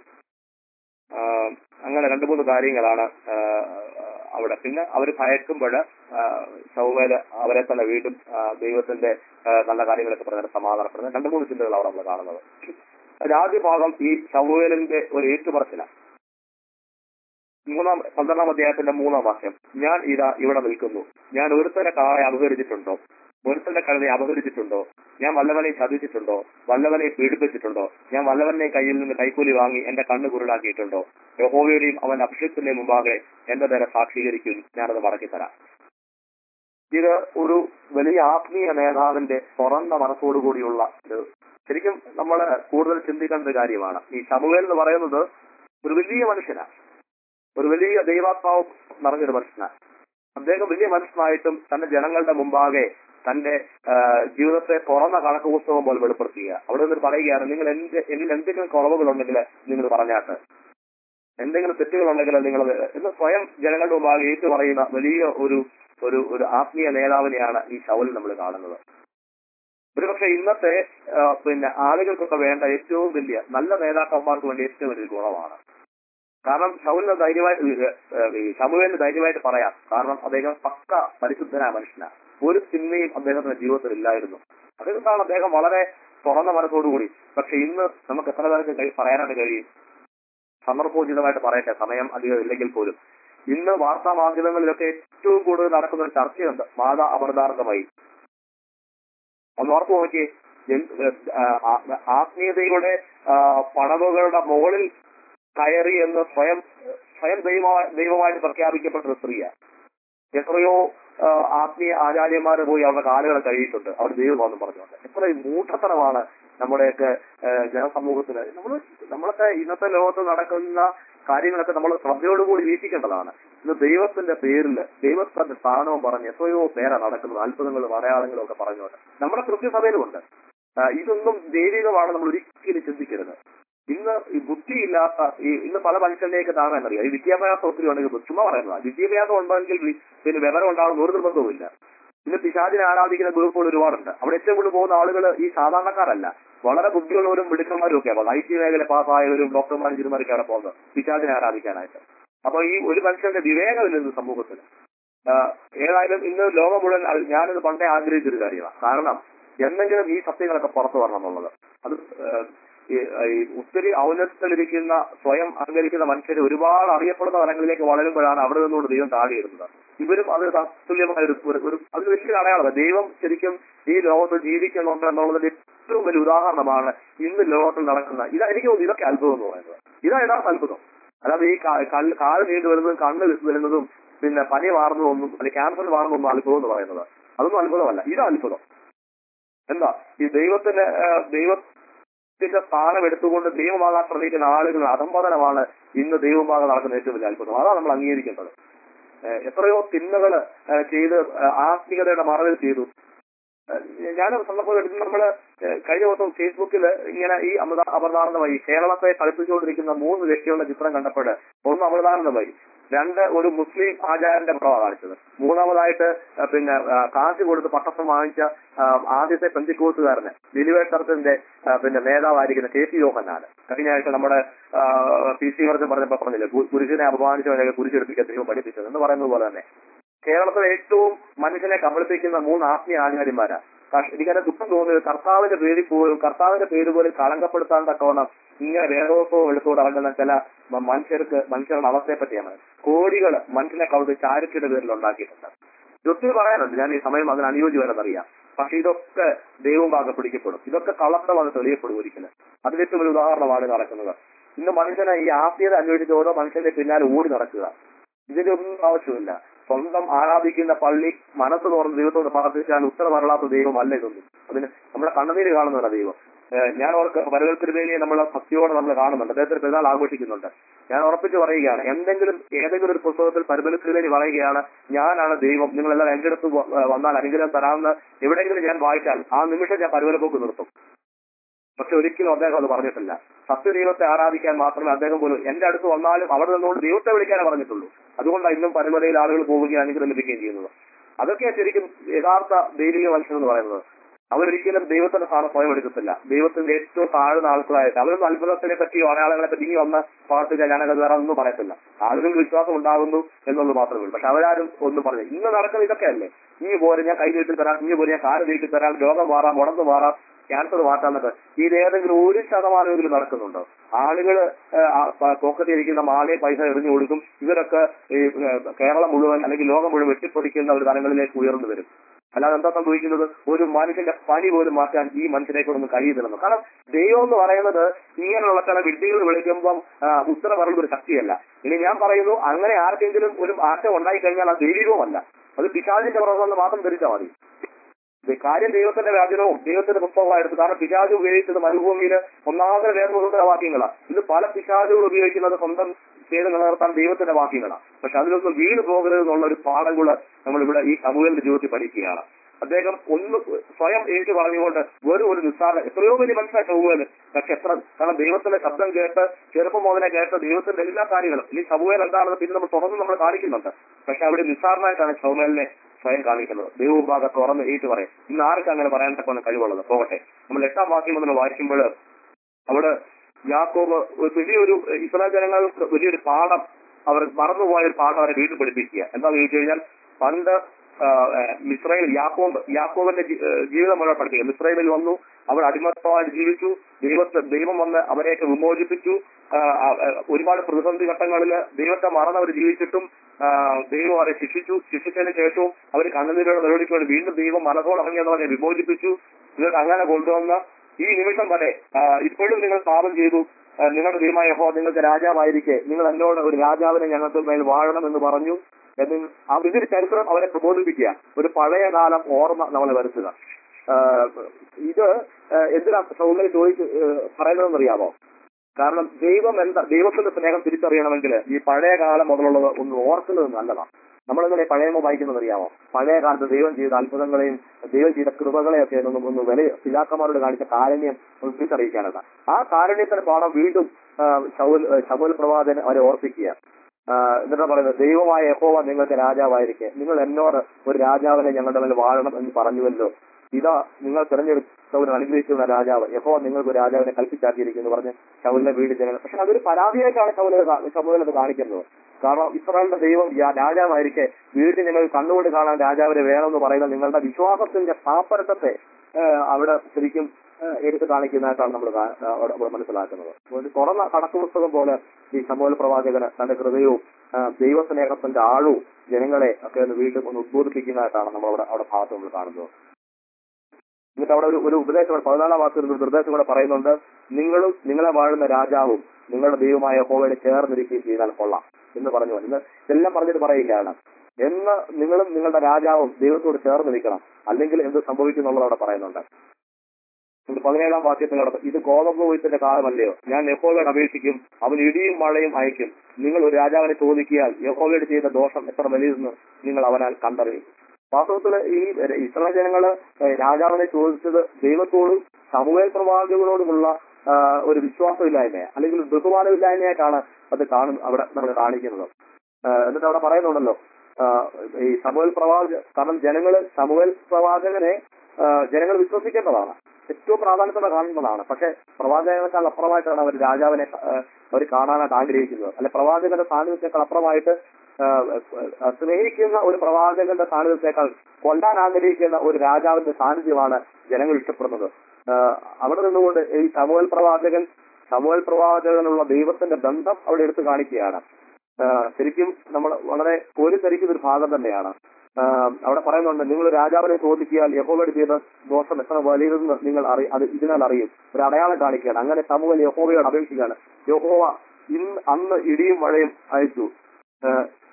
ആഹ് അങ്ങനെ രണ്ടു മൂന്ന് കാര്യങ്ങളാണ് ആഹ് അവിടെ. പിന്നെ അവർ ഭയക്കുമ്പോൾ ശമൂവേൽ അവരെ തന്നെ വീണ്ടും ആഹ് ദൈവത്തിന്റെ ആഹ് നല്ല കാര്യങ്ങളൊക്കെ പറഞ്ഞിട്ട് സമാധാനപ്പെടുന്നത് രണ്ടു മൂന്ന് ചിന്തകൾ അവിടെ നമ്മൾ കാണുന്നത്. ആദ്യ ഭാഗം ഈ ശമൂവേലിന്റെ ഒരു ഏറ്റുപറച്ചിലാണ്. മൂന്നാം പന്ത്രണ്ടാം അധ്യായത്തിന്റെ മൂന്നാം വാക്യം, ഞാൻ ഇതാ ഇവിടെ നിൽക്കുന്നു, ഞാൻ ഒരുത്തന്റെ കാളെ അപഹരിച്ചിട്ടുണ്ടോ, ഒരുത്തന്റെ കഴുതെ അപഹരിച്ചിട്ടുണ്ടോ, ഞാൻ വല്ലവനെ ചതിച്ചിട്ടുണ്ടോ, വല്ലവനെ പീഡിപ്പിച്ചിട്ടുണ്ടോ, ഞാൻ വല്ലവന്റെ കയ്യിൽ നിന്ന് കൈക്കൂലി വാങ്ങി എന്റെ കണ്ണ് കുരുടാക്കിയിട്ടുണ്ടോ, യഹോവയുടെയും അവൻ അഭിഷേകത്തിന്റെ മുമ്പാകെ എന്റെ നേരെ സാക്ഷീകരിക്കും, ഞാനത് മടക്കിത്തരാം. ഇത് ഒരു വലിയ ആത്മീയ നേതാവിന്റെ തുറന്ന മനസ്സോടുകൂടിയുള്ള ഒരു, ശരിക്കും നമ്മൾ കൂടുതൽ ചിന്തിക്കേണ്ട ഒരു കാര്യമാണ്. ഈ ശമൂവേൽ എന്ന് പറയുന്നത് ഒരു വലിയ മനുഷ്യനാണ്, ഒരു വലിയ ദൈവാത്മാവ് നിറഞ്ഞൊരു മനുഷ്യനാണ്. അദ്ദേഹം വലിയ മനുഷ്യനായിട്ടും തന്റെ ജനങ്ങളുടെ മുമ്പാകെ തന്റെ ജീവിതത്തെ തുറന്ന കണക്ക് പുസ്തകം പോലെ വെളിപ്പെടുത്തുക. അവിടെ നിന്ന് പറയുകയാണ്, നിങ്ങൾ എന്ത് എന്നിൽ എന്തെങ്കിലും കുറവുകളുണ്ടെങ്കിൽ നിങ്ങൾ പറഞ്ഞാട്ട്, എന്തെങ്കിലും തെറ്റുകളുണ്ടെങ്കിൽ നിങ്ങൾ എന്ന് സ്വയം ജനങ്ങളുടെ മുമ്പാകെ ഏറ്റു പറയുന്ന വലിയ ഒരു ഒരു ഒരു ആത്മീയ നേതാവിനെയാണ് ഈ ശൗലിൽ നമ്മൾ കാണുന്നത്. ഒരുപക്ഷെ ഇന്നത്തെ പിന്നെ ആളുകൾക്കൊക്കെ വേണ്ട ഏറ്റവും വലിയ നല്ല നേതാക്കന്മാർക്ക് വേണ്ടി ഏറ്റവും വലിയ ഗുണമാണ്. കാരണം ശൗലിന് ധൈര്യമായിട്ട് ശമൂവേലിന് ധൈര്യമായിട്ട് പറയാം. കാരണം അദ്ദേഹം പക്ക പരിശുദ്ധനായ മനുഷ്യനാണ്. ഒരു തിന്മയും അദ്ദേഹത്തിന്റെ ജീവിതത്തിൽ ഇല്ലായിരുന്നു. അതുകൊണ്ടാണ് അദ്ദേഹം വളരെ തുറന്ന മനസ്സോടുകൂടി. പക്ഷെ ഇന്ന് നമുക്ക് എത്ര പേർക്ക് പറയാനായിട്ട് കഴിയും? സന്ദർഭോചിതമായിട്ട് പറയട്ടെ, സമയം അധികം ഇല്ലെങ്കിൽ പോലും ഇന്ന് വാർത്താ മാധ്യമങ്ങളിലൊക്കെ ഏറ്റവും കൂടുതൽ നടക്കുന്ന ഒരു ചർച്ചയുണ്ട്, മാതാ അപർദാർത്ഥമായി. ഒന്ന് ഓർത്ത് നോക്കിയേ, ആത്മീയതയുടെ പടവുകളുടെ മുകളിൽ കയറി എന്ന് സ്വയം സ്വയം ദൈവ ദൈവമായിട്ട് പ്രഖ്യാപിക്കപ്പെട്ട ഒരു സ്ത്രീയാണ്. എത്രയോ ആത്മീയ ആചാര്യന്മാരെ പോയി അവരുടെ കാലുകൾ കഴിയിട്ടുണ്ട് അവർ ദൈവമാണെന്ന് പറഞ്ഞുകൊണ്ട്. എത്ര മൂഢത്തരമാണ് നമ്മുടെയൊക്കെ ജനസമൂഹത്തിന്. നമ്മൾ നമ്മളൊക്കെ ഇന്നത്തെ ലോകത്ത് നടക്കുന്ന കാര്യങ്ങളൊക്കെ നമ്മൾ ശ്രദ്ധയോടുകൂടി വീക്ഷിക്കേണ്ടതാണ്. ഇന്ന് ദൈവത്തിന്റെ പേരിൽ ദൈവത്തിന്റെ സ്ഥാനവും പറഞ്ഞ് എത്രയോ പേരാ നടക്കുന്നത്, അത്ഭുതങ്ങളും അടയാളങ്ങളും ഒക്കെ പറഞ്ഞുകൊണ്ട്. നമ്മുടെ കൃത്യസഭയിലുമുണ്ട്. ഇതൊന്നും ദൈവികമാണ് നമ്മൾ ഒരിക്കലും ചിന്തിക്കരുത്. ഇന്ന് ഈ ബുദ്ധിയില്ലാത്ത ഈ ഇന്ന് പല മനുഷ്യരിലേക്ക് താങ്ങാൻ അറിയാം. ഈ വിദ്യാഭ്യാസം ഒത്തിരി ഉണ്ടെങ്കിൽ ചുമ്മാ പറയുന്നതാണ്. വിദ്യാഭ്യാസം ഉണ്ടെങ്കിൽ പിന്നെ വിവരം ഉണ്ടാകുന്ന ഒരു നിർബന്ധവുമില്ല. ഇന്ന് പിശാചിനെ ആരാധിക്കുന്ന ഗ്രൂപ്പുകൾ ഒരുപാടുണ്ട്. അവിടെ ഏറ്റവും കൂടുതൽ പോകുന്ന ആളുകൾ ഈ സാധാരണക്കാരല്ല, വളരെ ബുദ്ധിയുള്ളവരും മിടുക്കന്മാരും ഒക്കെ പോകുന്നത്. ഐ ടി മേഖല പാസ്സായവരും ഡോക്ടർമാരും ചിരുമാരൊക്കെ അവിടെ പോകുന്നത് പിശാചിനെ ആരാധിക്കാനായിട്ട്. അപ്പൊ ഈ ഒരു മനുഷ്യന്റെ വിവേകമില്ല ഇന്ന് സമൂഹത്തിന്. ഏതായാലും ഇന്ന് ലോകം മുഴുവൻ ഞാനിത് പണ്ടേ ആഗ്രഹിച്ചൊരു കാര്യമാണ്. കാരണം എന്തെങ്കിലും ഈ സത്യങ്ങളൊക്കെ പുറത്തു വരണം എന്നുള്ളത്. അത് ഈ ഒത്തിരി ഔന്നത്യത്തിലിരിക്കുന്ന സ്വയം അഹങ്കരിക്കുന്ന മനുഷ്യർ ഒരുപാട് അറിയപ്പെടുന്ന തലങ്ങളിലേക്ക് വളരുമ്പോഴാണ് അവിടെ നിന്നുകൊണ്ട് ദൈവം താഴെയിടുന്നത്. ഇവരും അത് തത്തുല്യമായ ഒരു ഒരു അത് വലിയ അടയാളമാണ്. ദൈവം ശരിക്കും ഈ ലോകത്ത് ജീവിക്കുന്നുണ്ട് എന്നുള്ളതിന്റെ ഏറ്റവും വലിയ ഉദാഹരണമാണ് ഇന്ന് ലോകത്തിൽ നടക്കുന്ന. ഇതാ എനിക്ക് തോന്നുന്നു ഇതൊക്കെ അത്ഭുതം എന്ന് പറയുന്നത്. ഇതാ യഥാർത്ഥ അത്ഭുതം. അല്ലാതെ ഈ കാല് നീണ്ടു വരുന്നതും കണ്ണ് വരുന്നതും പിന്നെ പനി മാറുന്നതൊന്നും അല്ലെങ്കിൽ ക്യാൻസർ മാറുന്നതൊന്നും അത്ഭുതം എന്ന് പറയുന്നത് അതൊന്നും അത്ഭുതമല്ല. ഇതാ അത്ഭുതം. എന്താ ഈ ദൈവത്തിന്റെ ദൈവ ത്തിന്റെ സ്ഥാനം എടുത്തുകൊണ്ട് ദൈവമാകാൻ ശ്രമിക്കുന്ന ആളുകൾ അധംപതനമാണ് ഇന്ന് ദൈവമാകാൻ നടക്കുന്ന ഏറ്റവും വലിയ അത്ഭുതം. അതാണ് നമ്മൾ അംഗീകരിക്കേണ്ടത്. എത്രയോ തിന്മകള് ചെയ്ത് ആത്മീയതയുടെ മറവിൽ ചെയ്തു. ഞാനൊരു സന്ദർഭം എടുത്ത് നമ്മള് കഴിഞ്ഞ ദിവസം ഫേസ്ബുക്കിൽ ഇങ്ങനെ ഈ അമൃത അമൃതാനന്ദമായി കേരളത്തെ കളിപ്പിച്ചുകൊണ്ടിരിക്കുന്ന മൂന്ന് വ്യക്തികളുടെ ചിത്രം കണ്ടപ്പോൾ ഒന്ന് അമൃതാനന്ദമായി, രണ്ട് ഒരു മുസ്ലിം ആചാര്യന്റെ പടമാണ് കാണിച്ചത്, മൂന്നാമതായിട്ട് പിന്നെ കാശ് കൊടുത്ത് പട്ടസം വാങ്ങിച്ച ആദ്യത്തെ പെന്തിക്കോസുകാരന് ലിലിവേട്ടർത്തിന്റെ പിന്നെ നേതാവായിരിക്കുന്ന കെ സി യോഹന്നാണ്. കഴിഞ്ഞ ആഴ്ച നമ്മുടെ പി സി വർദ്ധൻ പറഞ്ഞപ്പോ പറഞ്ഞില്ലേ, പുരുഷനെ അപമാനിച്ചവനെയൊക്കെ കുരിശെടുപ്പിക്കാൻ ദൈവം പഠിപ്പിച്ചത് എന്ന് പറയുന്നത് പോലെ തന്നെ കേരളത്തിലെ ഏറ്റവും മനുഷ്യനെ കബളിപ്പിക്കുന്ന മൂന്ന് ആത്മീയ ആചാര്യന്മാരാ കഷ്- എനിക്കതിനെ ദുഃഖം തോന്നിയത് കർത്താവിന്റെ പേരിൽ പോലും കർത്താവിന്റെ പേര് പോലും കളങ്കപ്പെടുത്താൻ തക്കവണ്ണം ഇങ്ങനെ വേദോത്സവം എടുത്തുകൊണ്ട് ഇറങ്ങുന്ന ചില മ- മനുഷ്യർക്ക് മനുഷ്യരുടെ അവസ്ഥയെ പറ്റിയാണ്. കോടികൾ മനുഷ്യനെ കവിത് ചാരിറ്റിയുടെ പേരിൽ ഉണ്ടാക്കിയിട്ടുണ്ട്. ഒത്തിരി പറയാനുണ്ട്, ഞാൻ ഈ സമയം അതിന് അനുയോജ്യമല്ലെന്നറിയാം. പക്ഷെ ഇതൊക്കെ ദൈവം ഭാഗം പിടിക്കപ്പെടും. ഇതൊക്കെ കള്ളത്തരമാണ് തെളിയപ്പെടും ഒരിക്കലും. അതിലേറ്റവും ഒരു ഉദാഹരണമാണ് നടക്കുന്നത്. ഇന്ന് മനുഷ്യനെ ഈ ആസ്തിയത അന്വേഷിച്ച് ഓരോ മനുഷ്യന്റെ പിന്നാലെ ഓടി നടക്കുക. ഇതിന്റെ ഒന്നും ആവശ്യമില്ല. സ്വന്തം ആരാധിക്കുന്ന പള്ളി മനസ്സ് തുറന്ന് ദൈവത്തോട് പ്രാർത്ഥിച്ചാൽ ഉത്തരമരളാത്ത ദൈവമല്ല ഇതൊന്നും. അതിന് നമ്മുടെ കണ്ണുനീര് കാണുന്നതാണ് ദൈവം. ഏഹ് ഞാൻ ഓർക്ക് പരവൽത്തിരുമേനിയെ നമ്മൾ ഭക്തിയോടെ നമ്മൾ കാണുന്നുണ്ട്, അദ്ദേഹത്തിന്റെ പെരുന്നാൾ ആഘോഷിക്കുന്നുണ്ട്. ഞാൻ ഉറപ്പിച്ച് പറയുകയാണ്, എന്തെങ്കിലും ഏതെങ്കിലും ഒരു പുസ്തകത്തിൽ പരവൽത്തിരുമേനി പറയുകയാണ് ഞാനാണ് ദൈവം, നിങ്ങളെല്ലാം എന്റെ അടുത്ത് വ- വന്നാൽ അനുഗ്രഹം തരാമെന്ന് എവിടെയെങ്കിലും ഞാൻ വായിച്ചാൽ ആ നിമിഷം ഞാൻ പരവലപ്പോക്ക് നിർത്തും. പക്ഷെ ഒരിക്കലും അദ്ദേഹം അത് പറഞ്ഞിട്ടില്ല. സത്യദൈവത്തെ ആരാധിക്കാൻ മാത്രമേ അദ്ദേഹം പോലും എന്റെ അടുത്ത് വന്നാലും അവിടെ നിന്നുകൊണ്ട് ദൈവത്തെ വിളിക്കാനേ പറഞ്ഞിട്ടുള്ളൂ. അതുകൊണ്ടാണ് ഇന്നും പരമതയിൽ ആളുകൾ പോവുകയും അനുഗ്രഹം ലഭിക്കുകയും ചെയ്യുന്നത്. അതൊക്കെയാണ് ശരിക്കും യഥാർത്ഥ ദൈവിക മനുഷ്യൻ എന്ന് പറയുന്നത്. അവരൊരിക്കലും ദൈവത്തിന്റെ സ്ഥാനം സ്വയം എടുക്കത്തില്ല. ദൈവത്തിന്റെ ഏറ്റവും താഴ്ന്ന ആൾക്കാരായിട്ട് അവരൊന്നും അത്ഭുതത്തിനെ പറ്റിയോ അടയാളങ്ങളെ പറ്റി ഇനി വന്ന് പ്രാർത്ഥിച്ചാൽ ഞാനത് വേറെ ഒന്നും പറയത്തില്ല. ആളുകൾക്ക് വിശ്വാസം ഉണ്ടാകുന്നു എന്നുള്ളത് മാത്രമേ ഉള്ളൂ. പക്ഷെ അവരാരും ഒന്നും പറഞ്ഞു. ഇന്ന് നടക്കുന്നത് ഇതൊക്കെയല്ലേ. ഈ പോലെ ഞാൻ കൈ നീട്ടി തരാം, ഇനി പോലെ ഞാൻ കാല് നീട്ടി തരാം, രോഗം മാറാം, മുടന്ന് മാറാം, ക്യാൻസർ മാറ്റാന്നൊക്കെ ഇത് ഏതെങ്കിലും ഒരു ശതമാനമെങ്കിലും നടക്കുന്നുണ്ടോ? ആളുകള് പോക്കറ്റിരിക്കുന്ന മാലയെ പൈസ എറിഞ്ഞു കൊടുക്കും. ഇവരൊക്കെ ഈ കേരളം മുഴുവൻ അല്ലെങ്കിൽ ലോകം മുഴുവൻ വെട്ടിപ്പൊടിക്കുന്ന ഒരു തലങ്ങളിലേക്ക് ഉയർന്നു വരും. അല്ലാതെ എന്താ സംഭവിക്കുന്നത്? ഒരു മനുഷ്യന്റെ പനി പോലും മാറ്റാൻ ഈ മനുഷ്യനെ കൊണ്ടൊന്നും കഴിയുന്നില്ലെന്ന്. കാരണം ദൈവം എന്ന് പറയുന്നത് ഇങ്ങനെയുള്ള ചില വിദ്യകൾ വിളിക്കുമ്പം ഉത്തരം പറയുന്ന ഒരു ശക്തിയല്ല. ഇനി ഞാൻ പറയുന്നു, അങ്ങനെ ആർക്കെങ്കിലും ഒരു മാറ്റം ഉണ്ടായി കഴിഞ്ഞാൽ അത് ദൈവികവുമല്ല, അത് പിശാചിന്റെ പ്രവർത്തനം മാത്രം ധരിച്ചാൽ മതി. കാര്യം ദൈവത്തിന്റെ വ്യാജനവും ദൈവത്തിന്റെ പുസ്തകമായിരുന്നു. കാരണം പിശാച് ഉപയോഗിച്ചത് മരുഭൂമിയിൽ ഒന്നാമത്തെ വേദപുസ്തക വാക്യങ്ങളാണ്. ഇത് പല പിശാചുകൾ ഉപയോഗിക്കുന്നത് സ്വന്തം ചെയ്ത് നിലനിർത്താൻ ദൈവത്തിന്റെ വാക്യങ്ങളാണ്. പക്ഷെ അതിലൊന്നും വീണ് പോകരുത് എന്നുള്ള ഒരു പാഠം കൂടെ നമ്മളിവിടെ ഈ സമൂഹത്തിന്റെ ജീവിതത്തിൽ പഠിക്കുകയാണ്. അദ്ദേഹം ഒന്ന് സ്വയം ഏറ്റു പറഞ്ഞുകൊണ്ട് വെറും ഒരു നിസ്സാര എത്രയോ വലിയ മനസ്സിലായി സമൂഹന്. പക്ഷെ എത്ര കാരണം ദൈവത്തിന്റെ ശബ്ദം കേട്ട് ചെറുപ്പം മുതലെ കേട്ട് ദൈവത്തിന്റെ എല്ലാ കാര്യങ്ങളും ഈ സമൂഹം എന്താണെന്ന് പിന്നെ നമ്മൾ തുറന്ന് നമ്മൾ കാണിക്കുന്നുണ്ട്. പക്ഷെ അവിടെ നിസ്സാരനായിട്ടാണ് സമൂഹലിനെ സ്വയം കാണിക്കുന്നത്. ദൈവഭാഗം തുറന്ന് ഏറ്റു പറയും. ഇന്ന് ആർക്കും അങ്ങനെ പറയാൻ തക്ക കഴിവുള്ളത്. പോകട്ടെ, നമ്മൾ എട്ടാം വാക്യം മുതൽ വായിക്കുമ്പോൾ അവിടെ യാക്കോബ് ഒരു വലിയൊരു ഇസ്രായേൽ ജനങ്ങൾക്ക് വലിയൊരു പാഠം, അവർ മറന്നുപോയ ഒരു പാഠം അവരെ വീണ്ടും പഠിപ്പിക്കുക. എന്താണെന്ന് ചോദിച്ചു കഴിഞ്ഞാൽ, പണ്ട് മിസ്രൈൽ യാക്കോബ് യാക്കോബിന്റെ ജീവിതം മുഴുവൻ പഠിപ്പിക്കുക. മിസ്രൈലിൽ വന്നു, അവർ അടിമത്തമായിട്ട് ജീവിച്ചു. ദൈവത്തെ ദൈവം വന്ന് അവരെയൊക്കെ വിമോചിപ്പിച്ചു. ഒരുപാട് പ്രതിസന്ധി ഘട്ടങ്ങളിൽ ദൈവത്തെ മറന്ന് അവർ ജീവിച്ചിട്ടും ദൈവം അവരെ ശിക്ഷിച്ചു. ശിക്ഷിച്ചതിന് ശേഷവും അവർ കണ്ണുനീരോടെ നിലവിളിക്കൊണ്ട് വീണ്ടും ദൈവം മനസ്സോടങ്ങിയെന്ന് അവരെ വിമോചിപ്പിച്ചു. നിങ്ങൾക്ക് അങ്ങനെ കൊണ്ടുവന്ന ഈ നിമിഷം വരെ ഇപ്പോഴും നിങ്ങൾ പാപം ചെയ്തു. നിങ്ങളുടെ ദൈവമായ യഹോവ നിങ്ങൾക്ക് രാജാവായിരിക്കെ നിങ്ങൾ എന്നോട് ഒരു രാജാവിനെ ഞങ്ങൾക്ക് മേൽ വാഴണം എന്ന് പറഞ്ഞു എന്ന് ആ വലിയൊരു ചരിത്രം അവരെ പ്രബോധിപ്പിക്കുക. ഒരു പഴയ കാലം ഓർമ്മ നമ്മളെ വരുത്തുക. ഇത് എന്തിനാ സൗന്ദര്യം ചോദിച്ച് പറയുന്നതെന്നറിയാമോ? കാരണം ദൈവം എന്താ, ദൈവത്തിന്റെ സ്നേഹം തിരിച്ചറിയണമെങ്കിൽ ഈ പഴയ കാലം മുതലുള്ളത് ഒന്ന് ഓർക്കുന്നത് നല്ലതാണ്. നമ്മളെങ്ങനെ പഴയമോ വായിക്കുന്നത് അറിയാമോ? പഴയ കാലത്ത് ദൈവം ചെയ്ത അത്ഭുതങ്ങളെയും ദൈവം ചെയ്ത കൃപകളെയൊക്കെ ഒന്ന് ഒന്ന് വില പിതാക്കന്മാരോട് കാണിച്ച കാരുണ്യം ഒന്ന് തിരിച്ചറിയിക്കാനല്ല. ആ കാരുണ്യത്തിന്റെ പാഠം വീണ്ടും ശൗൽ ശമൂൽ പ്രവാചകൻ അവരെ ഓർപ്പിക്കുക. എന്നിട്ടാ പറയുന്നത്, ദൈവമായ യഹോവ നിങ്ങൾക്ക് രാജാവായിരിക്കെ നിങ്ങൾ എന്നോട് ഒരു രാജാവിനെ ഞങ്ങളുടെ മേൽ വാഴണം എന്ന് പറഞ്ഞുവല്ലോ. ഇതാ നിങ്ങൾ തിരഞ്ഞെടുത്തവന് അനുഗ്രഹിക്കുന്ന രാജാവ് യഹോവ നിങ്ങൾക്ക് ഒരു രാജാവിനെ കൽപ്പിച്ചാക്കിയിരിക്കുന്നു പറഞ്ഞ് ശൗലിനെ വീട് ജനങ്ങൾ. പക്ഷെ അതൊരു പരാതിയായിട്ടാണ് ശൗല ശമൂലത് കാണിക്കുന്നത്. കാരണം ഇസ്രായേലിന്റെ ദൈവം രാജാവായിരിക്കെ വീട്ടിൽ നിങ്ങൾ കണ്ണുകൊണ്ട് കാണാൻ രാജാവിനെ വേണമെന്ന് പറയുന്ന നിങ്ങളുടെ വിശ്വാസത്തിന്റെ പാപ്പരത്വത്തെ അവിടെ ശരിക്കും എടുത്ത് കാണിക്കുന്നതായിട്ടാണ് നമ്മൾ മനസ്സിലാക്കുന്നത്. ഒരു തുറന്ന കണക്ക് പുസ്തകം പോലെ ഈ ശമൂവേൽ പ്രവാചകന് തന്റെ ഹൃദയവും ദൈവസ്നേഹത്തിന്റെ ആഴവും ജനങ്ങളെ ഒക്കെ ഒന്ന് വീണ്ടും ഒന്ന് ഉദ്ബോധിപ്പിക്കുന്നതായിട്ടാണ് നമ്മൾ അവിടെ അവിടെ ഭാഗത്ത് നമ്മൾ കാണുന്നത്. എന്നിട്ട് അവിടെ ഒരു ഒരു ഉപദേശം പതിനാലാം വാക്യത്തിൽ ഒരു നിർദ്ദേശം കൂടെ പറയുന്നുണ്ട്. നിങ്ങളും നിങ്ങളെ വാഴുന്ന രാജാവും നിങ്ങളുടെ ദൈവമായ യഹോവയെ ചേർന്നിരിക്കുകയും ചെയ്താൽ കൊള്ളാം എന്ന് പറഞ്ഞു. ഇന്ന് ഇതെല്ലാം പറഞ്ഞിട്ട് പറയുകയാണ്, എന്ന് നിങ്ങളും നിങ്ങളുടെ രാജാവും ദൈവത്തോട് ചേർന്നിരിക്കണം, അല്ലെങ്കിൽ എന്ത് സംഭവിക്കും എന്നുള്ളത് അവിടെ പറയുന്നുണ്ട്. പതിനേഴാം വാക്യത്തിനോട് ഇത് ഗോതമ്പ് കൊയ്ത്തിന്റെ കാലമല്ലയോ, ഞാൻ യഹോവയോട് അപേക്ഷിക്കും, അവൻ ഇടിയും മഴയും അയക്കും. നിങ്ങൾ ഒരു രാജാവിനെ ചോദിക്കിയാൽ യഹോവയോട് ചെയ്ത ദോഷം എത്ര വലിയതെന്ന് നിങ്ങൾ അവനാൽ കണ്ടറിയും. വാസ്തവത്തില് ഈ ഇസ്രായേൽ ജനങ്ങള് രാജാവിനെ ചോദിച്ചത് ദൈവത്തോടും ശമൂവേൽ പ്രവാചകനോടുമുള്ള ഒരു വിശ്വാസമില്ലായ്മ അല്ലെങ്കിൽ ബഹുമാനമില്ലായ്മയായിട്ടാണ് അത് കാണും അവിടെ നമ്മൾ കാണിക്കുന്നത്. എന്നിട്ട് അവിടെ പറയുന്നുണ്ടല്ലോ, ഈ ശമൂവേൽ പ്രവാചക കാരണം ജനങ്ങള് ശമൂവേൽ പ്രവാചകനെ ജനങ്ങൾ വിശ്വസിക്കേണ്ടതാണ്, ഏറ്റവും പ്രാധാന്യത്തോടെ കാണേണ്ടതാണ്. പക്ഷെ പ്രവാചകനേക്കാൾ അപ്പുറമായിട്ടാണ് അവർ രാജാവിനെ അവർ കാണാനായിട്ട് ആഗ്രഹിക്കുന്നത്. അല്ലെ പ്രവാചകന്റെ സാന്നിധ്യത്തെക്കാൾ അപ്പുറമായിട്ട് ആ, ആ, സ്നേഹിക്കുന്ന ഒരു പ്രവാചകന്റെ സാന്നിധ്യത്തെക്കാൾ കൊല്ലാൻ ആഗ്രഹിക്കുന്ന ഒരു രാജാവിന്റെ സാന്നിധ്യമാണ് ജനങ്ങൾ ഇഷ്ടപ്പെടുന്നത്. ആ, അവിടെ നിന്നുകൊണ്ട് ഈ ശമൂവേൽ പ്രവാചകൻ ശമൂവേൽ പ്രവാചകനുള്ള ദൈവത്തിന്റെ ബന്ധം അവിടെ എടുത്തു കാണിക്കുകയാണ്. ആ, ശരിക്കും നമ്മൾ വളരെ കോരിത്തരിക്കുന്ന ഒരു ഭാഗം തന്നെയാണ്. ആ, അവിടെ പറയുന്നുണ്ട്, നിങ്ങൾ രാജാവിനെ ചോദിക്കിയാൽ യഹോവയുടെ ചെയ്ത ദോഷം എത്ര വലിയതെന്ന് നിങ്ങൾ അറി അത് ഇതിനാൽ അറിയും. ഒരു അടയാളം കാണിക്കുകയാണ്. അങ്ങനെ ശമൂവേൽ യഹോവയോട് അപേക്ഷിക്കുകയാണ്. യഹോവ ഇന്ന് അന്ന് ഇടിയും മഴയും അയച്ചു. ആ,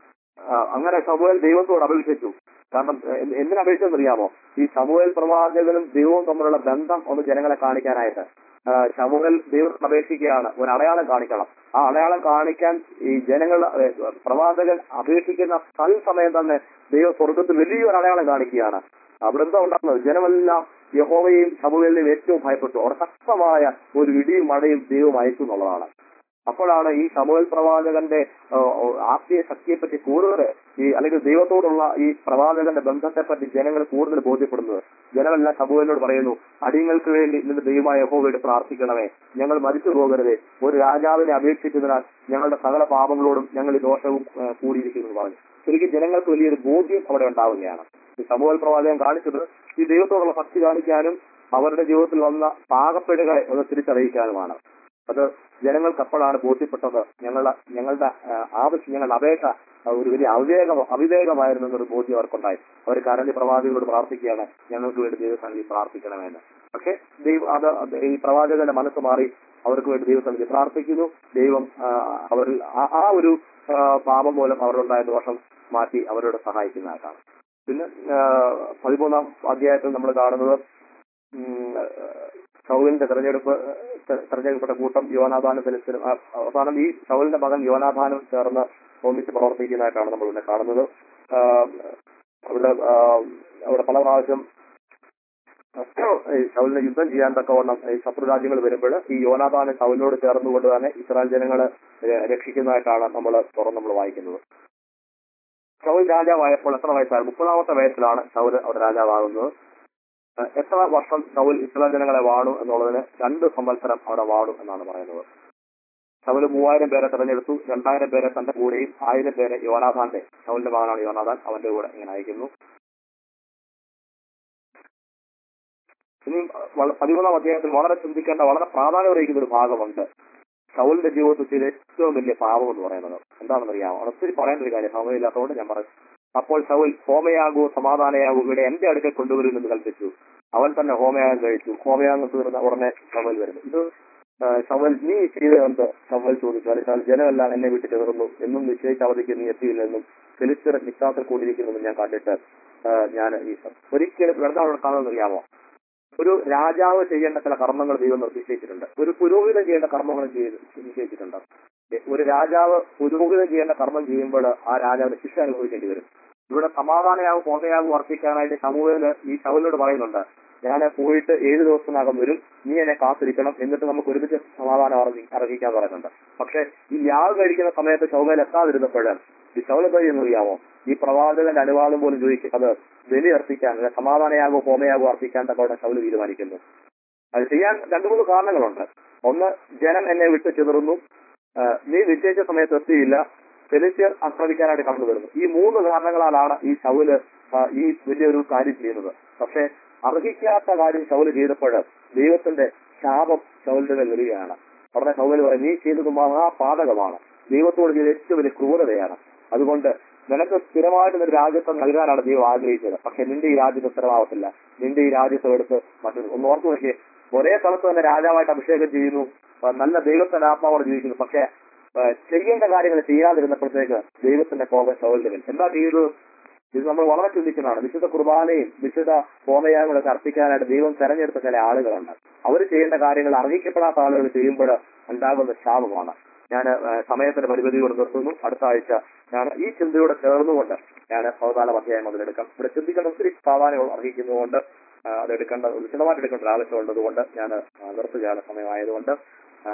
ആ, അങ്ങനെ ശമൂവേൽ ദൈവത്തോട് അപേക്ഷിച്ചു. കാരണം എ- എന്തിനു അപേക്ഷിച്ചെന്നറിയാമോ? ഈ ശമൂവേൽ പ്രവാചകനും ദൈവവും തമ്മിലുള്ള ബന്ധം ഒന്ന് ജനങ്ങളെ കാണിക്കാനായിട്ട് ആ, ശമൂവേൽ ദൈവത്തോട് അപേക്ഷിക്കുകയാണ്, ഒരു അടയാളം കാണിക്കണം. ആ അടയാളം കാണിക്കാൻ ഈ ജനങ്ങളുടെ ഏ, പ്രവാചകൻ അപേക്ഷിക്കുന്ന തൽസമയം തന്നെ ദൈവം സ്വർഗത്തിൽ വലിയൊരു അടയാളം കാണിക്കുകയാണ്. അവിടെ എന്താ ഉണ്ടാകുന്നത്? ജനമെല്ലാം യഹോവയും ശമൂവേലിനെയും ഏറ്റവും ഭയപ്പെട്ടു. അവിടെ ശക്തമായ ഒരു ഇടിയും മഴയും ദൈവം അയച്ചു എന്നുള്ളതാണ്. അപ്പോഴാണ് ഈ ശമൂവേൽ പ്രവാചകന്റെ ആ, ആത്മീയ ശക്തിയെപ്പറ്റി കൂടുതൽ ഈ അല്ലെങ്കിൽ ദൈവത്തോടുള്ള ഈ പ്രവാചകന്റെ ബന്ധത്തെപ്പറ്റി ജനങ്ങൾ കൂടുതൽ ബോധ്യപ്പെടുന്നത്. ജനമെല്ലാം ശമൂവേലിനോട് പറയുന്നു, അടിയങ്ങൾക്ക് വേണ്ടി നിന്റെ ദൈവമായ യഹോവയോട് പ്രാർത്ഥിക്കണമേ, ഞങ്ങൾ മരിച്ചു പോകരുതേ, ഒരു രാജാവിനെ അപേക്ഷിച്ചതിനാൽ ഞങ്ങളുടെ സകല പാപങ്ങളോടും ഞങ്ങൾ ഈ ദോഷവും ആ, കൂടിയിരിക്കുന്നു എന്ന് പറഞ്ഞു. ശരിക്കും ജനങ്ങൾക്ക് വലിയൊരു ബോധ്യം അവിടെ ഉണ്ടാവുകയാണ്. ഈ ശമൂവേൽ പ്രവാചകൻ കാണിച്ചത് ഈ ദൈവത്തോടുള്ള ഭക്തി കാണിക്കാനും അവരുടെ ജീവിതത്തിൽ വന്ന പാകപ്പെടുകളെ ഒന്ന് തിരിച്ചറിയിക്കാനുമാണ്. അത് ജനങ്ങൾക്ക് അപ്പോഴാണ് ബോധ്യപ്പെട്ടത്. ഞങ്ങളുടെ ഞങ്ങളുടെ ആ, ആവശ്യം ഞങ്ങളുടെ അപേക്ഷ ആ, ഒരു വലിയ അവിവേക അവിവേകമായിരുന്നു എന്നൊരു ബോധ്യം അവർക്കുണ്ടായി. അവർ കരഞ്ഞ് പ്രവാചകരോട് പ്രാർത്ഥിക്കുകയാണ്, ഞങ്ങൾക്ക് വേണ്ടി ദൈവസന്നിധി പ്രാർത്ഥിക്കണമെന്ന്. പക്ഷെ ദൈവം അത് അത് ഈ പ്രവാചകന്റെ മനസ്സ് മാറി അവർക്ക് വേണ്ടി ദൈവസന്നിധി പ്രാർത്ഥിക്കുന്നു. ദൈവം ആ, അവരിൽ ആ- ആ ഒരു ആ, പാപം മൂലം അവരുണ്ടായ ദോഷം മാറ്റി അവരോട് സഹായിക്കുന്നതായിട്ടാണ്. പിന്നെ ആ, പതിമൂന്നാം അധ്യായത്തിൽ നമ്മൾ കാണുന്നത് ഉം, ശൗലിന്റെ തെരഞ്ഞെടുപ്പ് തെ- തെരഞ്ഞെടുക്കപ്പെട്ട കൂട്ടം യോനാഥാനും ഫെലിസ്തീനും ആ, അവസാനം ഈ ശൗലിന്റെ മകൻ യോനാഥാനും ചേർന്ന് ഒന്നിച്ച് പ്രവർത്തിക്കുന്നതായിട്ടാണ് നമ്മൾ ഇവിടെ കാണുന്നത്. ആ, അവിടെ ആ, അവിടെ പല പ്രാവശ്യം ഈ ശൗലിനെ യുദ്ധം ചെയ്യാൻ തക്കവണ്ണം ഈ ശത്രുരാജ്യങ്ങൾ വരുമ്പോൾ ഈ യോനാഥാനെ ശൗലിനോട് ചേർന്നുകൊണ്ട് തന്നെ ഇസ്രായേൽ ജനങ്ങളെ ര- രക്ഷിക്കുന്നതായിട്ടാണ് നമ്മൾ തുറന്ന് നമ്മൾ വായിക്കുന്നത്. ശൗൽ രാജാവായപ്പോൾ എത്ര വയസ്സാണ്? മുപ്പതാമത്തെ വയസ്സിലാണ് ശൗൽ അവിടെ രാജാവാകുന്നത്. ഏഹ് എത്ര വർഷം ശൗൽ ഇസ്രായേൽ ജനങ്ങളെ വാണു എന്നുള്ളതിന് രണ്ട് സംവത്സരം അവിടെ വാണു എന്നാണ് പറയുന്നത്. ശൗൽ മൂവായിരം പേരെ തെരഞ്ഞെടുത്തു. രണ്ടായിരം പേരെ തന്റെ കൂടെയും ആയിരം പേരെ യോനാഥാന്റെ, ശൗലിന്റെ മകനാണ് യോനാഥാൻ, അവന്റെ കൂടെ ഇങ്ങനെ അയക്കുന്നു. ഇനി വള- പതിമൂന്നാം അധ്യായത്തിൽ വളരെ ചിന്തിക്കേണ്ട, വളരെ പ്രാധാന്യം അറിയിക്കുന്ന ഒരു ഭാഗമുണ്ട്. ശൗലിന്റെ ജീവിതത്തിൽ ചെയ്ത ഏറ്റവും വലിയ പാപം എന്ന് പറയുന്നത് എന്താണെന്ന് അറിയാമോ? അത് ഒത്തിരി പറയേണ്ട ഒരു കാര്യം, സമയമില്ലാത്തതുകൊണ്ട് ഞാൻ പറയും. അപ്പോൾ ശൗൽ ഹോമയാകൂ സമാധാനയാകൂ ഇവിടെ എന്റെ അടുക്കൽ കൊണ്ടുവരുമെന്ന് കൽപ്പിച്ചു. അവൻ തന്നെ ഹോമയാഗം കഴിച്ചു. ഹോമയാഗം തീർന്ന ഉടനെ ശൗൽ വരുന്നു. ഇത് ആ, ശൗൽ നീ ചെയ്തതെന്ത് ശൗൽ ചോദിച്ചു. അല്ലെങ്കിൽ ജനമെല്ലാം എന്നെ വിട്ടു ചേർന്നു എന്നും നിശ്ചയിച്ച അവധിക്ക് നീ എത്തിയില്ലെന്നും ഫെലിസ്തീർ നിശ്വാസത്തിൽ കൂടിയിരിക്കുന്നെന്നും ഞാൻ കണ്ടിട്ട് ആ, ഞാൻ ഈ ഒരിക്കലും വെറുതെ അവിടെ കാണുമെന്ന് അറിയാമോ? ഒരു രാജാവ് ചെയ്യേണ്ട ചില കർമ്മങ്ങൾ ദൈവം നിശ്ചയിച്ചിട്ടുണ്ട്. ഒരു പുരോഹിതൻ ചെയ്യേണ്ട കർമ്മങ്ങൾ ചെയ്ത് നിശ്ചയിച്ചിട്ടുണ്ട്. ഒരു രാജാവ് പുരോഹിതൻ ചെയ്യേണ്ട കർമ്മം ചെയ്യുമ്പോൾ ആ രാജാവിന് ശിക്ഷ അനുഭവിക്കേണ്ടി വരും. ഇവിടെ സമാധാനയാവും ഹോമയാവും വർദ്ധിക്കാനായിട്ട് ശമൂവേല് ഈ ശൗലിനോട് പറയുന്നുണ്ട്, ഞാൻ പോയിട്ട് ഏഴ് ദിവസത്തിനകം വരും, നീ എന്നെ കാത്തിരിക്കണം, എന്നിട്ട് നമുക്ക് ഒരുമിച്ച് സമാധാനം അർഹി അർഹിക്കാൻ പറയുന്നുണ്ട്. പക്ഷെ ഈ യാവ് കഴിക്കുന്ന സമയത്ത് ശൗമേൽ എത്താതിരുന്നപ്പോൾ ഈ ശൗല എന്ന് അറിയാമോ? ഈ പ്രവാചകന്റെ അനുവാദം പോലും ചോദിക്കുന്നത് ബലി അർപ്പിക്കാൻ, സമാധാനയാകോ ഹോമയാകോ അർപ്പിക്കാൻ തക്കോടെ ശൗല് തീരുമാനിക്കുന്നു. അത് ചെയ്യാൻ രണ്ടു മൂന്ന് കാരണങ്ങളുണ്ട്. ഒന്ന്, ജനം എന്നെ വിട്ടു ചിതറുന്നു, ആ, നീ നിശ്ചയിച്ച സമയത്ത് എത്തിയില്ല, ഫെലിസ്ത്യർ ആക്രമിക്കാനായിട്ട് കടന്നു വരുന്നു. ഈ മൂന്ന് കാരണങ്ങളാലാണ് ഈ ശൗല് ആ, ഈ വലിയൊരു കാര്യം ചെയ്യുന്നത്. പക്ഷെ അർഹിക്കാത്ത കാര്യം ശൗല് ചെയ്തപ്പോൾ ദൈവത്തിന്റെ ശാപം ശൗലിന്റെ മേൽ വരികയാണ്. അവിടെ ശൗല് പറയും, നീ ചെയ്തത് മഹാപാതകമാണ്, ദൈവത്തോട് ചെയ്ത ഏറ്റവും വലിയ ക്രൂരതയാണ്. അതുകൊണ്ട് നിനക്ക് സ്ഥിരമായിട്ട് ഒരു രാജ്യത്വം നൽകാനാണ് ദൈവം ആഗ്രഹിച്ചത്. പക്ഷെ നിന്റെ ഈ രാജ്യത്ത് സ്ഥിരമാവത്തില്ല. നിന്റെ ഈ രാജ്യത്വം എടുത്ത് മറ്റൊരു ഒന്ന് ഓർത്തു നോക്കിയേ, ഒരേ സ്ഥലത്ത് തന്നെ രാജാവായിട്ട് അഭിഷേകം ചെയ്യുന്നു, ആ, നല്ല ദൈവത്തിന്റെ ആത്മാവോട് ജീവിക്കുന്നു. പക്ഷെ ആ, ചെയ്യേണ്ട കാര്യങ്ങൾ ചെയ്യാതിരുന്നപ്പോഴത്തേക്ക് ദൈവത്തിന്റെ കോപം ശൗലിന്റെ മേൽ. എന്താ ചെയ്തത്? ഇത് നമ്മൾ വളരെ ചിന്തിക്കുന്നതാണ്. വിശുദ്ധ കുർബാനയും വിശുദ്ധ ഹോമയാഗങ്ങളൊക്കെ അർപ്പിക്കാനായിട്ട് ദൈവം തെരഞ്ഞെടുത്ത ചില ആളുകളുണ്ട്. അവർ ചെയ്യേണ്ട കാര്യങ്ങൾ അർഹിക്കപ്പെടാത്ത ആളുകൾ ചെയ്യുമ്പോൾ ഉണ്ടാകുന്ന ശാപമാണ്. ഞാൻ സമയത്തിന്റെ പരിമിതിയോട് നിർത്തുന്നു. അടുത്ത ആഴ്ച ഞാൻ ഈ ചിന്തയോടെ ചേർന്നുകൊണ്ട് ഞാൻ അവസാന അധ്യായം അതിലെടുക്കാം. ഇവിടെ ചിന്തിക്കേണ്ട ഒത്തിരി പ്രാധാന്യം അർഹിക്കുന്നതുകൊണ്ട് ആ, അതെടുക്കേണ്ട വിശദമായിട്ട് എടുക്കേണ്ട ഒരു ആവശ്യമുണ്ട്. അതുകൊണ്ട് ഞാൻ നിർത്തുകയാണ്, സമയമായതുകൊണ്ട്. ആ,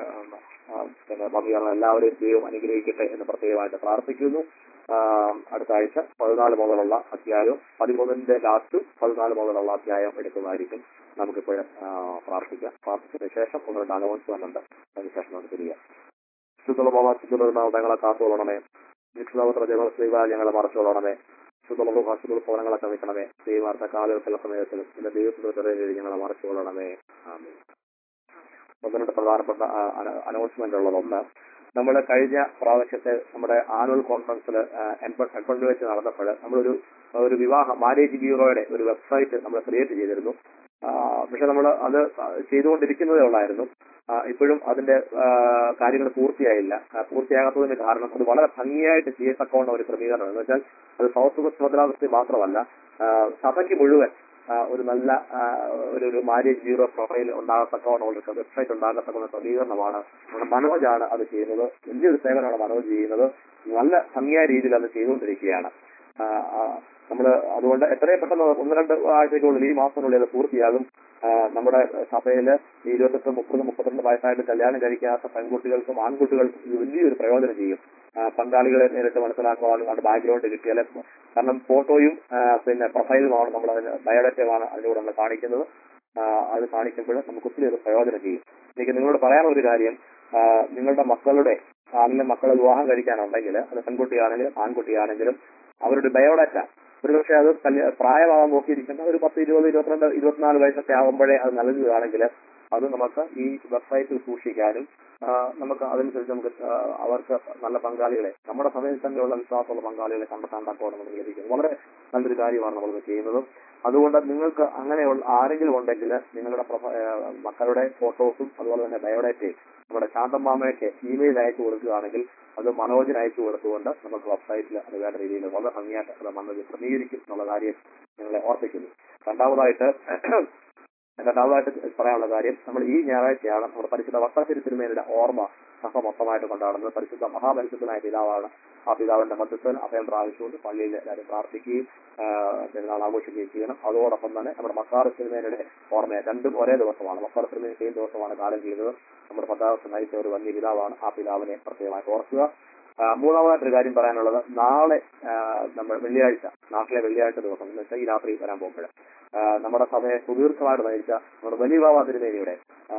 ആ, പിന്നെ ബാക്കിയുള്ള എല്ലാവരെയും ദൈവം അനുഗ്രഹിക്കട്ടെ എന്ന് പ്രത്യേകമായിട്ട് പ്രാർത്ഥിക്കുന്നു. ആ, അടുത്ത ആഴ്ച പതിനാല് മുതലുള്ള അധ്യായവും പതിമൂന്നിന്റെ ലാസ്റ്റും പതിനാല് മുതലുള്ള അധ്യായം എടുക്കുന്നതായിരിക്കും. നമുക്കിപ്പോഴും പ്രാർത്ഥിക്കാം. പ്രാർത്ഥിച്ചതിന് ശേഷം ഒന്ന് രണ്ട് അനൗൺസ്മെന്റ് ഉണ്ട്. അതിനുശേഷം നമുക്ക് തിരികെ ശുദ്ധ ശുദ്ധ ഞങ്ങളെ കാത്തുകൊള്ളണമേ. നിക്ഷേപത്ര ജനശ്രീവാ ഞങ്ങളെ മറച്ചോളണമേ ശുദ്ധമുള്ള ഭാഷകൾ ഭവനങ്ങളൊക്കെ നിൽക്കണമേ ദൈവാർത്ഥ കാലഘട്ട സമയത്തിലും എന്റെ ദൈവത്തിന്റെ ചെറിയ ഞങ്ങളെ മറച്ചോളണമേ. ഒന്ന് രണ്ട് പ്രധാനപ്പെട്ട അനൗൺസ്മെന്റ് ഉള്ളതൊന്ന്, നമ്മൾ കഴിഞ്ഞ പ്രാവശ്യത്തെ നമ്മുടെ ആനുവൽ കോൺഫറൻസിൽ എൺപത് വെച്ച് നടന്നപ്പോൾ നമ്മളൊരു ഒരു വിവാഹ മാരേജ് ബ്യൂറോയുടെ ഒരു വെബ്സൈറ്റ് നമ്മൾ ക്രിയേറ്റ് ചെയ്തിരുന്നു. പക്ഷെ നമ്മൾ അത് ചെയ്തുകൊണ്ടിരിക്കുന്നതേ ഉള്ളായിരുന്നു. ഇപ്പോഴും അതിന്റെ കാര്യങ്ങൾ പൂർത്തിയായില്ല. പൂർത്തിയാകാത്തതിന് കാരണം അത് വളരെ ഭംഗിയായിട്ട് ചെയ്യത്തക്കവണ്ണം ഒരു ക്രമീകരണം എന്ന് വെച്ചാൽ അത് സൗത്ത് ഭദ്രാവസ്ഥ മാത്രമല്ല സഭയ്ക്ക് മുഴുവൻ ഒരു നല്ല ഒരു ഒരു മാരേജ് ബ്യൂറോ പ്രൊഫൈൽ ഉണ്ടാകത്തക്കവണ്ണം ഒരു വെബ്സൈറ്റ് ഉണ്ടാകത്തക്കവണ്ണ ക്രമീകരണമാണ് നമ്മുടെ മനോജാണ് അത് ചെയ്യുന്നത്. വലിയൊരു സേവനമാണ് മനോജ് ചെയ്യുന്നത്. നല്ല ഭംഗിയായ രീതിയിൽ അത് ചെയ്തുകൊണ്ടിരിക്കുകയാണ്. നമ്മൾ അതുകൊണ്ട് എത്രയും പെട്ടെന്ന് ഒന്ന് രണ്ട് ആഴ്ചയ്ക്കുള്ളിൽ ഈ മാസത്തിനുള്ളിൽ അത് പൂർത്തിയാകും. നമ്മുടെ സഭയിൽ ഇരുപത്തെട്ട് മുപ്പത് മുപ്പത്തിരണ്ട് വയസ്സായിട്ട് കല്യാണം കഴിക്കാത്ത പെൺകുട്ടികൾക്കും ആൺകുട്ടികൾക്കും ഇത് വലിയൊരു പ്രയോജനം ചെയ്യും. പങ്കാളികളെ നേരിട്ട് മനസ്സിലാക്കുവാനും അവരുടെ ബാക്ക്ഗ്രൗണ്ട് കിട്ടിയാൽ, കാരണം ഫോട്ടോയും പിന്നെ പ്രൊഫൈലുമാണ് നമ്മൾ അതിന് ബയോഡേറ്റയുമാണ് അതിലൂടെ നമ്മൾ കാണിക്കുന്നത്. അത് കാണിക്കുമ്പോൾ നമുക്ക് ഒത്തിരി അത് പ്രയോജനം ചെയ്യും. എനിക്ക് നിങ്ങളോട് പറയാനുള്ള ഒരു കാര്യം, നിങ്ങളുടെ മക്കളുടെ അല്ലെങ്കിൽ മക്കളെ വിവാഹം കഴിക്കാനുണ്ടെങ്കിൽ അത് പെൺകുട്ടിയാണെങ്കിലും ആൺകുട്ടിയാണെങ്കിലും അവരുടെ ബയോഡാറ്റ ഒരുപക്ഷെ അത് പ്രായമാകാൻ നോക്കിയിരിക്കുന്ന ഒരു പത്ത് ഇരുപത് ഇരുപത്തിരണ്ട് ഇരുപത്തിനാല് വയസ്സൊക്കെ ആകുമ്പോഴേ അത് നൽകുകയാണെങ്കിൽ അത് നമുക്ക് ഈ വെബ്സൈറ്റിൽ സൂക്ഷിക്കാനും നമുക്ക് അതനുസരിച്ച് നമുക്ക് അവർക്ക് നല്ല പങ്കാളികളെ നമ്മുടെ സമയത്ത് തന്നെയുള്ള വിശ്വാസമുള്ള പങ്കാളികളെ കണ്ടെത്താൻ തക്കോടെ നമുക്ക് ലഭിക്കുന്നത് വളരെ നല്ലൊരു കാര്യമാണ് നമ്മളിത് ചെയ്യുന്നത്. അതുകൊണ്ട് നിങ്ങൾക്ക് അങ്ങനെയുള്ള ആരെങ്കിലും ഉണ്ടെങ്കിൽ നിങ്ങളുടെ മക്കളുടെ ഫോട്ടോസും അതുപോലെ തന്നെ ബയോഡാറ്റയും നമ്മുടെ ശാന്തമാമയ്ക്ക് ഇമെയിൽ അയച്ചു കൊടുക്കുകയാണെങ്കിൽ അത് മനോജിന് അയച്ചു കൊടുത്തുകൊണ്ട് നമുക്ക് വെബ്സൈറ്റിൽ അത് വേണ്ട രീതിയിൽ വളരെ ഭംഗിയായിട്ട് അത് മനോജ് ക്രമീകരിക്കും എന്നുള്ള കാര്യം നിങ്ങളെ ഓർപ്പിക്കുന്നു. രണ്ടാമതായിട്ട് രണ്ടാമതായിട്ട് പറയാനുള്ള കാര്യം, നമ്മൾ ഈ ഞായറാഴ്ചയാണ് നമ്മുടെ പരിശുദ്ധ വട്ടശ്ശേരി തിരുമേനിയുടെ ഓർമ്മ സഭ മൊത്തമായിട്ട് കൊണ്ടാടുന്നത്. പരിശുദ്ധ മഹാപരിശുദ്ധനായ പിതാവാണ്. ആ പിതാവിന്റെ മധ്യസ്ഥൻ അഭയം പ്രാപിച്ചുകൊണ്ട് പള്ളിയിൽ എല്ലാവരും പ്രാർത്ഥിക്കുകയും പെരുന്നാൾ ആഘോഷിക്കുകയും ചെയ്യണം. അതോടൊപ്പം തന്നെ നമ്മുടെ മക്കാർ തിരുമേനിയുടെ ഓർമ്മ രണ്ടും ഒരേ ദിവസമാണ്. മക്കാർ തിരുമേനി സെയിം ദിവസമാണ് കാലം ചെയ്യുന്നത്. നമ്മുടെ പത്താമത്തെ നയിച്ച ഒരു വലിയ പിതാവാണ്. ആ പിതാവിനെ പ്രത്യേകമായിട്ട് ഓർക്കുക. മൂന്നാമതായിട്ടൊരു കാര്യം പറയാനുള്ളത്, നാളെ നമ്മൾ വെള്ളിയാഴ്ച നാട്ടിലെ വെള്ളിയാഴ്ച ദിവസം എന്ന് വെച്ചാൽ ഈ രാത്രി വരാൻ പോകുമ്പോൾ നമ്മുടെ സഭയെ സുദീർഘമായിട്ട് നയിച്ച നമ്മുടെ വലിയ ബാബ തിരുമേനിയുടെ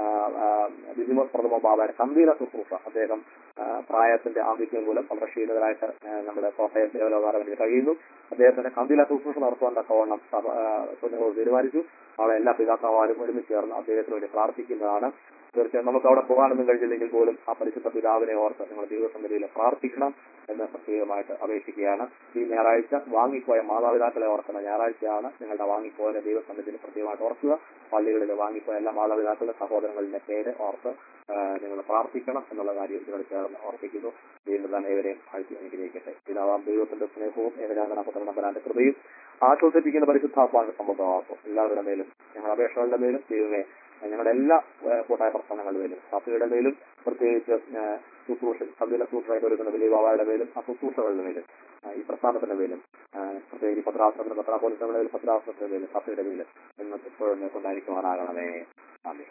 ബിജിമോസ് പ്രഥമ ബാബയുടെ കമ്പീര ശുശ്രൂഷ, അദ്ദേഹം പ്രായത്തിന്റെ ആധിക്യം മൂലം വളരെ ക്ഷീണിതരായിട്ട് നമ്മുടെ കോട്ടയം ദേവലോകാരത്തിൽ കഴിയുന്നു. അദ്ദേഹത്തിന്റെ കമ്പീര ശുശ്രൂഷ നടത്തുവാൻ തക്കവണ്ണം സഭ തീരുമാനിച്ചു. അവിടെ എല്ലാ പിതാക്കന്മാരും ഒരുമിച്ച് ചേർന്ന് അദ്ദേഹത്തിന് വേണ്ടി പ്രാർത്ഥിക്കുന്നതാണ്. തീർച്ചയായും നമുക്ക് അവിടെ പോകാനൊന്നും കഴിഞ്ഞില്ലെങ്കിൽ പോലും ആ പരിശുദ്ധ പിതാവിനെ ഓർത്ത് നിങ്ങൾ ദൈവസന്നിധിയിൽ പ്രാർത്ഥിക്കണം എന്ന് പ്രത്യേകമായിട്ട് അപേക്ഷിക്കുകയാണ്. ഈ ഞായറാഴ്ച വാങ്ങിപ്പോയ മാതാപിതാക്കളെ ഓർക്കുന്ന ഞായറാഴ്ചയാണ്. നിങ്ങളുടെ വാങ്ങിപ്പോയ ദൈവസന്നിധിയിൽ പ്രത്യേകമായിട്ട് ഓർക്കുക. പള്ളികളിൽ വാങ്ങിപ്പോയ എല്ലാ മാതാപിതാക്കളുടെ സഹോദരങ്ങളുടെ പേര് ഓർത്ത് നിങ്ങൾ പ്രാർത്ഥിക്കണം എന്നുള്ള കാര്യം ഇതിനോട് ചേർന്ന് ഓർപ്പിക്കുന്നു. വീണ്ടും തന്നെ ഇവരെയും ആഴ്ച അനുഗ്രഹിക്കട്ടെ. പിതാവാം ദൈവത്തിന്റെ സ്നേഹവും ഏകജാതനാപുത്രന്റെ കൃപയും ആശ്വസിപ്പിക്കുന്ന പരിശുദ്ധാത്മാവിന്റെ സമ്മതമാക്കും എല്ലാവരുടെ മേലും ഞങ്ങളുടെ അപേക്ഷകളുടെ മേലും ദൈവമേ ഞങ്ങളുടെ എല്ലാ കൂട്ടായ പ്രസ്ഥാനങ്ങളുടെ മേലും സഭയുടെ മേലും പ്രത്യേകിച്ച് ശുശ്രൂഷ സഭയിലെ ശുശ്രൂഷയായിട്ട് ഒരുക്കുന്ന വലിയ ബാബയുടെ മേലും ആ ശുശ്രൂഷകളുടെ മേലും ഈ പ്രസ്ഥാനത്തിന്റെ മേലും പ്രത്യേകിച്ച് പത്രാസനത്തിന്റെ പത്രാപോലിസങ്ങളുടെ മേലും പത്രാസനത്തിന്റെ മേലും സഭയുടെ മേലും എന്ന് ഇപ്പോഴും കൊണ്ടായിരിക്കുവാനാകണമേ. അതെ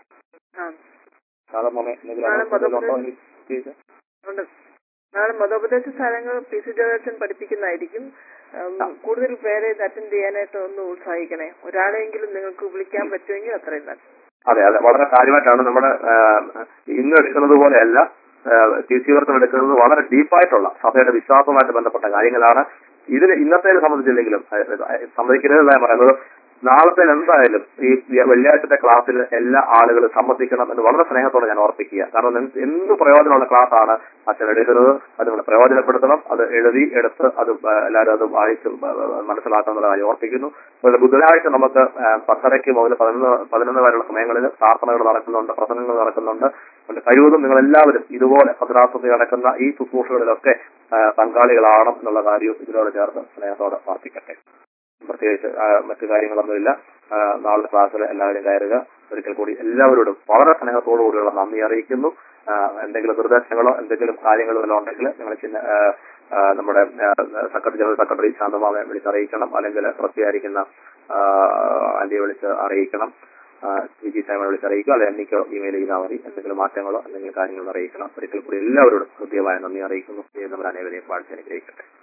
നാളെ മതോപദേശ സ്ഥാനങ്ങൾ പി സി ജോർജൻ പഠിപ്പിക്കുന്നതായിരിക്കും. കൂടുതൽ പേരെ ഇത് അറ്റൻഡ് ചെയ്യാനായിട്ട് ഒന്ന് ഉത്സാഹിക്കണേ. ഒരാളെങ്കിലും നിങ്ങൾക്ക് വിളിക്കാൻ പറ്റുമെങ്കിൽ അത്രയും നല്ല. അതെ അതെ വളരെ കാര്യമായിട്ടാണ് നമ്മുടെ ഇന്ന് എടുക്കുന്നത് പോലെയല്ല ടി സി വർത്തം എടുക്കുന്നത്. വളരെ ഡീപ്പായിട്ടുള്ള സഭയുടെ വിശ്വാസവുമായിട്ട് ബന്ധപ്പെട്ട കാര്യങ്ങളാണ്. ഇതിന് ഇന്നത്തെ സംബന്ധിച്ചില്ലെങ്കിലും സമ്മതിക്കരുതെന്നാണ് പറയുന്നത്. നാളത്തെ എന്തായാലും ഈ വെള്ളിയാഴ്ചത്തെ ക്ലാസ്സിൽ എല്ലാ ആളുകളും സമ്മതിക്കണം എന്ന് വളരെ സ്നേഹത്തോടെ ഞാൻ ഓർപ്പിക്കുക. കാരണം എന്ത് പ്രയോജനമുള്ള ക്ലാസ്സാണ് അച്ഛൻ എടുക്കുന്നത്, അത് നിങ്ങൾ പ്രയോജനപ്പെടുത്തണം. അത് എഴുതി എടുത്ത് അത് എല്ലാവരും അത് വായിച്ച് മനസ്സിലാക്കുന്ന കാര്യം ഓർപ്പിക്കുന്നു. ബുധനാഴ്ച നമുക്ക് പത്തരയ്ക്ക് മുതൽ പതിനൊന്ന് പതിനൊന്ന് വരെയുള്ള സമയങ്ങളിൽ പ്രാർത്ഥനകൾ നടക്കുന്നുണ്ട്, പ്രസംഗങ്ങൾ നടക്കുന്നുണ്ട്. അതുകൊണ്ട് കഴിവതും നിങ്ങൾ എല്ലാവരും ഇതുപോലെ ഭദ്രാസനത്തിൽ നടക്കുന്ന ഈ ശുശ്രൂഷകളിലൊക്കെ പങ്കാളികളാണ് എന്നുള്ള കാര്യവും ഇതിനോട് ചേർത്ത് സ്നേഹത്തോടെ ഓർപ്പിക്കട്ടെ. പ്രത്യേകിച്ച് മറ്റു കാര്യങ്ങളൊന്നുമില്ല. നാളെ ക്ലാസ്സിൽ എല്ലാവരും കയറുക. ഒരിക്കൽ കൂടി എല്ലാവരോടും വളരെ സ്നേഹത്തോടു കൂടിയുള്ള നന്ദി അറിയിക്കുന്നു. എന്തെങ്കിലും നിർദ്ദേശങ്ങളോ എന്തെങ്കിലും കാര്യങ്ങളോ എല്ലാം ഉണ്ടെങ്കിൽ നിങ്ങൾ ചിന്ന നമ്മുടെ സെക്രട്ടറി ജനറൽ സെക്രട്ടറി ശാന്തമാവെ വിളിച്ചറിയിക്കണം. അല്ലെങ്കിൽ പ്രത്യേകിക്കുന്ന ആന്റിയെ വിളിച്ച് അറിയിക്കണം. വിജി സാമനെ വിളിച്ചറിയിക്കുക. അല്ലെങ്കിൽ എനിക്കോ ഇമെയിൽ ചെയ്താൽ മതി. എന്തെങ്കിലും മാറ്റങ്ങളോ എന്തെങ്കിലും കാര്യങ്ങളോ അറിയിക്കണം. ഒരിക്കൽ കൂടി എല്ലാവരോടും കൃത്യമായ നന്ദി അറിയിക്കുന്നു. നമ്മുടെ അനേവരെയും വാഴ്ച അനുഗ്രഹിക്കട്ടെ.